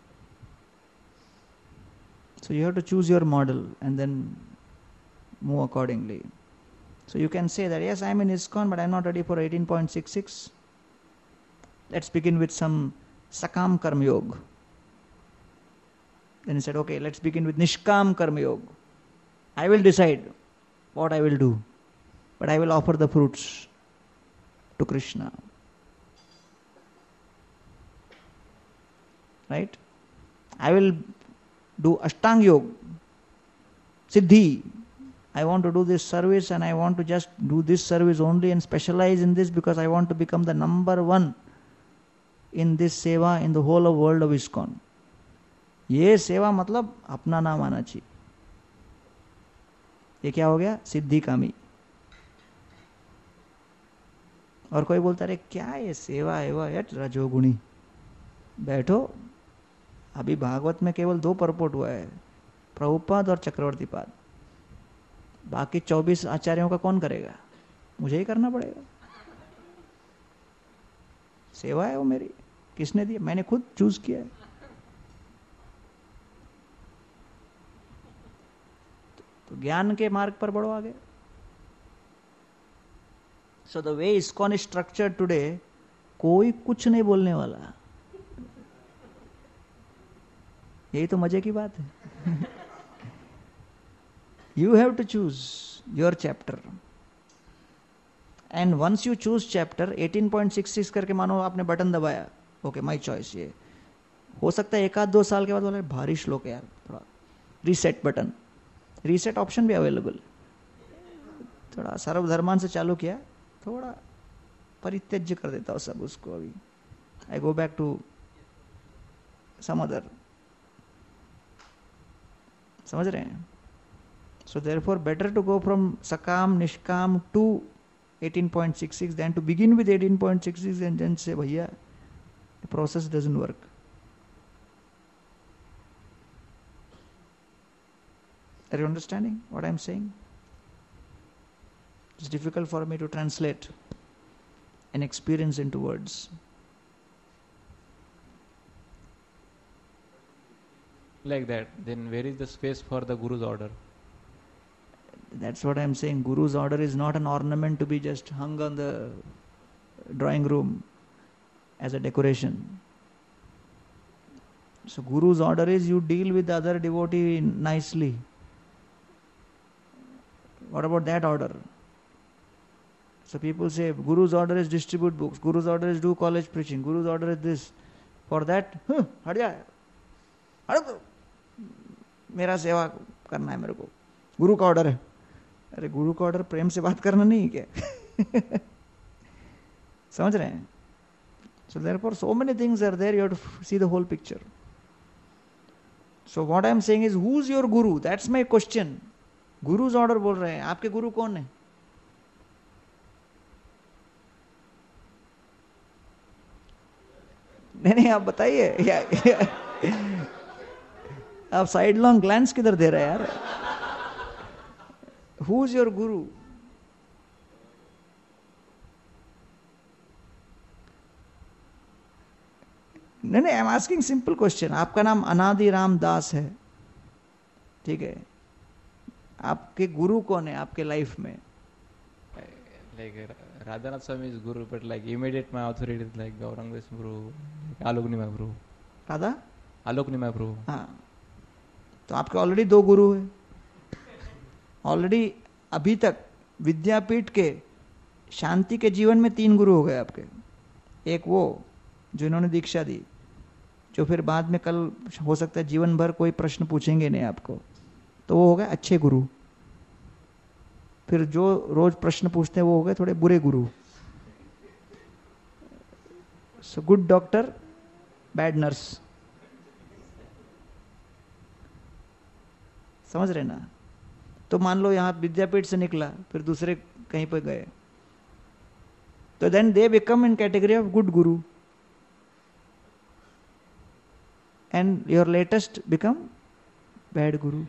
So you have to choose your model and then move accordingly. So you can say that, yes, I am in ISKCON, but I am not ready for eighteen point six six. Let's begin with some Sakam Karma Yoga. Then he said, okay, let's begin with Nishkam Karma Yoga. I will decide what I will do, but I will offer the fruits to Krishna. Right? I will do Ashtanga Yoga, Siddhi. I want to do this service and I want to just do this service only and specialize in this because I want to become the number one in this seva in the whole of world of ISKCON. ये सेवा मतलब अपना नाम आना चाहिए. ये क्या हो गया? सिद्धि कामी. और कोई बोलता रहे क्या ये सेवा है वो यार रजोगुणी. बैठो, अभी भागवत में केवल दो परपोट हुआ है, प्रभुपाद और चक्रवर्ती पाद. बाकी चौबीस आचार्यों का कौन करेगा? मुझे ही करना पड़ेगा. सेवा है वो मेरी. किसने दी? मैंने खुद चूज किया है. तो ज्ञान के मार्ग पर बढ़ो आगे. So the way ISKCON is structured today, कोई कुछ नहीं बोलने वाला. यही तो मजे की बात है. You have to choose your chapter. And once you choose chapter, eighteen point six six करके मानो आपने बटन दबाया, ओके माई चॉइस. ये हो सकता है एक आध दो साल के बाद बोले भारी श्लोक है यार, थोड़ा रीसेट बटन, रीसेट ऑप्शन भी अवेलेबल. थोड़ा सर्वधर्मान से चालू किया, थोड़ा परित्यज्य कर देता हूँ सब उसको. अभी I go back to some other. समझ रहे हैं? So therefore better to go from Sakam, Nishkam to eighteen point six six than to begin with eighteen point six six and then say, Bhaiya, the process doesn't work. Are you understanding what I'm saying? It's difficult for me to translate an experience into words. Like that, then where is the space for the Guru's order? That's what I'm saying. Guru's order is not an ornament to be just hung on the drawing room as a decoration. So Guru's order is you deal with the other devotee nicely. What about that order? So people say Guru's order is distribute books, Guru's order is do college preaching, Guru's order is this. For that, huh, हट जा, हट, मेरा सेवा करना है मेरे को, गुरु का ऑर्डर है. अरे गुरु का ऑर्डर प्रेम से बात करना नहीं क्या? समझ रहे हैं? So therefore so many things are there, you have to see the whole picture. So what I am saying is, who's your guru? That's my question. Guru's order बोल रहे हैं, आपके गुरु कौन है? नहीं नहीं आप बताइए. आप साइड लॉन्ग ग्लैंस किधर दे रहे हैं यार? Who is your guru? नहीं नहीं, I am asking simple question. आपका नाम अनादि राम दास है, ठीक है, आपके गुरु कौन है आपके लाइफ में? Like Radhanath Swami is Guru, but like immediate my authority is like Gauranga Guru, like Alok Nimai Prabhu. Radha? Alok Nimai Prabhu. हाँ, तो आपके ऑलरेडी दो गुरु है. ऑलरेडी अभी तक विद्यापीठ के शांति के जीवन में तीन गुरु हो गए आपके. एक वो जो इन्होंने दीक्षा दी, जो फिर बाद में कल हो सकता है जीवन भर कोई प्रश्न पूछेंगे नहीं आपको, तो वो हो गए अच्छे गुरु. फिर जो रोज प्रश्न पूछते हैं वो हो गए थोड़े बुरे गुरु. So good doctor, bad nurse. समझ रहे ना? तो मान लो यहाँ विद्यापीठ से निकला, फिर दूसरे कहीं पर गए, तो then they become in category of good guru, and your latest become bad guru.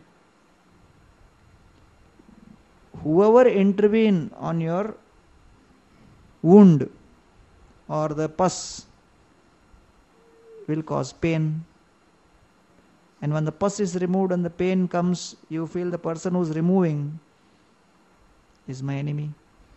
Whoever intervene on your wound or the pus will cause pain, and when the pus is removed and the pain comes, you feel the person who's removing is my enemy.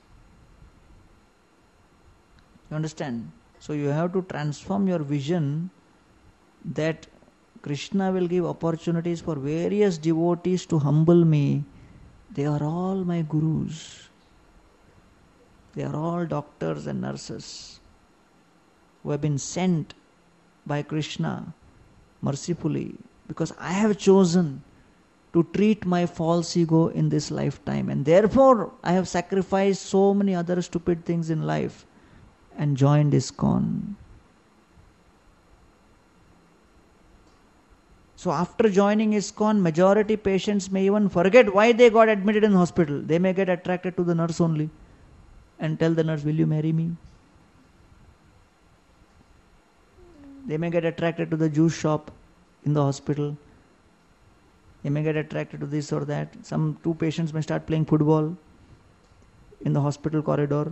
You understand? So you have to transform your vision that Krishna will give opportunities for various devotees to humble me. They are all my gurus. They are all doctors and nurses who have been sent by Krishna mercifully, because I have chosen to treat my false ego in this lifetime, and therefore I have sacrificed so many other stupid things in life and joined ISKCON. So after joining ISKCON, majority patients may even forget why they got admitted in hospital. They may get attracted to the nurse only and tell the nurse, will you marry me? They may get attracted to the juice shop in the hospital. They may get attracted to this or that. Some two patients may start playing football in the hospital corridor.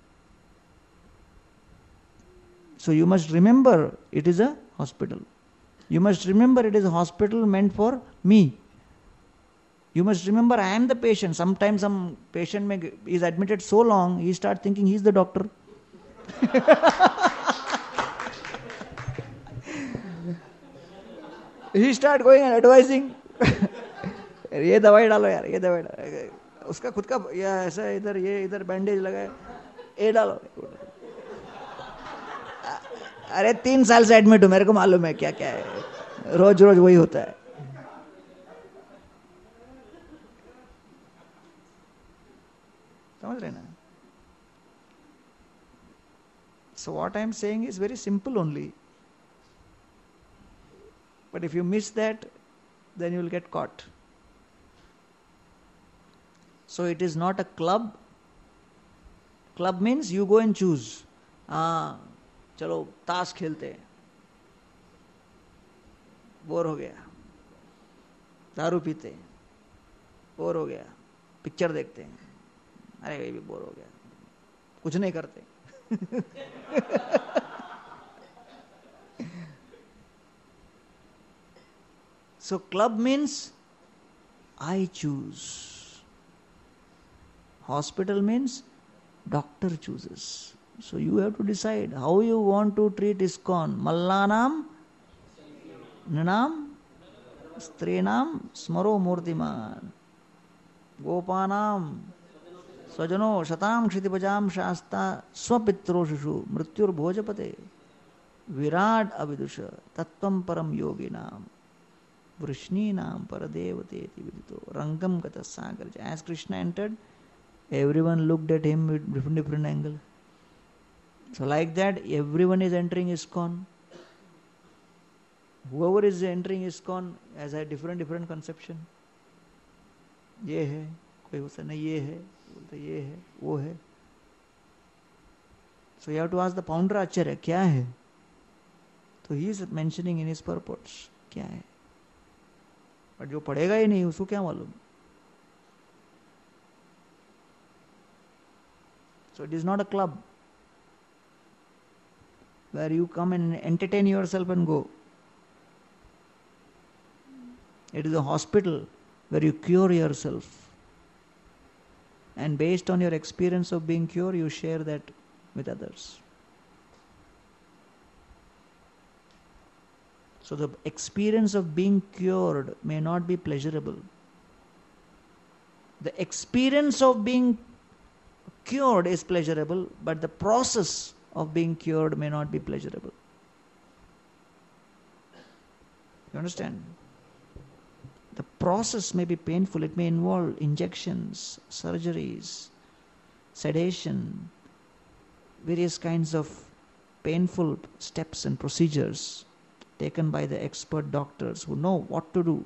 So you must remember it is a hospital. You must remember it is a hospital meant for me. You must remember I am the patient. Sometimes some patient may, is admitted so long, he starts thinking he is the doctor. He start going and advising. ये दवाई डालो यार, ये दवाई डालो. उसका खुद का ये ऐसा इधर ये इधर बैंडेज लगा है, ये डालो. अरे तीन साल से एडमिट हूं, मेरे को मालूम है क्या क्या है. रोज रोज वही होता है. समझ रहे ना? So what I am saying is very simple only. But if you miss that, then you will get caught. So it is not a club. Club means you go and choose. हाँ चलो ताश खेलते हैं, bore हो गया. दारू पीते हैं, बोर हो गया. पिक्चर देखते हैं, अरे ये भी बोर हो गया. कुछ नहीं करते. So club means I choose. Hospital means doctor chooses. So you have to decide how you want to treat ISKCON. Mallanam, Ninam, Strinam, Smaro Murtiman, Gopanam, Swajano, Shatam, Kshitipajam, Shasta, Swapitro Shishu, Mrityur Bhojapate, Virat Avidusha, Tattvam Param Yoginam, Vrishninam Paradevate Vidito, Rangam Kata Sagarja. As Krishna entered, everyone looked at him with different different angle. So like that, everyone is entering ISKCON. Whoever is entering ISKCON has a different different conception. ये है, कोई बोलता नहीं ये है, बोलता ये है, वो है. So you have to ask the founder Acharya, क्या है? So he is mentioning in his purports, क्या है? But जो पढ़ेगा ही नहीं, उसको क्या मालूम? So it is not a club where you come and entertain yourself and go. It is a hospital where you cure yourself. And based on your experience of being cured, you share that with others. So the experience of being cured may not be pleasurable. The experience of being cured is pleasurable, but the process of being cured may not be pleasurable. You understand? The process may be painful. It may involve injections, surgeries, sedation, various kinds of painful steps and procedures taken by the expert doctors who know what to do.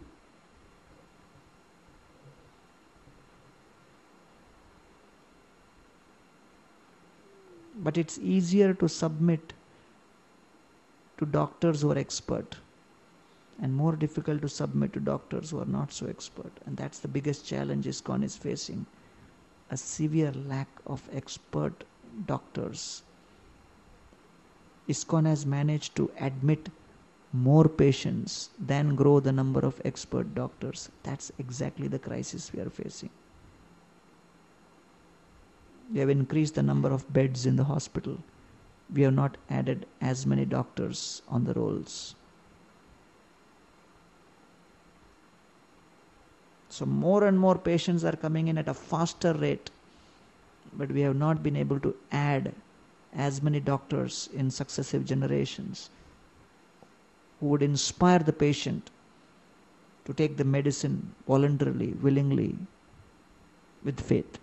But it's easier to submit to doctors who are expert, and more difficult to submit to doctors who are not so expert. And that's the biggest challenge ISKCON is facing, a severe lack of expert doctors. ISKCON has managed to admit more patients than grow the number of expert doctors. That's exactly the crisis we are facing. We have increased the number of beds in the hospital. We have not added as many doctors on the rolls. So more and more patients are coming in at a faster rate, but we have not been able to add as many doctors in successive generations who would inspire the patient to take the medicine voluntarily, willingly, with faith.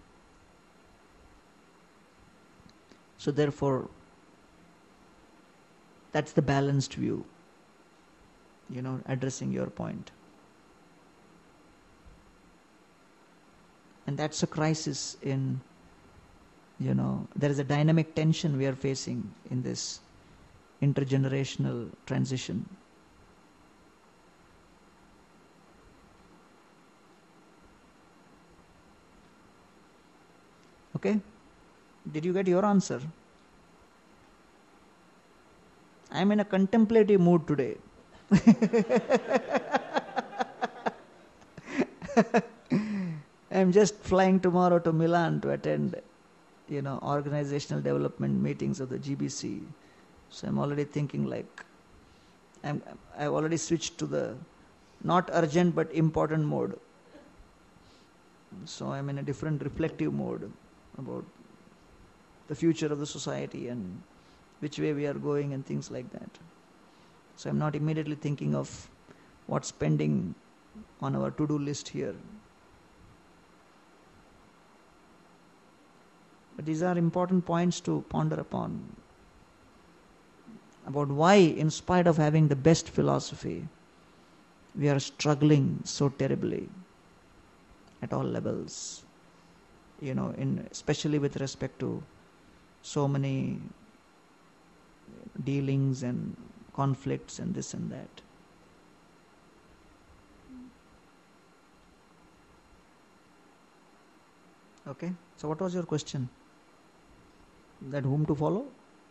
So therefore, that's the balanced view. you know, addressing your point. And that's a crisis in, you know, there is a dynamic tension we are facing in this intergenerational transition. Okay? Did you get your answer? I'm in a contemplative mood today. I'm just flying tomorrow to Milan to attend, you know, organizational development meetings of the G B C. So I'm already thinking like, I'm, I've already switched to the not urgent but important mode. So I'm in a different reflective mode about the future of the society and which way we are going and things like that. So I'm not immediately thinking of what's pending on our to-do list here. But these are important points to ponder upon about why, in spite of having the best philosophy, we are struggling so terribly at all levels, you know, in especially with respect to so many dealings and conflicts and this and that. Okay, so what was your question? That whom to follow?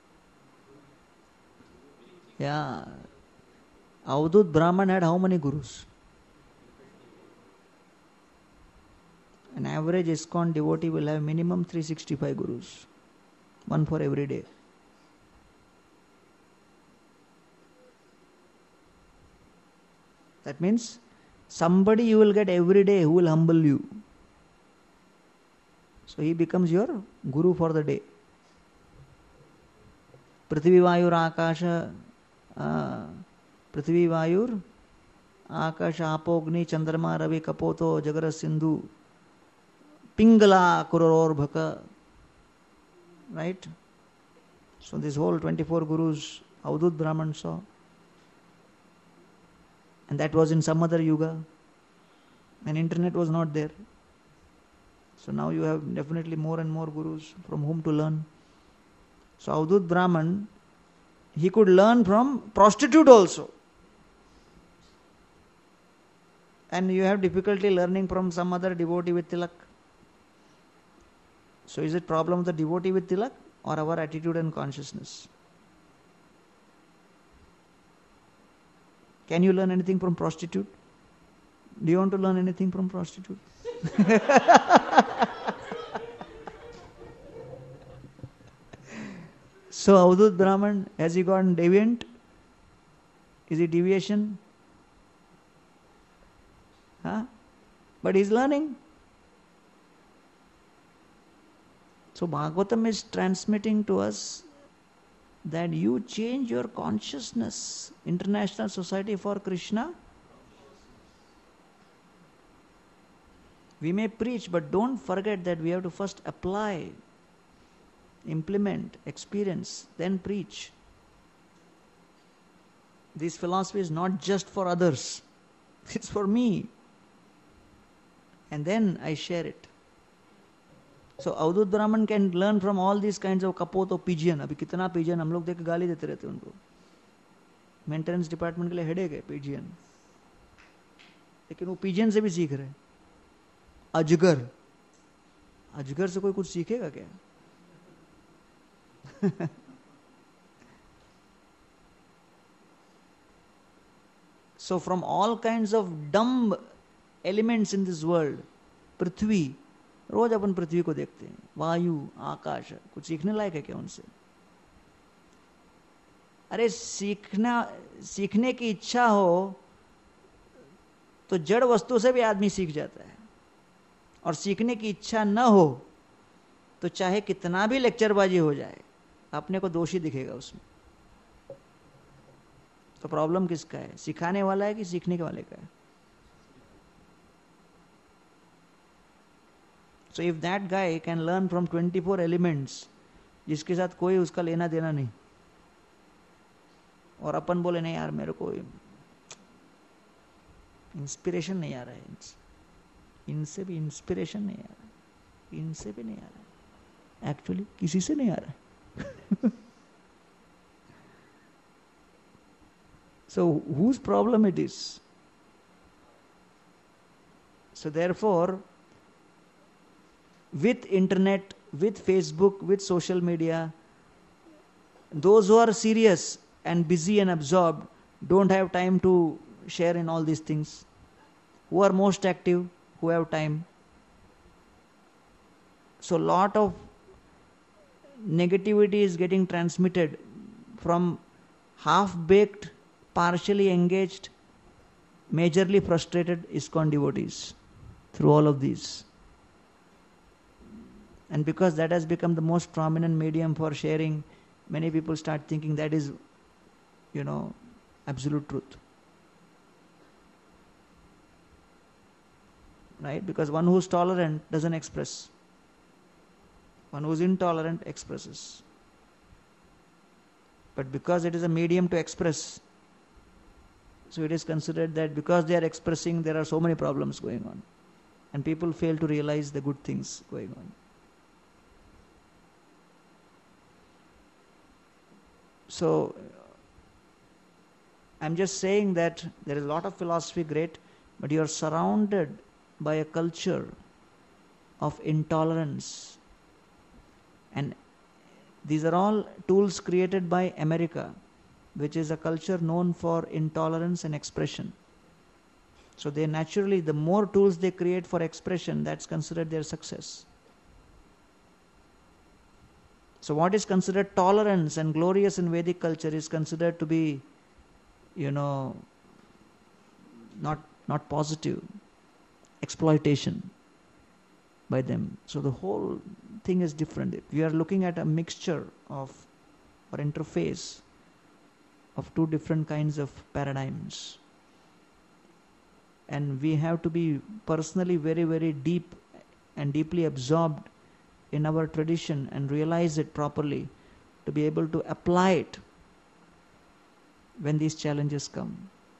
Yeah. Avadut Brahman had how many gurus? An average ISKCON devotee will have minimum three hundred sixty-five gurus. One for every day. That means somebody you will get every day who will humble you. So he becomes your guru for the day. Prithvi Vayur Akasha uh, Prithvi Vayur Akasha Apogni Chandrama Ravi Kapoto Jagara Sindhu Pingala Kuroror Bhaka. Right? So this whole twenty-four gurus Avadut Brahman saw. And that was in some other yuga. And internet was not there. So now you have definitely more and more gurus from whom to learn. So Avadut Brahman, he could learn from prostitute also. And you have difficulty learning from some other devotee with tilak. So is it problem of the devotee with tilak or our attitude and consciousness? Can you learn anything from prostitute? Do you want to learn anything from prostitute? So Avadut Brahman, has he gone deviant? Is it deviation? Huh? But he's learning. So Bhagavatam is transmitting to us that you change your consciousness. International Society for Krishna. We may preach, but don't forget that we have to first apply, implement, experience, then preach. This philosophy is not just for others. It's for me. And then I share it. So Avadut Brahman can learn from all these kinds of kapot or pigeon. अभी कितना pigeon हम लोग देख के गाली देते रहते हैं उनको. Maintenance department के लिए headache है pigeon. लेकिन वो pigeon से भी सीख रहे हैं. अजगर. अजगर से कोई कुछ सीखेगा क्या? So from all kinds of dumb elements in this world, पृथ्वी, रोज अपन पृथ्वी को देखते हैं, वायु, आकाश, कुछ सीखने लायक है क्या उनसे? अरे सीखना सीखने की इच्छा हो तो जड़ वस्तु से भी आदमी सीख जाता है, और सीखने की इच्छा न हो तो चाहे कितना भी लेक्चरबाजी हो जाए अपने को दोषी दिखेगा उसमें. तो प्रॉब्लम किसका है? सिखाने वाला है कि सीखने के वाले का है? So if that guy can learn from twenty-four elements, जिसके साथ कोई उसका लेना देना नहीं, और अपन बोले नहीं यार मेरे को इंस्पिरेशन नहीं आ रहा है, इनसे भी इंस्पिरेशन नहीं आ रहा है, इनसे भी नहीं आ रहा है, एक्चुअली किसी से नहीं आ रहा है. So whose problem it is? So therefore, with internet, with Facebook, with social media, those who are serious and busy and absorbed don't have time to share in all these things. Who are most active, who have time. So lot of negativity is getting transmitted from half-baked, partially engaged, majorly frustrated ISKCON devotees through all of these. And because that has become the most prominent medium for sharing, many people start thinking that is, you know, absolute truth. Right? Because one who is tolerant doesn't express. One who is intolerant expresses. But because it is a medium to express, so it is considered that because they are expressing, there are so many problems going on. And people fail to realize the good things going on. So, I'm just saying that there is a lot of philosophy, great, but you are surrounded by a culture of intolerance. And these are all tools created by America, which is a culture known for intolerance and expression. So they naturally, the more tools they create for expression, that's considered their success. So what is considered tolerance and glorious in Vedic culture is considered to be, you know, not, not positive, exploitation by them. So the whole thing is different. We are looking at a mixture of, or interface of two different kinds of paradigms. And we have to be personally very, very deep and deeply absorbed in our tradition and realize it properly to be able to apply it when these challenges come.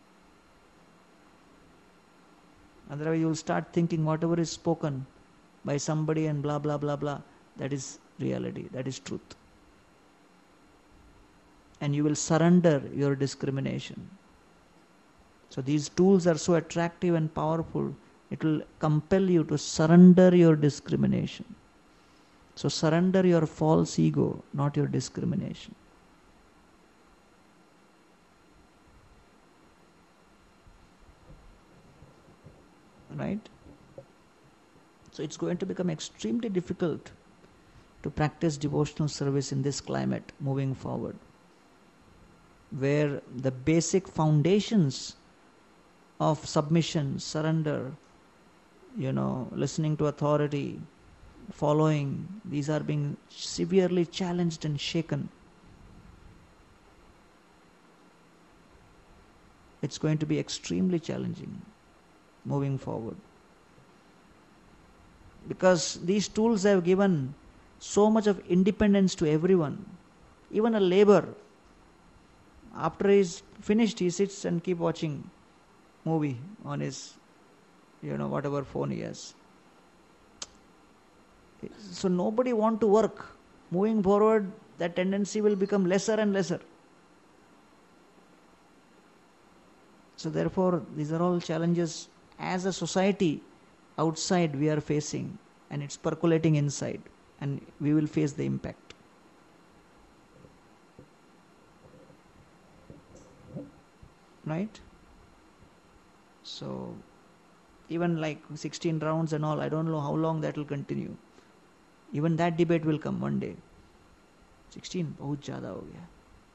Otherwise you will start thinking whatever is spoken by somebody and blah blah blah blah, that is reality, that is truth. And you will surrender your discrimination. So these tools are so attractive and powerful, it will compel you to surrender your discrimination. So surrender your false ego, not your discrimination. Right? So it's going to become extremely difficult to practice devotional service in this climate moving forward, where the basic foundations of submission, surrender, you know, listening to authority, following, these are being severely challenged and shaken. It's going to be extremely challenging moving forward. Because these tools have given so much of independence to everyone. Even a laborer, after he's finished, he sits and keep watching movie on his, you know, whatever phone he has. So nobody want to work. Moving forward, that tendency will become lesser and lesser. So therefore, these are all challenges as a society outside we are facing, and it's percolating inside, and we will face the impact. Right? So, even like sixteen rounds and all, I don't know how long that will continue. Even that debate will come one day. sixteen, बहुत ज़्यादा हो गया.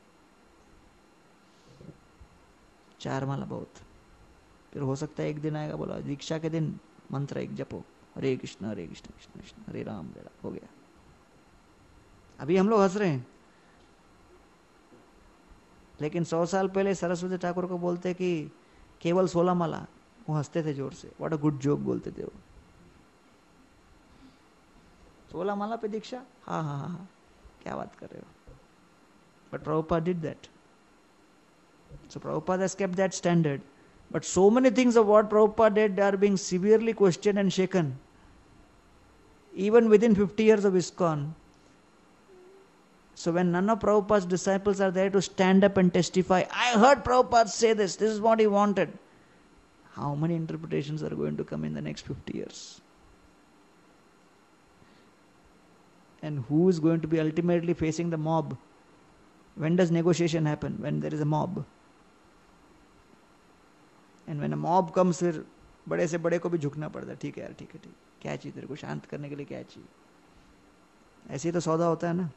चार माला बहुत. फिर हो सकता है एक दिन आएगा, बोला दीक्षा के दिन मंत्र एक जपो, हरे कृष्ण हरे कृष्ण कृष्ण कृष्ण हरे राम हरे राम, हो गया. अभी हम लोग हंस रहे हैं, लेकिन सौ साल पहले सरस्वती ठाकुर को बोलते कि केवल सोलह माला, वो हंसते थे जोर से. व्हाट अ गुड जोक बोलते थे वो. सोलह माला पे दीक्षा, हाँ हाँ हाँ हाँ, क्या बात कर रहे हो. But Prabhupada did that. So Prabhupada has kept that standard But so many things of what Prabhupada did are being severely questioned and shaken. Even within fifty years of ISKCON. So when none of Prabhupada's disciples are there to stand up and testify, I heard Prabhupada say this, this is what he wanted. How many interpretations are going to come in the next fifty years? And who is going to be ultimately facing the mob? When does negotiation happen? When there is a mob. And when a mob comes, फिर बड़े से बड़े को भी झुकना पड़ता है. ठीक है यार, ठीक है, ठीक. क्या चाहिए तेरे को शांत करने के लिए, क्या चाहिए? ऐसे ही तो सौदा होता है ना.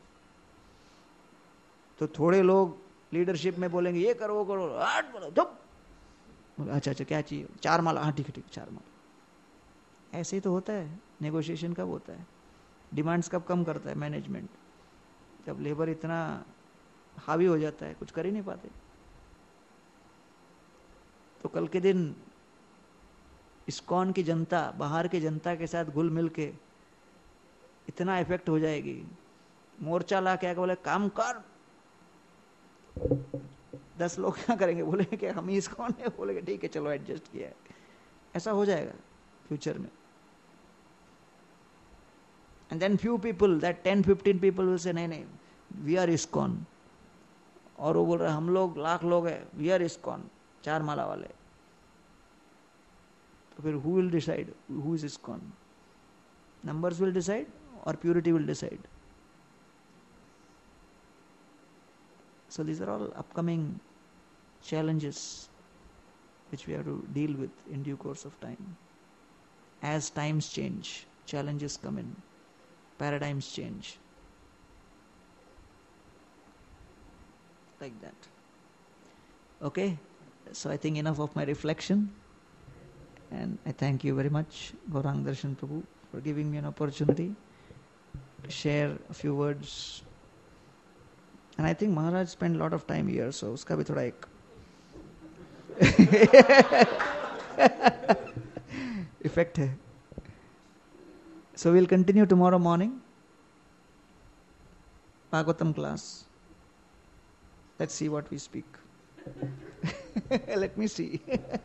तो थोड़े लोग लीडरशिप में बोलेंगे ये करो वो करो, आठ बोलो चुप. अच्छा अच्छा क्या चाहिए? चार माला. हाँ ठीक है ठीक, चार माला. ऐसे ही तो होता है. नेगोशिएशन कब होता है? डिमांड्स कब कम करता है मैनेजमेंट? जब लेबर इतना हावी हो जाता है, कुछ कर ही नहीं पाते. तो कल के दिन इस्कॉन की जनता बाहर की जनता के साथ घुल मिल के इतना इफेक्ट हो जाएगी. मोर्चा ला के बोले काम कर, दस लोग क्या करेंगे? बोले कि हम ही इस्कॉन है. बोलेंगे ठीक है चलो एडजस्ट किया है. ऐसा हो जाएगा फ्यूचर में. And then few people, that ten fifteen people will say, नहीं नहीं, we are ISKCON. और वो बोल रहे हम लोग लाख लोग हैं, we are ISKCON, चार माला वाले. तो फिर who will decide who is ISKCON? Numbers will decide or purity will decide? So these are all upcoming challenges which we have to deal with in due course of time. As times change, challenges come in. Paradigms change. Like that. Okay, so I think enough of my reflection. And I thank you very much, Gaurang Darshan Prabhu, for giving me an opportunity to share a few words. And I think Maharaj spent a lot of time here, so uska bhi thoda ek effect hai. So we'll continue tomorrow morning. Bhagavatam class. Let's see what we speak. Let me see.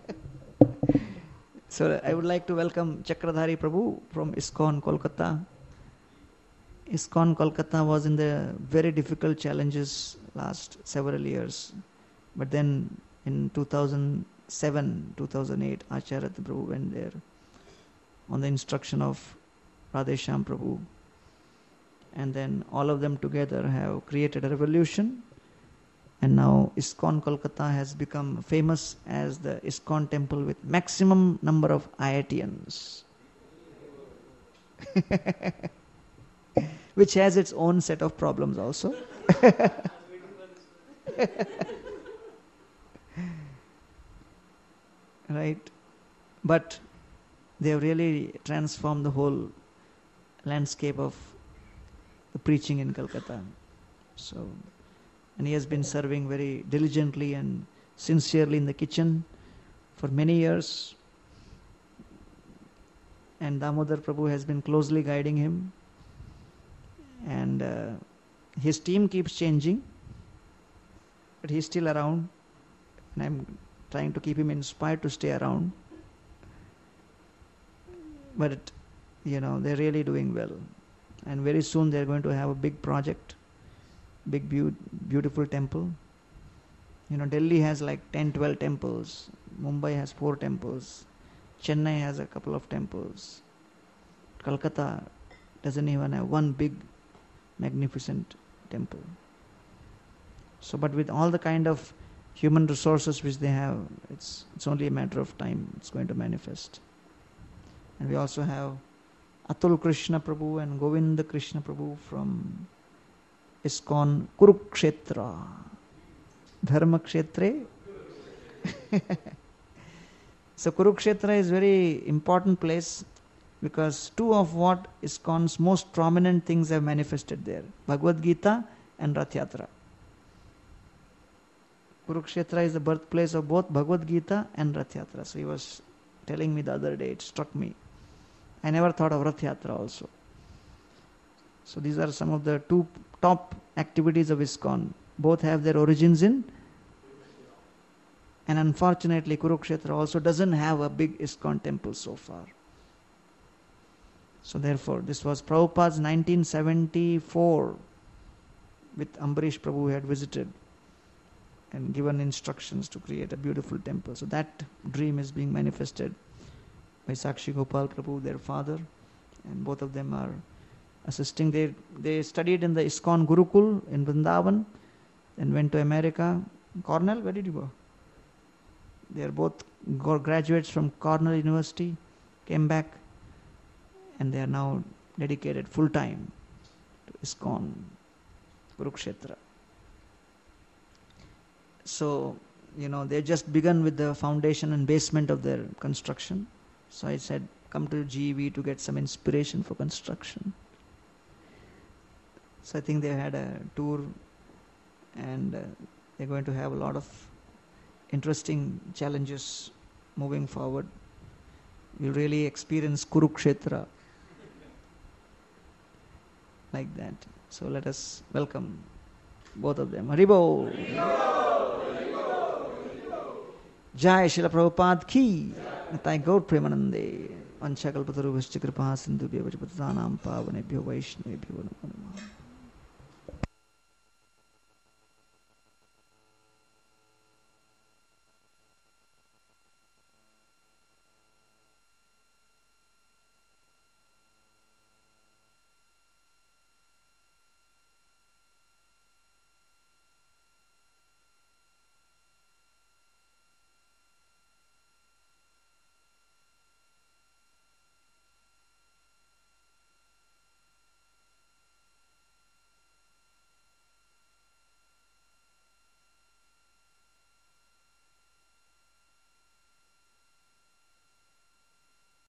So I would like to welcome Chakradhari Prabhu from ISKCON Kolkata. ISKCON Kolkata was in the very difficult challenges last several years. But then in two thousand seven, two thousand eight, Acharya Prabhu went there on the instruction of Radheshyam Prabhu, and then all of them together have created a revolution, and now ISKCON Kolkata has become famous as the ISKCON temple with maximum number of I I T Ns, which has its own set of problems also. Right? But they have really transformed the whole landscape of the preaching in Calcutta. So, and he has been serving very diligently and sincerely in the kitchen for many years. And Damodar Prabhu has been closely guiding him. And uh, his team keeps changing, but he's still around. And I'm trying to keep him inspired to stay around. But, you know, they're really doing well. And very soon they're going to have a big project, big, be- beautiful temple. You know, Delhi has like ten, twelve temples. Mumbai has four temples. Chennai has a couple of temples. Calcutta doesn't even have one big, magnificent temple. So, but with all the kind of human resources which they have, it's it's only a matter of time. It's going to manifest. And we also have Atul Krishna Prabhu and Govinda Krishna Prabhu from ISKCON Kurukshetra. Dharma Kshetre. So Kurukshetra is very important place because two of what ISKCON's most prominent things have manifested there. Bhagavad Gita and Rath Yatra. Kurukshetra is the birthplace of both Bhagavad Gita and Rath Yatra. So he was telling me the other day, it struck me. I never thought of Rath Yatra also. So these are some of the two top activities of ISKCON. Both have their origins in And unfortunately, Kurukshetra also doesn't have a big ISKCON temple so far. So therefore, this was Prabhupada's nineteen seventy-four with Ambarish Prabhu, who had visited and given instructions to create a beautiful temple. So that dream is being manifested by Sakshi Gopal Prabhu, their father, and both of them are assisting. They, they studied in the ISKCON Gurukul in Vrindavan, then went to America. Cornell, where did you go? They are both graduates from Cornell University, came back, and they are now dedicated full time to ISKCON Kurukshetra. So, you know, they just begun with the foundation and basement of their construction. So I said, come to G E V to get some inspiration for construction. So I think they had a tour, and uh, they're going to have a lot of interesting challenges moving forward. We'll really experience Kurukshetra like that. So let us welcome both of them. Haribo! Jai Srila Prabhupada ki! Nitai Gaur Premanande! Vanchakalpataru Vishcha Kripa Sindhu Bhyo Vajapatadanam Pavanebhyo Vaishnavebhyo Namo Namaha.